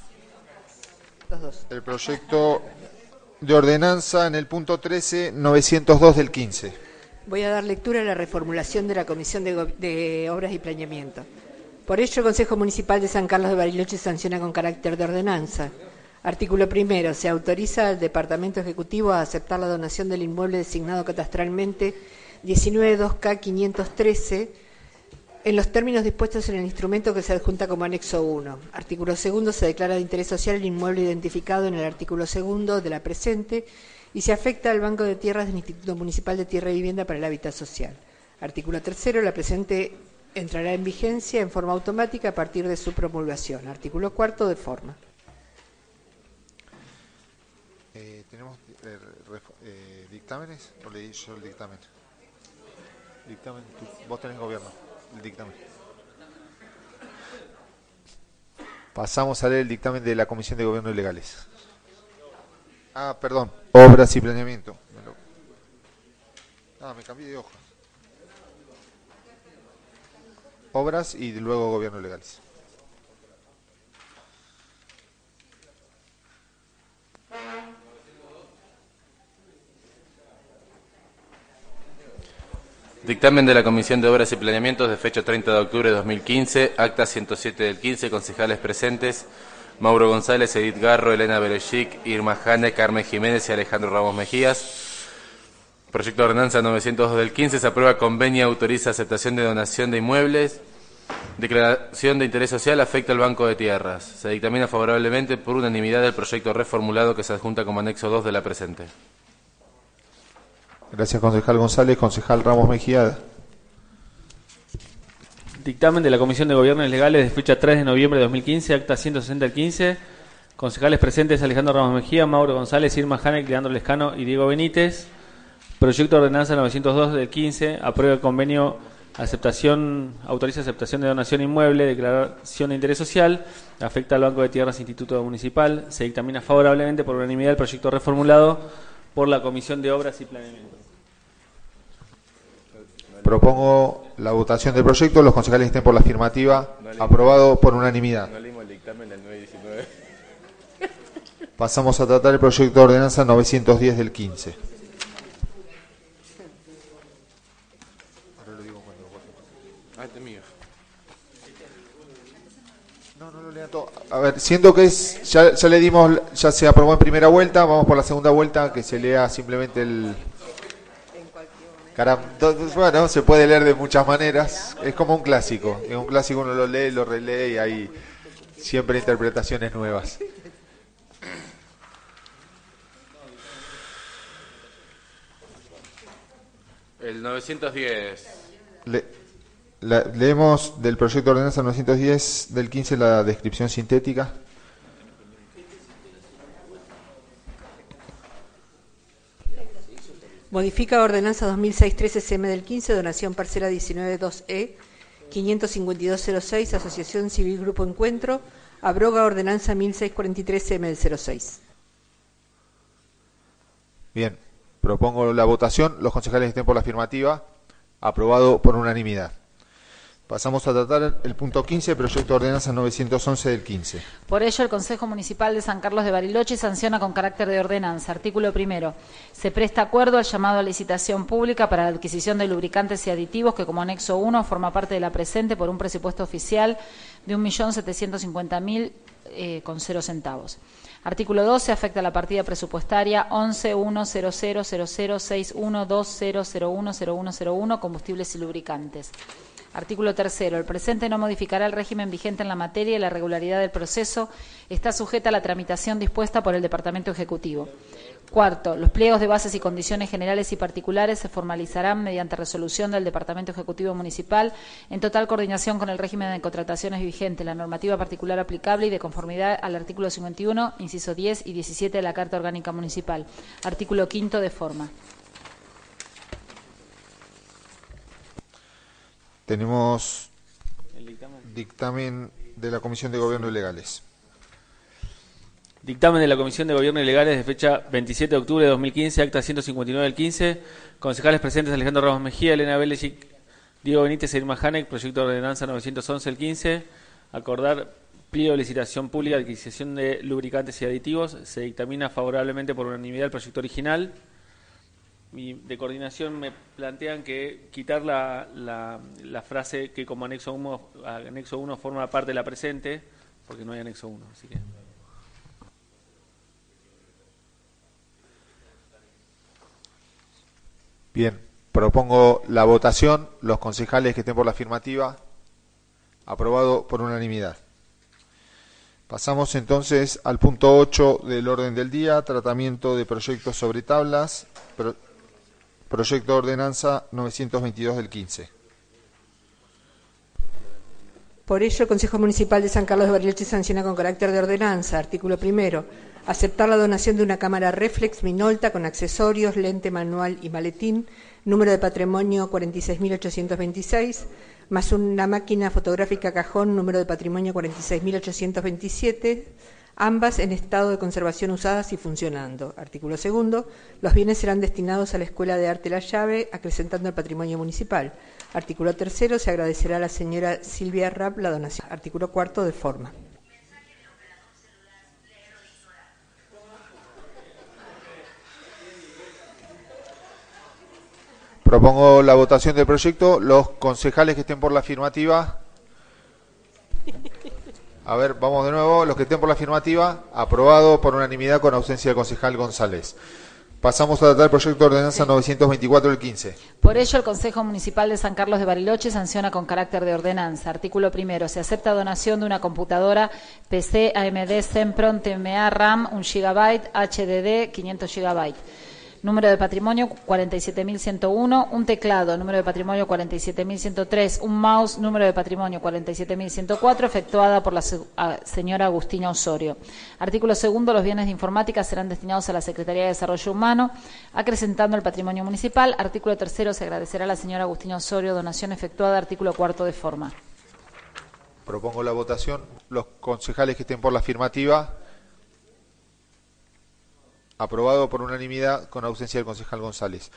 el proyecto de ordenanza en el punto trece, novecientos dos del quince. Voy a dar lectura a la reformulación de la Comisión de, Go de Obras y Planeamiento. Por ello, el Consejo Municipal de San Carlos de Bariloche sanciona con carácter de ordenanza. Artículo primero. Se autoriza al Departamento Ejecutivo a aceptar la donación del inmueble designado catastralmente diecinueve dos K quinientos trece en los términos dispuestos en el instrumento que se adjunta como anexo uno. Artículo segundo. Se declara de interés social el inmueble identificado en el artículo segundo de la presente y se afecta al Banco de Tierras del Instituto Municipal de Tierra y Vivienda para el Hábitat Social. Artículo tercero. La presente entrará en vigencia en forma automática a partir de su promulgación. Artículo cuarto. De forma. Eh, ¿Tenemos eh, eh, dictámenes o leí yo el dictamen? Dictamen, tú, vos tenés gobierno, el dictamen. Pasamos a leer el dictamen de la Comisión de Gobierno y Legales. Ah, perdón, Obras y Planeamiento. Me lo... Ah, me cambié de hoja. Obras y luego Gobierno y Legales. Dictamen de la Comisión de Obras y Planeamientos de fecha treinta de octubre de dos mil quince, acta ciento siete del quince, concejales presentes, Mauro González, Edith Garro, Elena Belechik, Irma Jane, Carmen Jiménez y Alejandro Ramos Mejías. Proyecto de ordenanza novecientos dos del quince, se aprueba convenio, autoriza aceptación de donación de inmuebles, declaración de interés social, afecta al Banco de Tierras. Se dictamina favorablemente por unanimidad el proyecto reformulado que se adjunta como anexo dos de la presente. Gracias, concejal González. Concejal Ramos Mejía. Dictamen de la Comisión de Gobiernos Legales de fecha tres de noviembre de dos mil quince, acta ciento sesenta del quince. Concejales presentes: Alejandro Ramos Mejía, Mauro González, Irma Hanek, Leandro Lescano y Diego Benítez. Proyecto de ordenanza novecientos dos del quince, aprueba el convenio, aceptación, autoriza aceptación de donación inmueble, declaración de interés social, afecta al Banco de Tierras Instituto Municipal. Se dictamina favorablemente por unanimidad el proyecto reformulado por la Comisión de Obras y Planeamiento. Propongo la votación del proyecto. Los concejales estén por la afirmativa. No aprobado por unanimidad. No leímos el dictamen del nueve diecinueve. Pasamos a tratar el proyecto de ordenanza novecientos diez del quince. Ahora lo digo cuando vote. Ah, este es mío. No, no lo lean todo. A ver, siendo que es, ya, ya le dimos, ya se aprobó en primera vuelta, vamos por la segunda vuelta, que se lea simplemente el... Caramba, bueno, se puede leer de muchas maneras, es como un clásico, es un clásico, uno lo lee, lo relee y hay siempre interpretaciones nuevas. El novecientos diez. Le, la, leemos del proyecto de ordenanza novecientos diez del quince la descripción sintética. Modifica ordenanza dos mil seis trece C M del quince, donación parcela diecinueve dos E, quinientos cincuenta y dos cero seis, Asociación Civil Grupo Encuentro, abroga ordenanza mil seiscientos cuarenta y tres C M del cero seis. Bien, propongo la votación, los concejales estén por la afirmativa, aprobado por unanimidad. Pasamos a tratar el punto quince, proyecto de ordenanza novecientos once del quince. Por ello, el Consejo Municipal de San Carlos de Bariloche sanciona con carácter de ordenanza. Artículo primero. Se presta acuerdo al llamado a licitación pública para la adquisición de lubricantes y aditivos que, como anexo uno, forma parte de la presente por un presupuesto oficial de un millón setecientos cincuenta mil eh, con cero centavos. Artículo dos. Se afecta a la partida presupuestaria once uno cero cero cero cero seis uno dos cero cero uno cero uno cero uno, combustibles y lubricantes. Artículo tercero. El presente no modificará el régimen vigente en la materia y la regularidad del proceso está sujeta a la tramitación dispuesta por el Departamento Ejecutivo. Cuarto, los pliegos de bases y condiciones generales y particulares se formalizarán mediante resolución del Departamento Ejecutivo Municipal en total coordinación con el régimen de contrataciones vigente, la normativa particular aplicable y de conformidad al artículo cincuenta y uno, inciso diez y diecisiete de la Carta Orgánica Municipal. Artículo quinto de forma. Tenemos el dictamen. dictamen de la Comisión de Gobierno y Legales. Dictamen de la Comisión de Gobierno y Legales de fecha veintisiete de octubre de dos mil quince, acta ciento cincuenta y nueve del quince. Concejales presentes: Alejandro Ramos Mejía, Elena Belesic, Diego Benítez e Irma Hanek. Proyecto de ordenanza novecientos once del quince. Acordar pliego de licitación pública de adquisición de lubricantes y aditivos. Se dictamina favorablemente por unanimidad el proyecto original. Y de coordinación me plantean que quitar la, la, la frase que como anexo uno, anexo uno forma parte de la presente, porque no hay anexo uno, así que... Bien, propongo la votación. Los concejales que estén por la afirmativa, aprobado por unanimidad. Pasamos entonces al punto ocho del orden del día, tratamiento de proyectos sobre tablas, pro, proyecto de ordenanza novecientos veintidós del quince. Por ello, el Consejo Municipal de San Carlos de Bariloche sanciona con carácter de ordenanza, artículo primero, aceptar la donación de una cámara reflex Minolta con accesorios, lente manual y maletín, número de patrimonio cuarenta y seis mil ochocientos veintiséis, más una máquina fotográfica cajón, número de patrimonio cuarenta y seis mil ochocientos veintisiete, ambas en estado de conservación usadas y funcionando. Artículo segundo, los bienes serán destinados a la Escuela de Arte La Llave, acrecentando el patrimonio municipal. Artículo tercero, se agradecerá a la señora Silvia Rapp la donación. Artículo cuarto, de forma. Propongo la votación del proyecto. Los concejales que estén por la afirmativa. A ver, vamos de nuevo. Los que estén por la afirmativa, aprobado por unanimidad con ausencia del concejal González. Pasamos a tratar el proyecto de ordenanza novecientos veinticuatro del quince. Por ello, el Consejo Municipal de San Carlos de Bariloche sanciona con carácter de ordenanza. Artículo primero. Se acepta donación de una computadora P C A M D Sempron T M A RAM un gigabyte, H D D quinientos gigabytes. Número de patrimonio cuarenta y siete mil ciento uno, un teclado, número de patrimonio cuarenta y siete mil ciento tres, un mouse, número de patrimonio cuarenta y siete mil ciento cuatro, efectuada por la señora Agustina Osorio. Artículo segundo, los bienes de informática serán destinados a la Secretaría de Desarrollo Humano, acrecentando el patrimonio municipal. Artículo tercero, se agradecerá a la señora Agustina Osorio donación efectuada. Artículo cuarto, de forma. Propongo la votación. Los concejales que estén por la afirmativa, aprobado por unanimidad con ausencia del concejal González.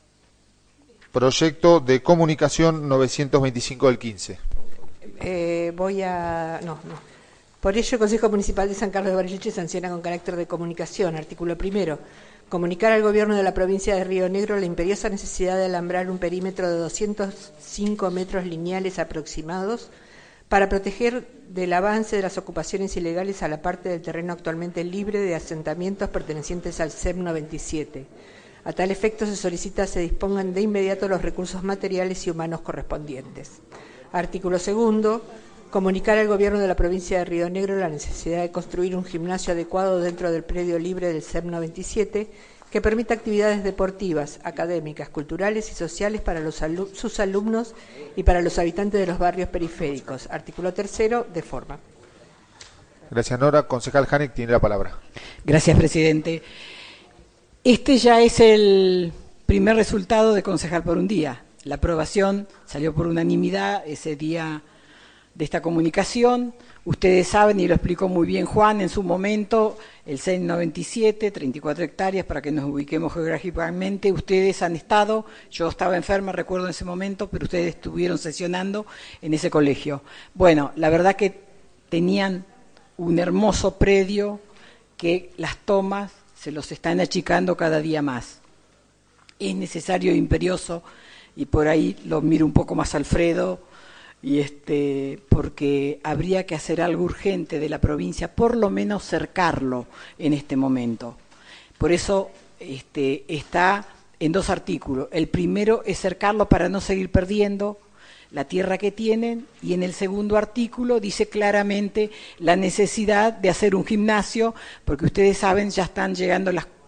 Proyecto de comunicación novecientos veinticinco del quince. Eh, voy a... No, no. Por ello, el Consejo Municipal de San Carlos de Bariloche sanciona con carácter de comunicación. Artículo primero. Comunicar al Gobierno de la provincia de Río Negro la imperiosa necesidad de alambrar un perímetro de doscientos cinco metros lineales aproximados para proteger del avance de las ocupaciones ilegales a la parte del terreno actualmente libre de asentamientos pertenecientes al C E M noventa y siete. A tal efecto se solicita se dispongan de inmediato los recursos materiales y humanos correspondientes. Artículo segundo. Comunicar al Gobierno de la provincia de Río Negro la necesidad de construir un gimnasio adecuado dentro del predio libre del C E M noventa y siete que permita actividades deportivas, académicas, culturales y sociales para los alu- sus alumnos y para los habitantes de los barrios periféricos. Artículo tercero, de forma. Gracias, Nora. Concejal Hanek tiene la palabra. Gracias, presidente. Este ya es el primer resultado de concejal por un día. La aprobación salió por unanimidad ese día de esta comunicación. Ustedes saben, y lo explicó muy bien Juan en su momento, el C E M noventa y siete, treinta y cuatro hectáreas, para que nos ubiquemos geográficamente. Ustedes han estado, yo estaba enferma, recuerdo en ese momento, pero ustedes estuvieron sesionando en ese colegio. Bueno, la verdad que tenían un hermoso predio que las tomas se los están achicando cada día más. Es necesario e imperioso, y por ahí lo miro un poco más Alfredo, y este porque habría que hacer algo urgente de la provincia, por lo menos cercarlo en este momento. Por eso este, está en dos artículos. El primero es cercarlo para no seguir perdiendo la tierra que tienen, y en el segundo artículo dice claramente la necesidad de hacer un gimnasio, porque ustedes saben, ya están llegando las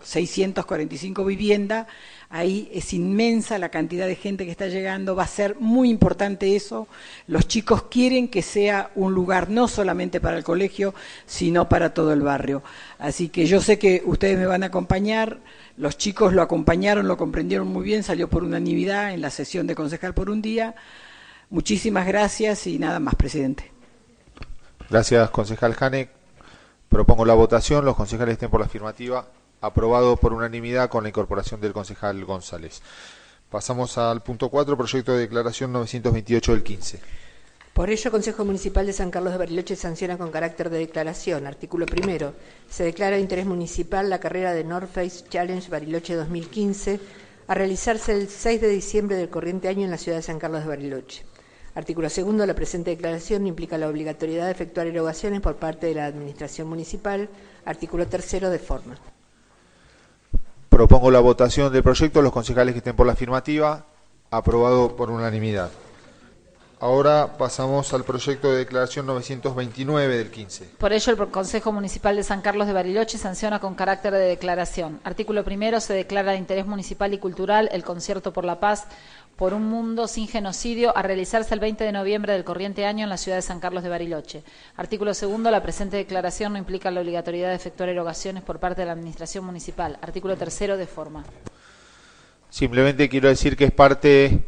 seiscientas cuarenta y cinco viviendas. Ahí es inmensa la cantidad de gente que está llegando, va a ser muy importante eso. Los chicos quieren que sea un lugar no solamente para el colegio, sino para todo el barrio. Así que yo sé que ustedes me van a acompañar, los chicos lo acompañaron, lo comprendieron muy bien, salió por unanimidad en la sesión de concejal por un día. Muchísimas gracias y nada más, presidente. Gracias, concejal Janek. Propongo la votación, los concejales estén por la afirmativa. Aprobado por unanimidad con la incorporación del concejal González. Pasamos al punto cuatro, proyecto de declaración novecientos veintiocho del quince. Por ello, el Consejo Municipal de San Carlos de Bariloche sanciona con carácter de declaración. Artículo primero. Se declara de interés municipal la carrera de North Face Challenge Bariloche dos mil quince a realizarse el seis de diciembre del corriente año en la ciudad de San Carlos de Bariloche. Artículo segundo. La presente declaración implica la obligatoriedad de efectuar erogaciones por parte de la Administración Municipal. Artículo tercero. De forma. Propongo la votación del proyecto. Los concejales que estén por la afirmativa. Aprobado por unanimidad. Ahora pasamos al proyecto de declaración novecientos veintinueve del quince. Por ello, el Consejo Municipal de San Carlos de Bariloche sanciona con carácter de declaración. Artículo primero. Se declara de interés municipal y cultural el Concierto por la Paz por un mundo sin genocidio a realizarse el veinte de noviembre del corriente año en la ciudad de San Carlos de Bariloche. Artículo segundo. La presente declaración no implica la obligatoriedad de efectuar erogaciones por parte de la Administración Municipal. Artículo tercero. De forma. Simplemente quiero decir que es parte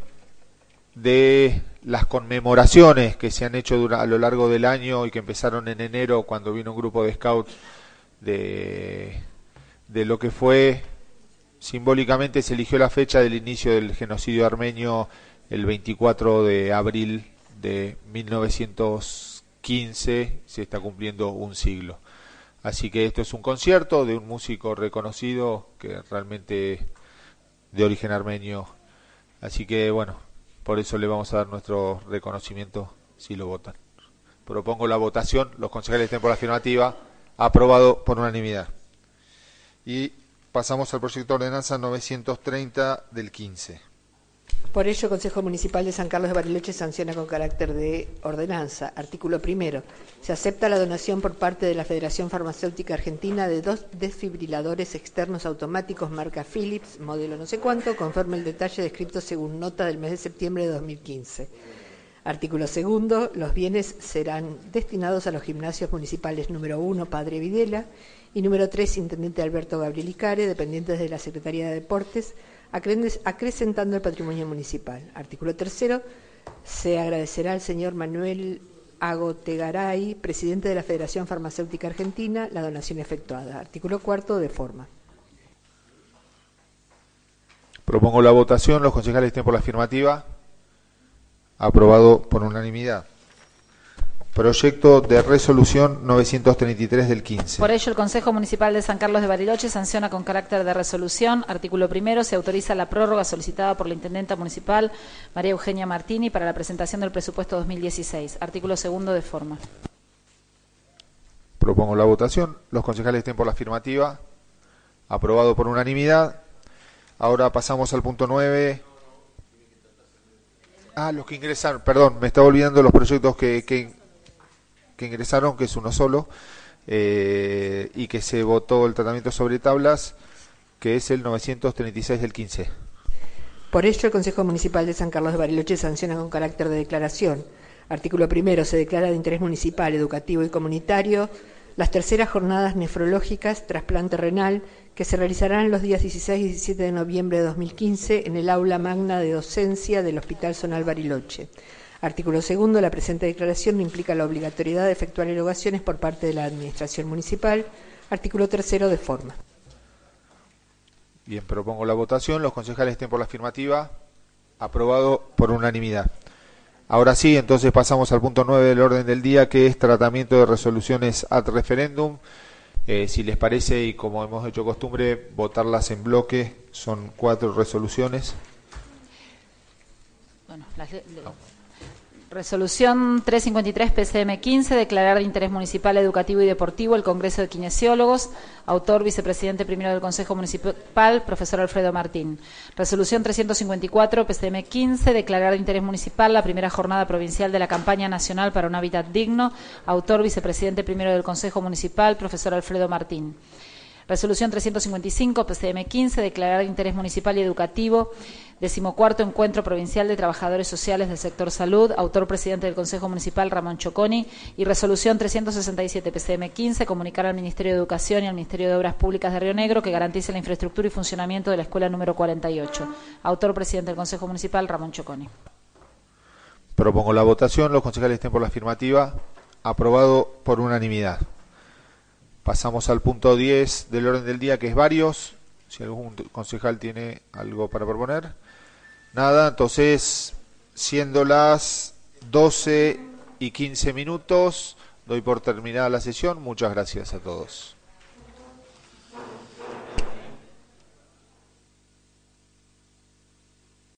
de las conmemoraciones que se han hecho a lo largo del año y que empezaron en enero cuando vino un grupo de scouts de, de lo que fue, simbólicamente se eligió la fecha del inicio del genocidio armenio el veinticuatro de abril de mil novecientos quince, se está cumpliendo un siglo. Así que esto es un concierto de un músico reconocido que realmente de origen armenio, así que bueno, por eso le vamos a dar nuestro reconocimiento si lo votan. Propongo la votación, los concejales estén por la afirmativa, aprobado por unanimidad. Y pasamos al proyecto de ordenanza novecientos treinta del quince. Por ello, el Consejo Municipal de San Carlos de Bariloche sanciona con carácter de ordenanza. Artículo primero. Se acepta la donación por parte de la Federación Farmacéutica Argentina de dos desfibriladores externos automáticos marca Philips, modelo no sé cuánto, conforme el detalle descrito según nota del mes de septiembre de dos mil quince. Artículo segundo. Los bienes serán destinados a los gimnasios municipales número uno, Padre Videla, y número tres, Intendente Alberto Gabriel Icare, dependientes de la Secretaría de Deportes, acrecentando el patrimonio municipal. Artículo tercero. Se agradecerá al señor Manuel Agotegaray, presidente de la Federación Farmacéutica Argentina, la donación efectuada. Artículo cuarto. De forma. Propongo la votación, los concejales estén por la afirmativa. Aprobado por unanimidad. Proyecto de resolución novecientos treinta y tres del quince. Por ello, el Consejo Municipal de San Carlos de Bariloche sanciona con carácter de resolución. Artículo primero. Se autoriza la prórroga solicitada por la Intendenta Municipal, María Eugenia Martini, para la presentación del presupuesto dos mil dieciséis. Artículo segundo. De forma. Propongo la votación. Los concejales estén por la afirmativa. Aprobado por unanimidad. Ahora pasamos al punto nueve. Ah, los que ingresaron. Perdón, me estaba olvidando los proyectos que... que que ingresaron, que es uno solo, eh, y que se votó el tratamiento sobre tablas, que es el novecientos treinta y seis del quince. Por ello, el Consejo Municipal de San Carlos de Bariloche sanciona con carácter de declaración. Artículo primero. Se declara de interés municipal, educativo y comunitario las terceras jornadas nefrológicas trasplante renal que se realizarán los días dieciséis y diecisiete de noviembre de dos mil quince en el aula magna de docencia del Hospital Zonal Bariloche. Artículo segundo. La presente declaración no implica la obligatoriedad de efectuar erogaciones por parte de la Administración Municipal. Artículo tercero. De forma. Bien, propongo la votación. Los concejales estén por la afirmativa. Aprobado por unanimidad. Ahora sí, entonces pasamos al punto nueve del orden del día, que es tratamiento de resoluciones ad referéndum. Eh, si les parece, y como hemos hecho costumbre, votarlas en bloque. Son cuatro resoluciones. Bueno, las le, le, Resolución trescientos cincuenta y tres P C M quince, declarar de interés municipal, educativo y deportivo el Congreso de Kinesiólogos. Autor, vicepresidente primero del Consejo Municipal, profesor Alfredo Martín. Resolución trescientos cincuenta y cuatro P C M quince, declarar de interés municipal la primera jornada provincial de la campaña nacional para un hábitat digno. Autor, vicepresidente primero del Consejo Municipal, profesor Alfredo Martín. Resolución trescientos cincuenta y cinco, P C M quince, declarar de interés municipal y educativo, decimocuarto Encuentro Provincial de Trabajadores Sociales del Sector Salud, autor presidente del Consejo Municipal Ramón Choconi, y resolución trescientos sesenta y siete, P C M quince, comunicar al Ministerio de Educación y al Ministerio de Obras Públicas de Río Negro que garantice la infraestructura y funcionamiento de la escuela número cuarenta y ocho, autor presidente del Consejo Municipal Ramón Choconi. Propongo la votación, los concejales estén por la afirmativa, aprobado por unanimidad. Pasamos al punto diez del orden del día, que es varios. Si algún concejal tiene algo para proponer. Nada, entonces, siendo las doce y quince minutos, doy por terminada la sesión. Muchas gracias a todos.